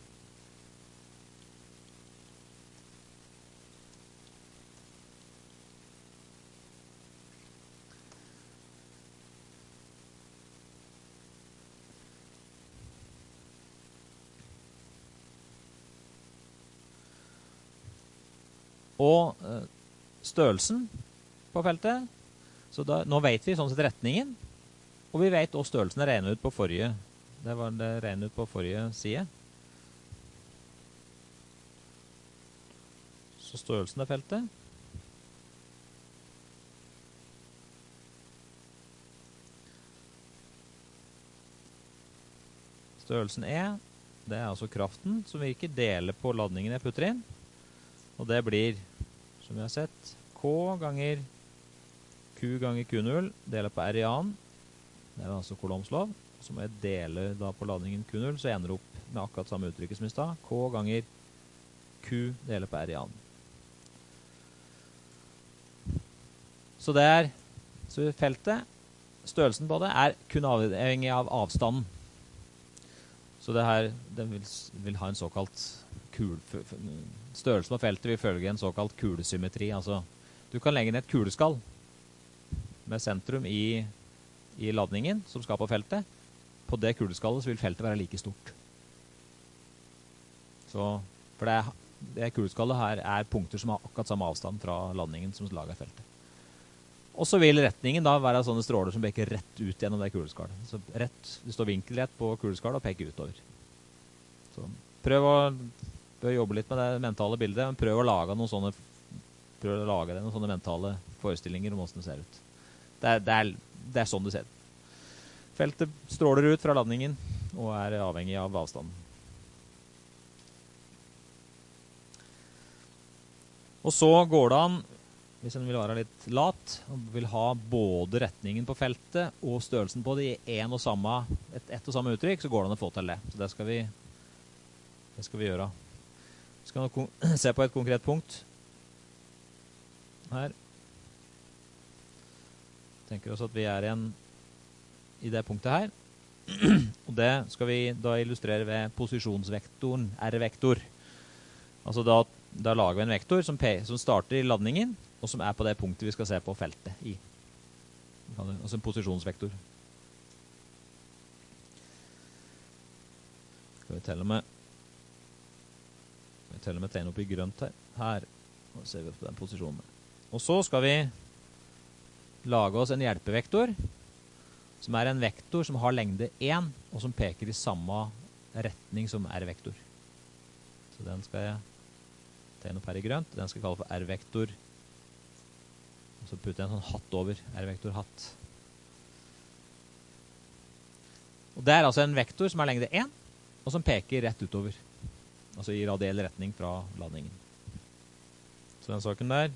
Og eh, størrelsen på feltet, så da, nå vet vi sånn sett retningen, og vi vet også størrelsen er regnet ut på forrige, det var det regnet ut på forrige side. Så størrelsen av feltet. Størrelsen E, det er altså kraften som vi ikke deler på ladningen jeg putter inn, og det blir, som vi har sett, K ganger Q ganger Q null, deler på R i annen. Det er altså Coulombs lov. Så må jeg dele da på ladningen Q null, så jeg ender opp med akkurat samme uttrykket som i stad. K ganger Q deler på R i annen. Så det er, så feltet, størrelsen på det er kun avhengig av avstanden. Så det her, den vil, vil ha en såkalt kul, størrelsen på feltet vil følge en såkalt kulesymmetri. Altså, du kan legge ned et kuleskall med sentrum i, i ladningen som skal på feltet. På det kuleskallet så vil feltet være like stort. Så, for det, det kuleskallet her er punkter som har akkurat samme avstand fra ladningen som lager feltet. Og så vil retningen da være sånne stråler som peker rett ut gjennom det kuleskallet. Så rett, det står vinkelrett på kuleskallet og peker utover. Så prøv å, prøv å jobbe litt med det mentale bildet, men prøv å lage noen sånne, prøv å lage noen sånne mentale forestillinger om hvordan det ser ut. Det er, det, er, det er sånn det ser ut. Feltet stråler ut fra ladningen og er avhengig av avstanden. Og så går det an, hvis en vil være litt lat, og vil ha både retningen på feltet og størrelsen på det i en og samme, et, et og samme uttrykk, så går det an å få til det. Så det skal vi, det skal vi gjøre. Vi skal nå se på et konkret punkt. Her. Tenker oss at vi er en, i det punktet her. Og det skal vi da illustrere ved posisjonsvektoren, R-vektor. Altså da, da lager vi en vektor som, som starter i ladningen, og som er på det punktet vi skal se på feltet i. Altså en posisjonsvektor. Skal vi telle med, skal vi telle med tegn opp i grønt her. Her, og ser vi på den posisjonen. Og så skal vi lage oss en hjelpevektor, som er en vektor som har lengde én, og som peker i samme retning som R-vektor. Så den skal jeg tegne opp her i grønt. Den skal jeg kalle for R-vektor. Og så putter jeg en sånn hatt over, R-vektor hatt. Og det er altså en vektor som har lengde én, og som peker rett utover. Altså i radiell retning fra ladningen. Så den saken der,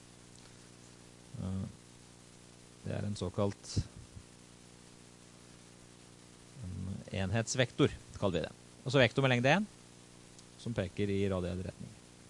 det er en såkalt enhetsvektor, kaller vi det. Og så vektor med lengde én, som peker i radiell retning.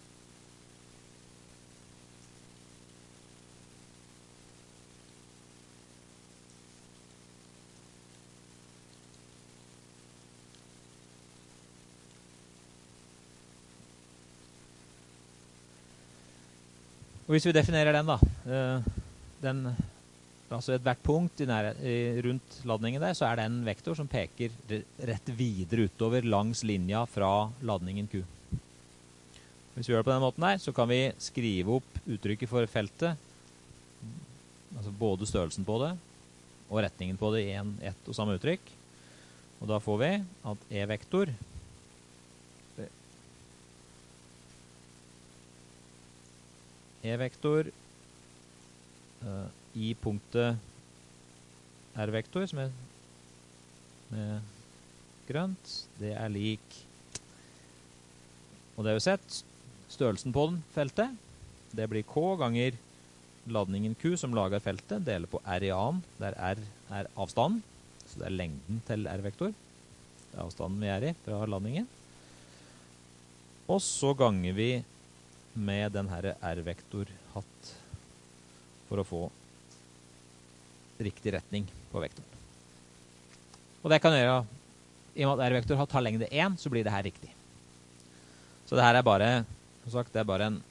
Og hvis vi definerer den da, den, altså et hvert punkt i nær, i, rundt ladningen der, så er det en vektor som peker rett videre utover langs linja fra ladningen Q. Hvis vi gjør det på den måten der, så kan vi skrive opp uttrykket for feltet, altså både størrelsen på det og retningen på det i en, ett og samme uttrykk. Og da får vi at E-vektor E-vektor uh, i punktet R-vektor, som er med grønt, det er lik, og det har vi sett, størrelsen på den feltet, det blir K ganger ladningen Q som lager feltet, deler på R i annen, der R er avstanden, så det er lengden til R-vektor, det er avstanden vi er i fra ladningen. Og så ganger vi med den her R-vektor-hatt for å få riktig retning på vektoren. Og det kan gjøre, i og med at R-vektor har lengde én, så blir det her riktig. Så det her er bare, som sagt, det er bare en,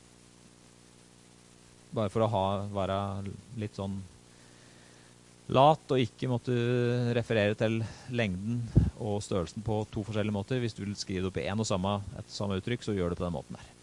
bare for å ha, være litt sånn lat og ikke måtte referere til lengden og størrelsen på to forskjellige måter. Hvis du vil skrive det opp i en og samme, et samme uttrykk, så gjør det på den måten her.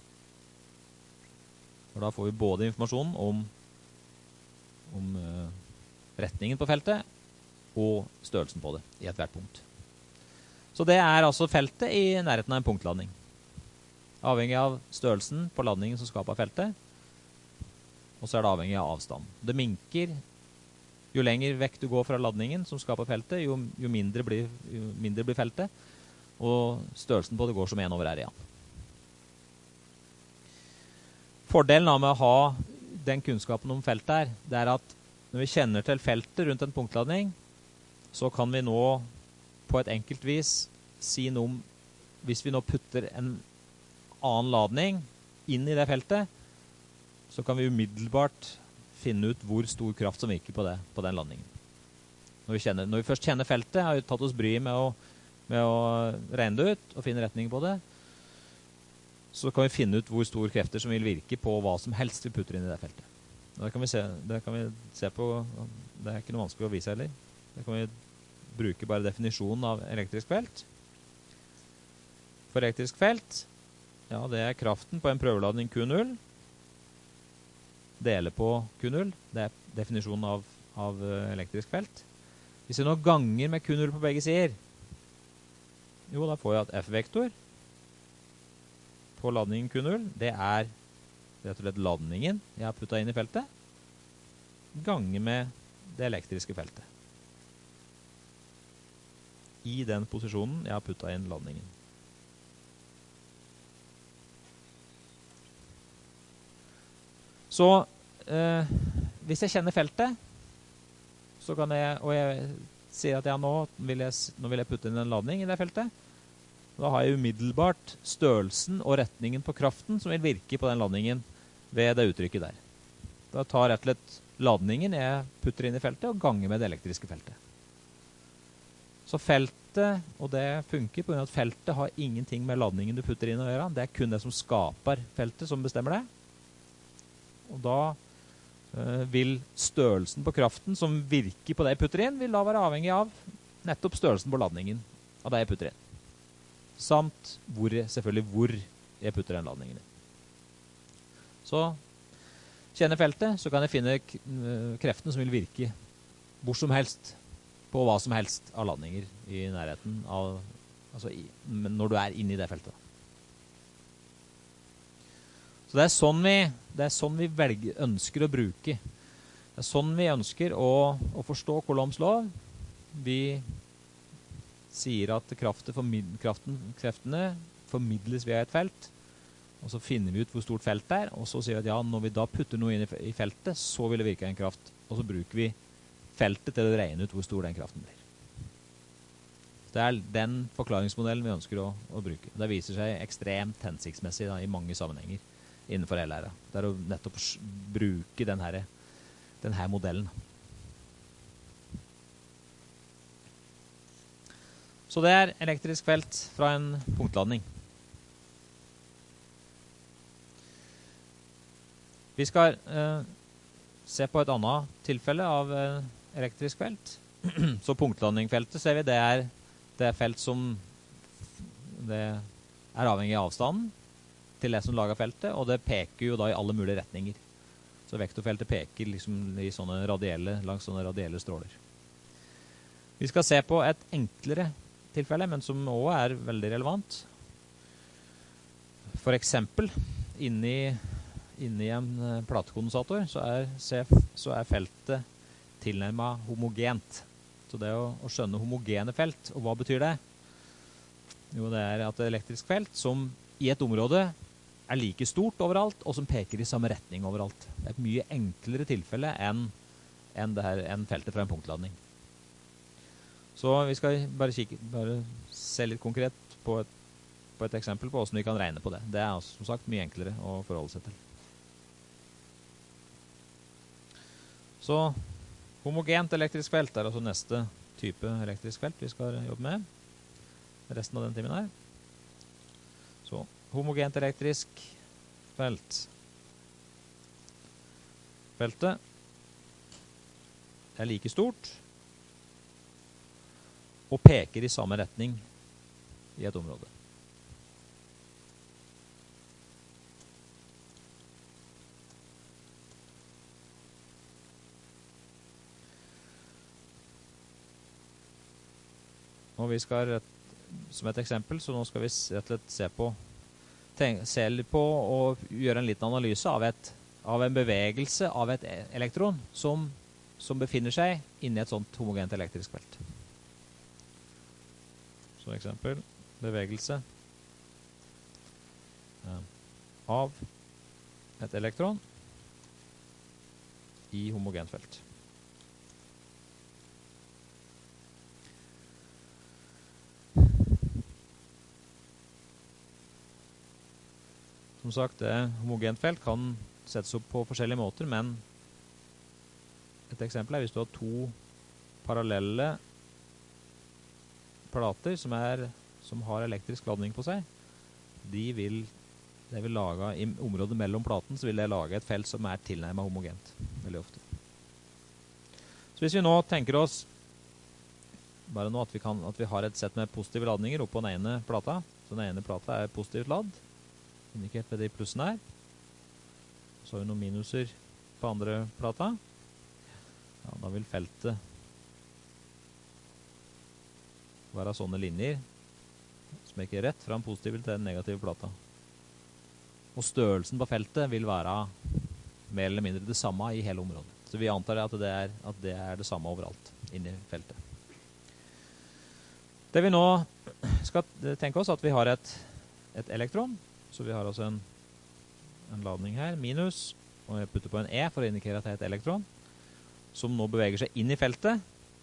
Og da får vi både informasjonen om, om uh, retningen på feltet og størrelsen på det i et hvert punkt. Så det er altså feltet i nærheten av en punktladning. Avhengig av størrelsen på ladningen som skaper feltet, og så er det avhengig av avstand. Det minker, jo lenger vekk du går fra ladningen som skaper feltet, jo, jo, mindre, blir, jo mindre blir feltet, og størrelsen på det går som en over R igjen. Fordelen av med å ha den kunnskapen om feltet her, det er at når vi kjenner til feltet rundt en punktladning, så kan vi nå på et enkelt vis si noe om, hvis vi nå putter en annen ladning inn i det feltet, så kan vi umiddelbart finne ut hvor stor kraft som virker på, det, på den landingen. Når vi, kjenner, når vi først kjenner feltet, har vi tatt oss bry med å, med å regne det ut og finne retning på det, så kan vi finne ut hvor stor krefter som vil virke på hva som helst vi putter inn i det feltet. Det kan vi se, det kan vi se på, det er ikke noe vanskelig å vise heller. Det kan vi bruke bare definisjonen av elektrisk felt. For elektrisk felt, ja, det er kraften på en prøveladning Q null, dele på Q null, det er definisjonen av, av elektrisk felt. Hvis vi nå ganger med Q null på begge sider, jo, da får jeg at F-vektor på ladningen Q null, det er rett og slett ladningen jeg har puttet inn i feltet, ganger med det elektriske feltet. I den posisjonen jeg har puttet inn ladningen. Så eh, hvis jeg kjenner feltet, så kan jeg, og jeg sier at ja, nå, vil jeg, nå vil jeg putte inn en ladning i det feltet, da har jeg umiddelbart størrelsen og retningen på kraften som vil virke på den ladningen ved det uttrykket der. Da tar rett og slett ladningen jeg putter inn i feltet og ganger med det elektriske feltet. Så feltet, og det funker på grunn av at feltet har ingenting med ladningen du putter inn å gjøre, det er kun det som skaper feltet som bestemmer det. Og da uh, vil størrelsen på kraften som virker på det jeg putter inn, vil da være avhengig av nettopp størrelsen på ladningen av det jeg putter inn. Samt hvor, selvfølgelig hvor jeg putter den ladningen inn. Så kjenner feltet, så kan jeg finne kreftene som vil virke hvor som helst, på hva som helst av ladninger i nærheten av, altså i, når du er inne i det feltet. Så det er sånn vi, det er sånn vi velger, ønsker å bruke. Det er sånn vi ønsker å, å forstå Coulombs lov. Vi sier at kraften, kraften, kreftene formidles via et felt, og så finner vi ut hvor stort felt det er, og så sier vi at ja, når vi da putter noe inn i feltet, så vil det virke en kraft, og så bruker vi feltet til å regne ut hvor stor den kraften blir. Det er den forklaringsmodellen vi ønsker å, å bruke. Det viser seg ekstremt hensiktsmessig da, i mange sammenhenger innenfor el-læra. Det er å nettopp bruke den her, den her modellen. Så det er elektrisk felt fra en punktladning. Vi skal eh, se på et annet tilfelle av eh, elektrisk felt. Så punktladningfeltet ser vi, det er, det er felt som det er avhengig av avstanden til det som lager feltet, og det peker jo da i alle mulige retninger. Så vektorfeltet peker liksom i sånne radielle, langs sånne radielle stråler. Vi skal se på et enklere tilfelle, men som også er veldig relevant. For eksempel, inni, inni en platekondensator så er, så er feltet tilnærmet homogent. Så det å, å skjønne homogene felt, og hva betyr det? Jo, det er at det er elektrisk felt som i et område er like stort overalt, og som peker i samme retning overalt. Det er et mye enklere tilfelle enn, enn, det her, enn feltet fra en punktladning. Så vi skal bare, kikke, bare se litt konkret på et, på et eksempel på hvordan vi kan regne på det. Det er altså, som sagt mye enklere å forholde seg til. Så homogent elektrisk felt er altså neste type elektrisk felt vi skal jobbe med resten av den timen her. Så homogent elektrisk felt. Feltet er like stort og peker i samme retning i et område. Og vi skal, som et eksempel, så nå skal vi rett og slett se på, tenk, se litt på og gjøre en liten analyse av, et, av en bevegelse av et elektron som, som befinner seg inni et sånt homogent elektrisk felt. Så eksempel, bevegelse ja, av et elektron i homogent felt. Som sagt, det homogent felt kan settes opp på forskjellige måter, men et eksempel er hvis du har to parallelle plater som, er, som har elektrisk ladning på seg. De vil, det vil lage, i området mellom platen, så vil det lage et felt som er tilnærmet homogent, veldig ofte. Så hvis vi nå tenker oss, bare nå at vi, kan, at vi har et sett med positive ladninger oppe på den ene plata, så den ene plata er positivt ladd, indikert ved de plussene her. Så har vi noen minuser på andre plata. Ja, da vil feltet være sånne linjer som ikke er rett fra den positive til den negative plata. Og størrelsen på feltet vil være mer eller mindre det samme i hele området. Så vi antar at det er, at det, er det samme overalt inni feltet. Det vi nå skal tenke oss at vi har et, et elektron. Så vi har altså en, en ladning her, minus, og jeg putter på en E for å indikere at det er et elektron, som nå beveger seg inn i feltet,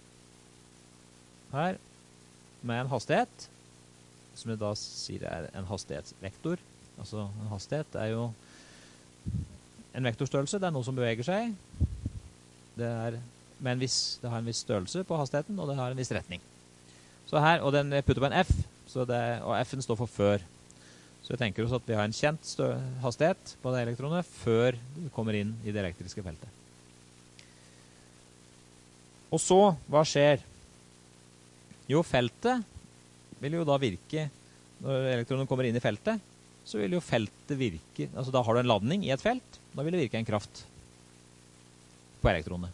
her, med en hastighet, som jeg da sier er en hastighetsvektor. Altså en hastighet er jo en vektorstørrelse, det er noe som beveger seg, det, er med en viss, det har en viss størrelse på hastigheten, og det har en viss retning. Så her, og den jeg putter på en F, så det, og F-en står for før. Så jeg tenker oss at vi har en kjent hastighet på det elektronet før det kommer inn i det elektriske feltet. Og så, hva skjer? Jo, feltet vil jo da virke, når elektronen kommer inn i feltet, så vil jo feltet virke, altså da har du en ladning i et felt, da vil det virke en kraft på elektronet.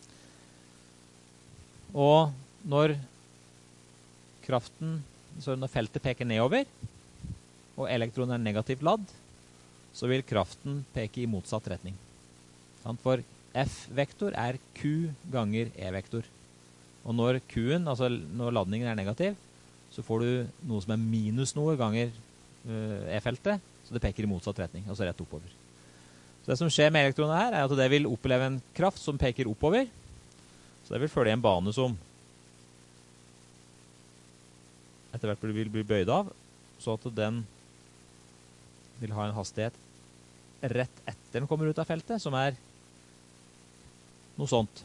Og når kraften, så når feltet peker nedover, og elektronen er negativt ladd, så vil kraften peke i motsatt retning. For F-vektor er Q ganger E-vektor. Og når Q-en, altså når ladningen er negativ, så får du noe som er minus noe ganger uh, E-feltet, så det peker i motsatt retning, altså rett oppover. Så det som skjer med elektronet her, er at det vil oppleve en kraft som peker oppover, så det vil følge en bane som etter hvert vil bli bøyd av, så at den vil ha en hastighet rett etter den kommer ut av feltet, som er noe sånt.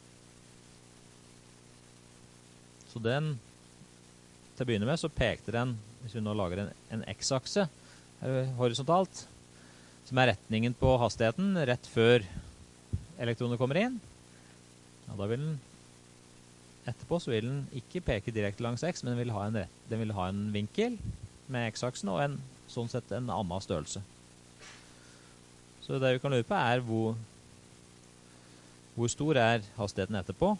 Så den, til å begynne med, så pekte den, hvis vi nå lager en, en x-akse horisontalt, som er retningen på hastigheten rett før elektronet kommer inn. Ja, da vil den, etterpå så vil den ikke peke direkte langs x, men den vil ha en, den vil ha en vinkel med x-aksen og en, sånn sett en annen størrelse. Så det vi kan lure på er hvor, hvor stor er hastigheten etterpå,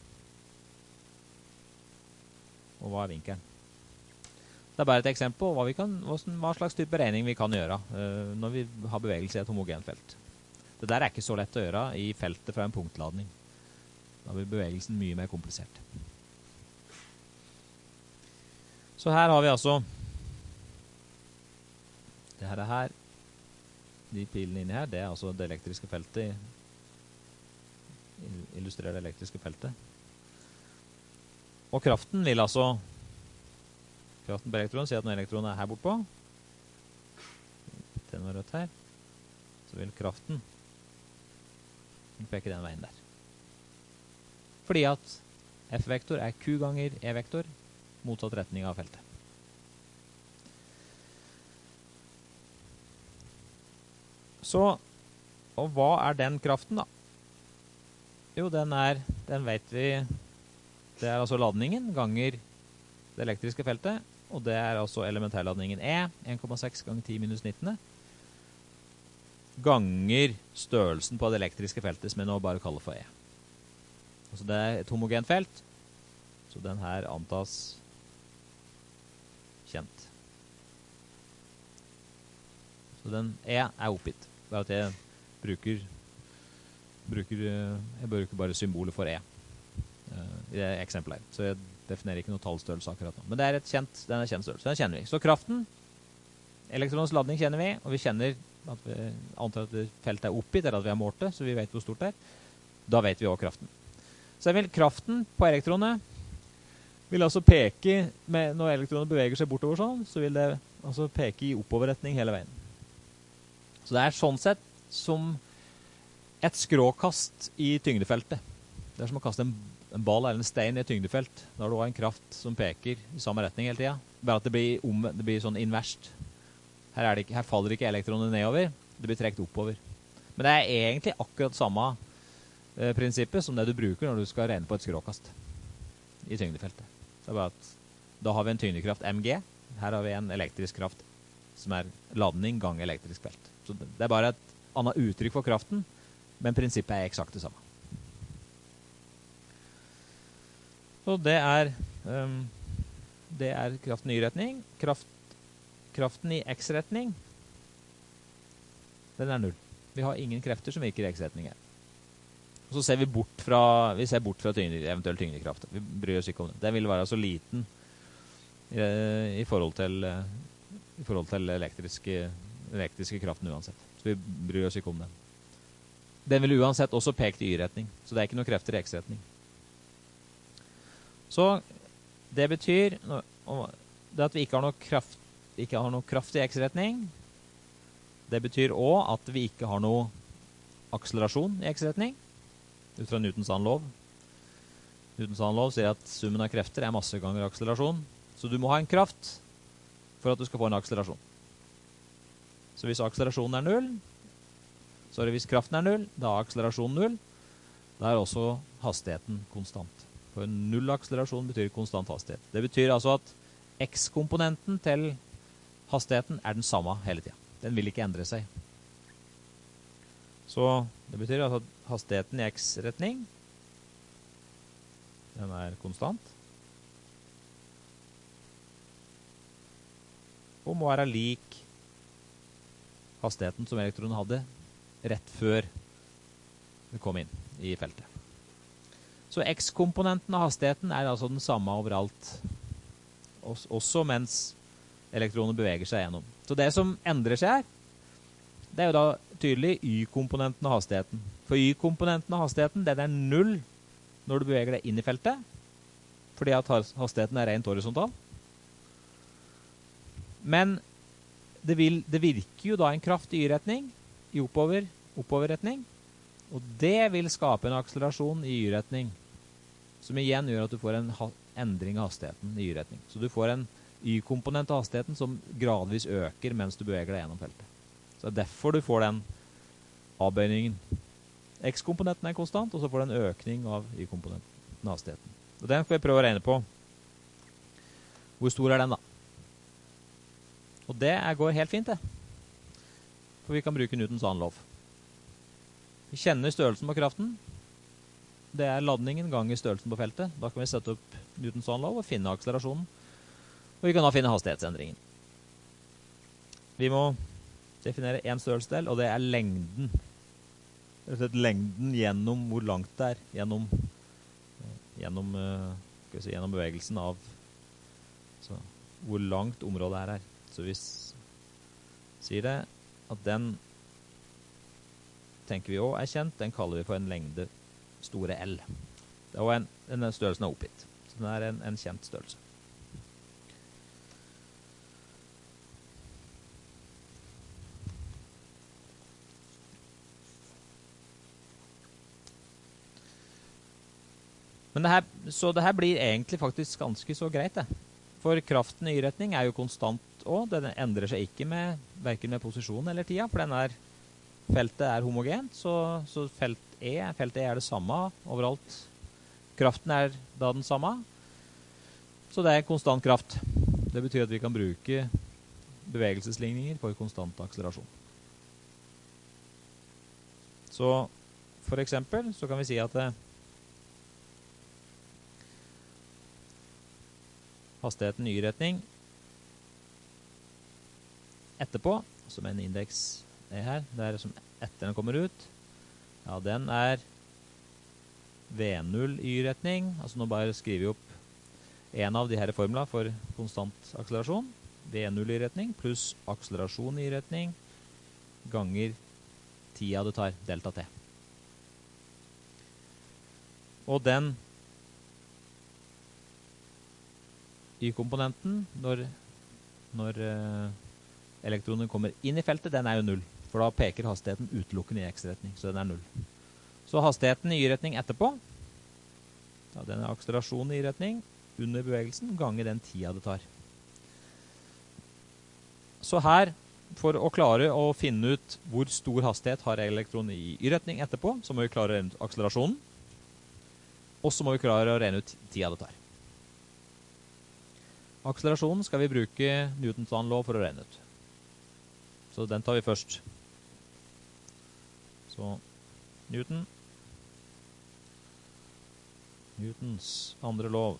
og hva er vinkelen. Det er bare et eksempel på hva, vi kan, hva slags type beregning vi kan gjøre uh, når vi har bevegelse i et homogen felt. Det der er ikke så lett å gjøre i feltet fra en punktladning. Da blir bevegelsen mye mer komplisert. Så her har vi altså det her er her. De pilene inni her, det er altså det elektriske feltet. Illustrerer det elektriske feltet. Og kraften vil altså kraften på elektronen sier at når elektronen er her bortpå, den var rødt her, så vil kraften peke den veien der. Fordi at F-vektor er Q ganger E-vektor, motsatt retning av feltet. Så, og hva er den kraften da? Jo, den er, den vet vi, det er altså ladningen ganger det elektriske feltet, og det er altså elementærladningen E, en komma seks ganger ti minus nitten, ganger størrelsen på det elektriske feltet, som jeg nå bare kaller for E. Altså det er et homogent felt, så den her antas kjent. Så den E er oppgitt. Det er at jeg bruker, bruker jeg bruker bare symbolet for E uh, i det eksempelet her. Så jeg definerer ikke noe tallstørrelse akkurat nå. Men det er et kjent, den er kjent størrelse. Den kjenner vi. Så kraften, elektronens ladning kjenner vi, og vi kjenner at vi antar at feltet er oppgitt, eller at vi har målt det, så vi vet hvor stort det er. Da vet vi også kraften. Så vil kraften på elektronet vil altså peke, med, når elektronet beveger seg bortover sånn, så vil det altså peke i oppoverretning hele veien. Så det er sånn sett som et skråkast i tyngdefeltet. Det er som å kaste en, en ball eller en stein i et tyngdefelt. Da har du også en kraft som peker i samme retning hele tiden. Bare at det blir, om, det blir sånn inverst. Her, er det ikke, her faller ikke elektronet nedover, det blir trekt oppover. Men det er egentlig akkurat samme eh, prinsippet som det du bruker når du skal regne på et skråkast i tyngdefeltet. Det er bare at da har vi en tyngdekraft M G, her har vi en elektrisk kraft som er ladning gang elektrisk felt. Så det er bare et annet uttrykk for kraften, men prinsippet er eksakt det samme. Så det er, um, det er kraften i y-retning. Kraft, kraften i x-retning, den er null. Vi har ingen krefter som virker i x-retning her. Og så ser vi bort fra, vi ser bort fra tyngde, eventuell tyngdekraft. Vi bryr oss ikke om det. Den vil være så liten eh, i forhold til, eh, i forhold til elektriske, elektriske kraften uansett. Så vi bryr oss ikke om den. Den vil uansett også peke i y-retning, så det er ikke noen krefter i x-retning. Så det betyr det at vi ikke har noe kraft, ikke har noe kraft i x-retning. Det betyr også at vi ikke har noe akselerasjon i x-retning, ut fra Newtons annen lov. Newtons annen lov sier at summen av krefter er masse ganger akselerasjon, så du må ha en kraft for at du skal få en akselerasjon. Så hvis akselerasjonen er null, så er det hvis kraften er null, da er akselerasjonen null, da er også hastigheten konstant. For null akselerasjon betyr konstant hastighet. Det betyr altså at x-komponenten til hastigheten er den samme hele tiden. Den vil ikke endre seg. Så det betyr altså at hastigheten i x-retning, den er konstant. Og må være lik hastigheten som elektronen hadde rett før det kom inn i feltet. Så x-komponenten av hastigheten er altså den samme overalt, også mens elektronen beveger seg gjennom. Så det som endrer seg her, det er jo da tydelig y-komponenten av hastigheten. For y-komponenten av hastigheten, den er null når du beveger deg inn i feltet, fordi at hastigheten er rent horisontal. Men det, vil, det virker jo da en kraft i y-retning, i oppover, oppoverretning, og det vil skape en akselerasjon i y-retning, som igjen gjør at du får en endring av hastigheten i y-retning. Så du får en y-komponent av hastigheten som gradvis øker mens du beveger deg gjennom feltet. Så det er derfor du får den avbøyningen. X-komponenten er konstant, og så får du en økning av y-komponenten av hastigheten. Og den skal vi prøve å regne på. Hvor stor er den da? Og det går helt fint det. For vi kan bruke Newtons annen lov. Vi kjenner størrelsen på kraften. Det er ladningen ganger størrelsen på feltet. Da kan vi sette opp Newtons annen lov og finne akselerasjonen. Og vi kan da finne hastighetsendringen. Vi må definere en størrelsesdel, og det er lengden. Det er lengden gjennom hvor langt det er, gjennom, gjennom, skal vi si, gjennom bevegelsen av, så, hvor langt området er her. Så vi sier det at den tenker vi også er kjent, den kaller vi for en lengde store L. Det er også en, denne størrelsen er oppgitt. Så den er en, en kjent størrelse. Men det her, så det her blir egentlig faktisk ganske så greit, det. For kraften i y-retning er jo konstant også. Den endrer seg ikke med, hverken med posisjon eller tida, for den er, feltet er homogent, så, så felt E, feltet E er det samme overalt. Kraften er da den samme, så det er konstant kraft. Det betyr at vi kan bruke bevegelsesligninger for konstant akselerasjon. Så for eksempel så kan vi si at det, hastigheten i y-retning etterpå, som en indeks er her, det er som etter den kommer ut, ja, den er V null i y-retning, altså nå bare skriver vi opp en av de her formler for konstant akselerasjon, V null i y-retning, pluss akselerasjon i y-retning, ganger tida det tar, delta t. Og den y-komponenten, når, når uh, elektronen kommer inn i feltet, den er jo null. For da peker hastigheten utelukkende i x-retning, så den er null. Så hastigheten i y-retning etterpå, ja, den er akselerasjonen i y-retning under bevegelsen, ganger den tida det tar. Så her, for å klare å finne ut hvor stor hastighet har elektronen i y-retning etterpå, så må vi klare å regne ut akselerasjonen, og så må vi klare å regne ut tida det tar. Akselerasjonen skal vi bruke Newtons annen lov for å regne ut. Så den tar vi først. Så Newton. Newtons andre lov.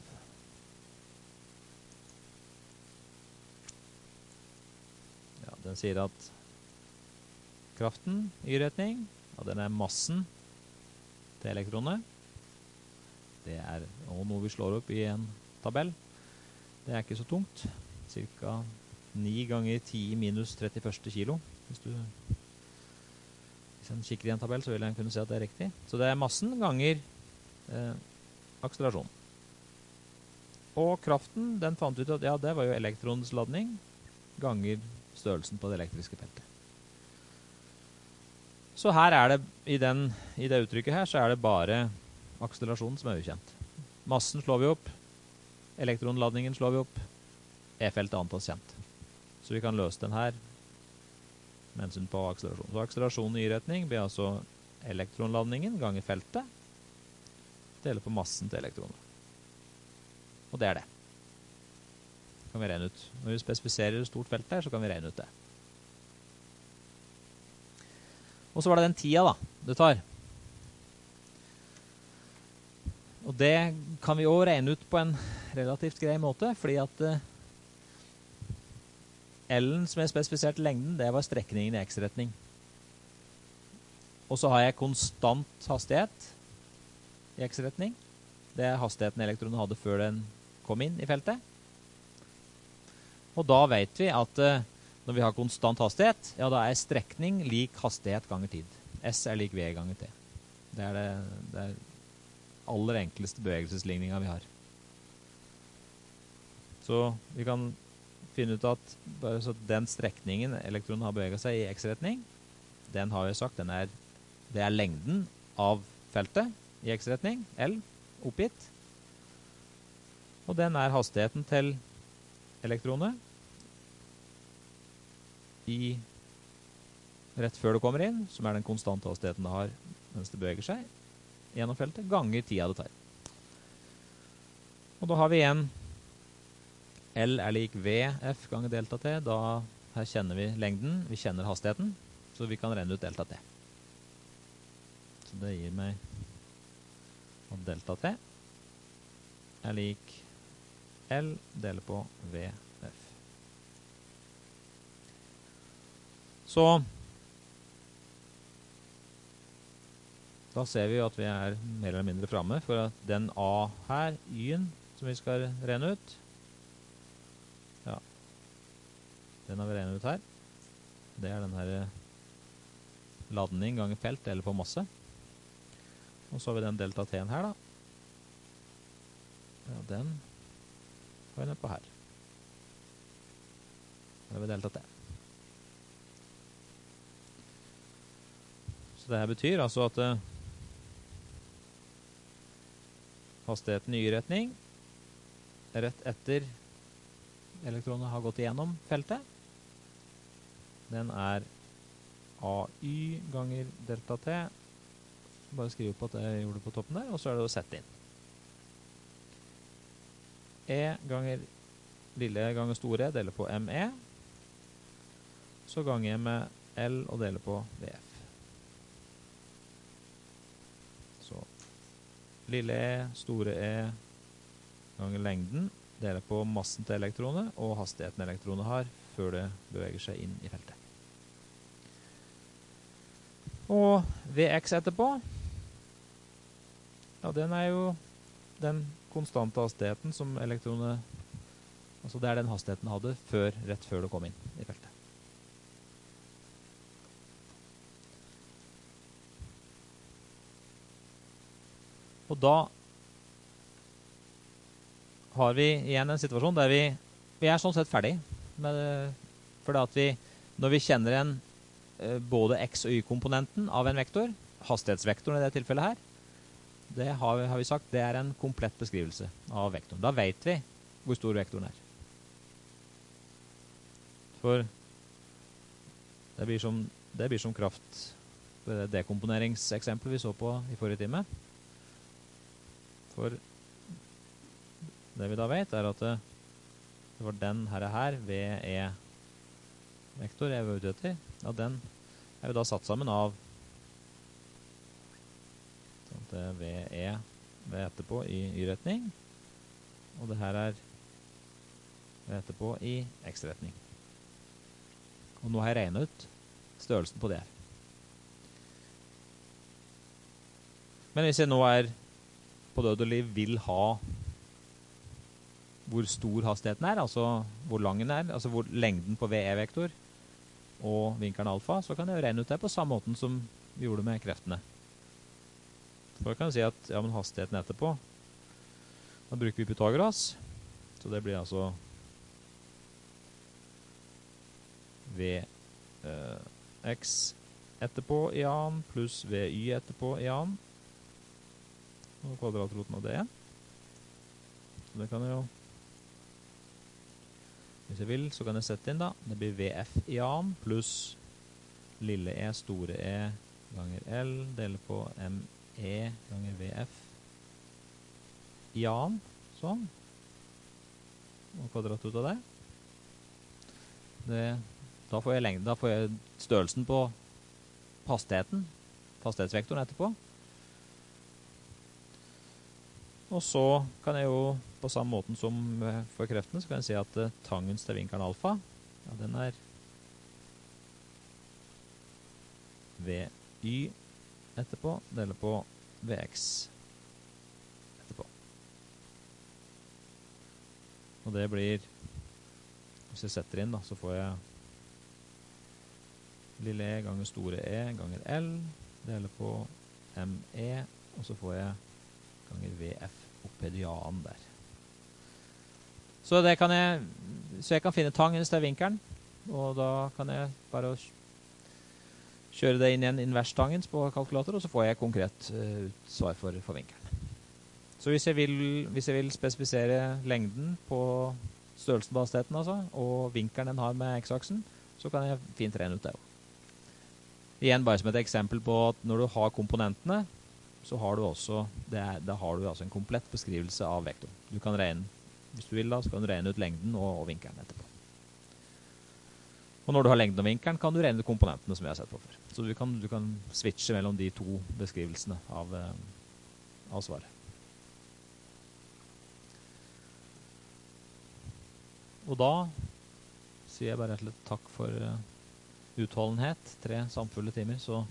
Ja, den sier at kraften i y-retning, ja, den er massen til elektronet. Det er noe vi slår opp i en tabell. Det er ikke så tungt. Cirka ni ganger ti minus trettiførste kilo. Hvis du hvis en kikker i en tabell, så vil jeg kunne se at det er riktig. Så det er massen ganger eh, akselerasjon. Og kraften, den fant ut at ja, det var jo elektronens ladning ganger størrelsen på det elektriske feltet. Så her er det, i, den, i det uttrykket her, så er det bare akselerasjonen som er ukjent. Massen slår vi opp. Elektronladningen slår vi opp, E-feltet antas kjent. Så vi kan løse den her med hensyn på akselerasjon. Så akselerasjonen i y-retning blir altså elektronladningen ganger feltet, deler på massen til elektroner. Og det er det. Kan vi regne ut. Når vi spesifiserer et stort felt her, så kan vi regne ut det. Og så var det den tida da, det tar. Og det kan vi også regne ut på en relativt grei måte, fordi at uh, L-en som er spesifisert lengden, det var strekningen i x-retning. Og så har jeg konstant hastighet i x-retning. Det er hastigheten elektronen hadde før den kom inn i feltet. Og da vet vi at uh, når vi har konstant hastighet, ja, da er strekning lik hastighet ganger tid. S er lik V ganger T. Det er det, det er aller enkleste bevegelsesligninga vi har. Så vi kan finne ut at bare så den strekningen elektronen har beveget seg i x-retning, den har vi sagt, den er, det er lengden av feltet i x-retning, L, oppgitt. Og den er hastigheten til elektronet i rett før det kommer inn, som er den konstante hastigheten det har mens det beveger seg gjennom feltet, ganger tida det tar. Og da har vi igjen L er lik V F ganger delta T. Da her kjenner vi lengden, vi kjenner hastigheten, så vi kan regne ut delta T. Så det gir meg at delta T er lik L deler på V F. Så da ser vi at vi er mer eller mindre fremme, for at den A her, Y-en, som vi skal regne ut, ja, Den har vi regnet ut her. Det er den her ladning ganger felt eller på masse. Og så har vi den delta T-en her da. Ja, den har vi ned på her. Her har vi delta T. Så det her betyr altså at uh, hastigheten i y-retning rett etter elektronene har gått igjennom feltet. Den er A Y ganger delta T. Bare skriv opp at jeg gjorde det på toppen der, og så er det å sette inn. E ganger lille ganger store deler på M E. Så ganger jeg med L og deler på V F. Så lille E, store E ganger lengden deler på massen til elektronet og hastigheten elektronet har før det beveger seg inn i feltet. Og V X etterpå, ja, den er jo den konstante hastigheten som elektronet, altså det er den hastigheten hadde før, rett før det kom inn i feltet. Og da har vi igjen en situasjon der vi, vi er sånn sett ferdig med det, for at vi, når vi kjenner en både X- og Y-komponenten av en vektor, hastighetsvektoren i det tilfellet her, det har vi, har vi sagt, det er en komplett beskrivelse av vektoren. Da vet vi hvor stor vektoren er. For det blir som, det blir som kraft ved det dekomponeringseksempelet vi så på i forrige time. For det vi da vet er at det, det var den her, her V E vektor jeg var ute etter. Ja, den er jo da satt sammen av sånn at det er V E V etterpå i y-retning, og det her er V etterpå i x-retning. Og nå har jeg regnet ut størrelsen på det her. Men hvis jeg nå er på død og liv vil ha hvor stor hastigheten er, altså hvor lang den er, altså hvor lengden på V E-vektor og vinkelen alfa, så kan jeg jo regne ut det på samme måten som vi gjorde med kreftene. Så jeg kan si at ja, men hastigheten etterpå, da bruker vi Pythagoras, så det blir altså V eh, X etterpå i annen pluss V Y etterpå i annen, og kvadratroten av det igjen. Så det kan jeg jo, hvis jeg vil, så kan jeg sette inn da. Det blir V F i annen pluss lille e, store e ganger L, deler på M E ganger V F i annen, sånn. Og kvadratrot av det. det. Da får jeg lengden, da får jeg størrelsen på hastigheten, hastighetsvektoren etterpå. Og så kan jeg jo, på samme måten som for kreftene, så kan jeg si at uh, tangens til vinkelen alfa, ja, den er V Y etterpå, deler på V X etterpå. Og det blir, hvis jeg setter inn da, så får jeg lille e ganger store e ganger L, deler på M E, og så får jeg ganger V F opphøyd i annen der. Så det kan jeg, så jeg kan finne tangens til vinkelen, og da kan jeg bare kjøre det inn i en invers tangens på kalkulator, og så får jeg konkret uh, svar for, for vinkelen. Så hvis jeg, vil, hvis jeg vil spesifisere lengden på størrelsen på hastigheten, altså, og vinkelen den har med x-aksen, så kan jeg fint regne ut det. Igjen bare som et eksempel på at når du har komponentene, så har du også, det er, da har du altså en komplett beskrivelse av vektoren. Du kan regne, hvis du vil da, så kan du regne ut lengden og, og vinkelen etterpå. Og når du har lengden og vinkelen, kan du regne ut komponentene som vi har sett på før. Så du kan, du kan switche mellom de to beskrivelsene av, eh, av svaret. Og da sier jeg bare rett og slett takk for uh, utholdenhet. Tre samfulle timer, så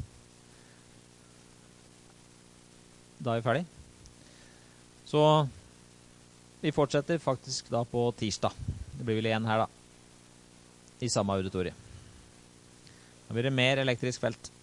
da er vi ferdig. Så vi fortsetter faktisk da på tirsdag. Det blir vel igjen her da. i samme auditorium. Da blir det mer elektrisk felt.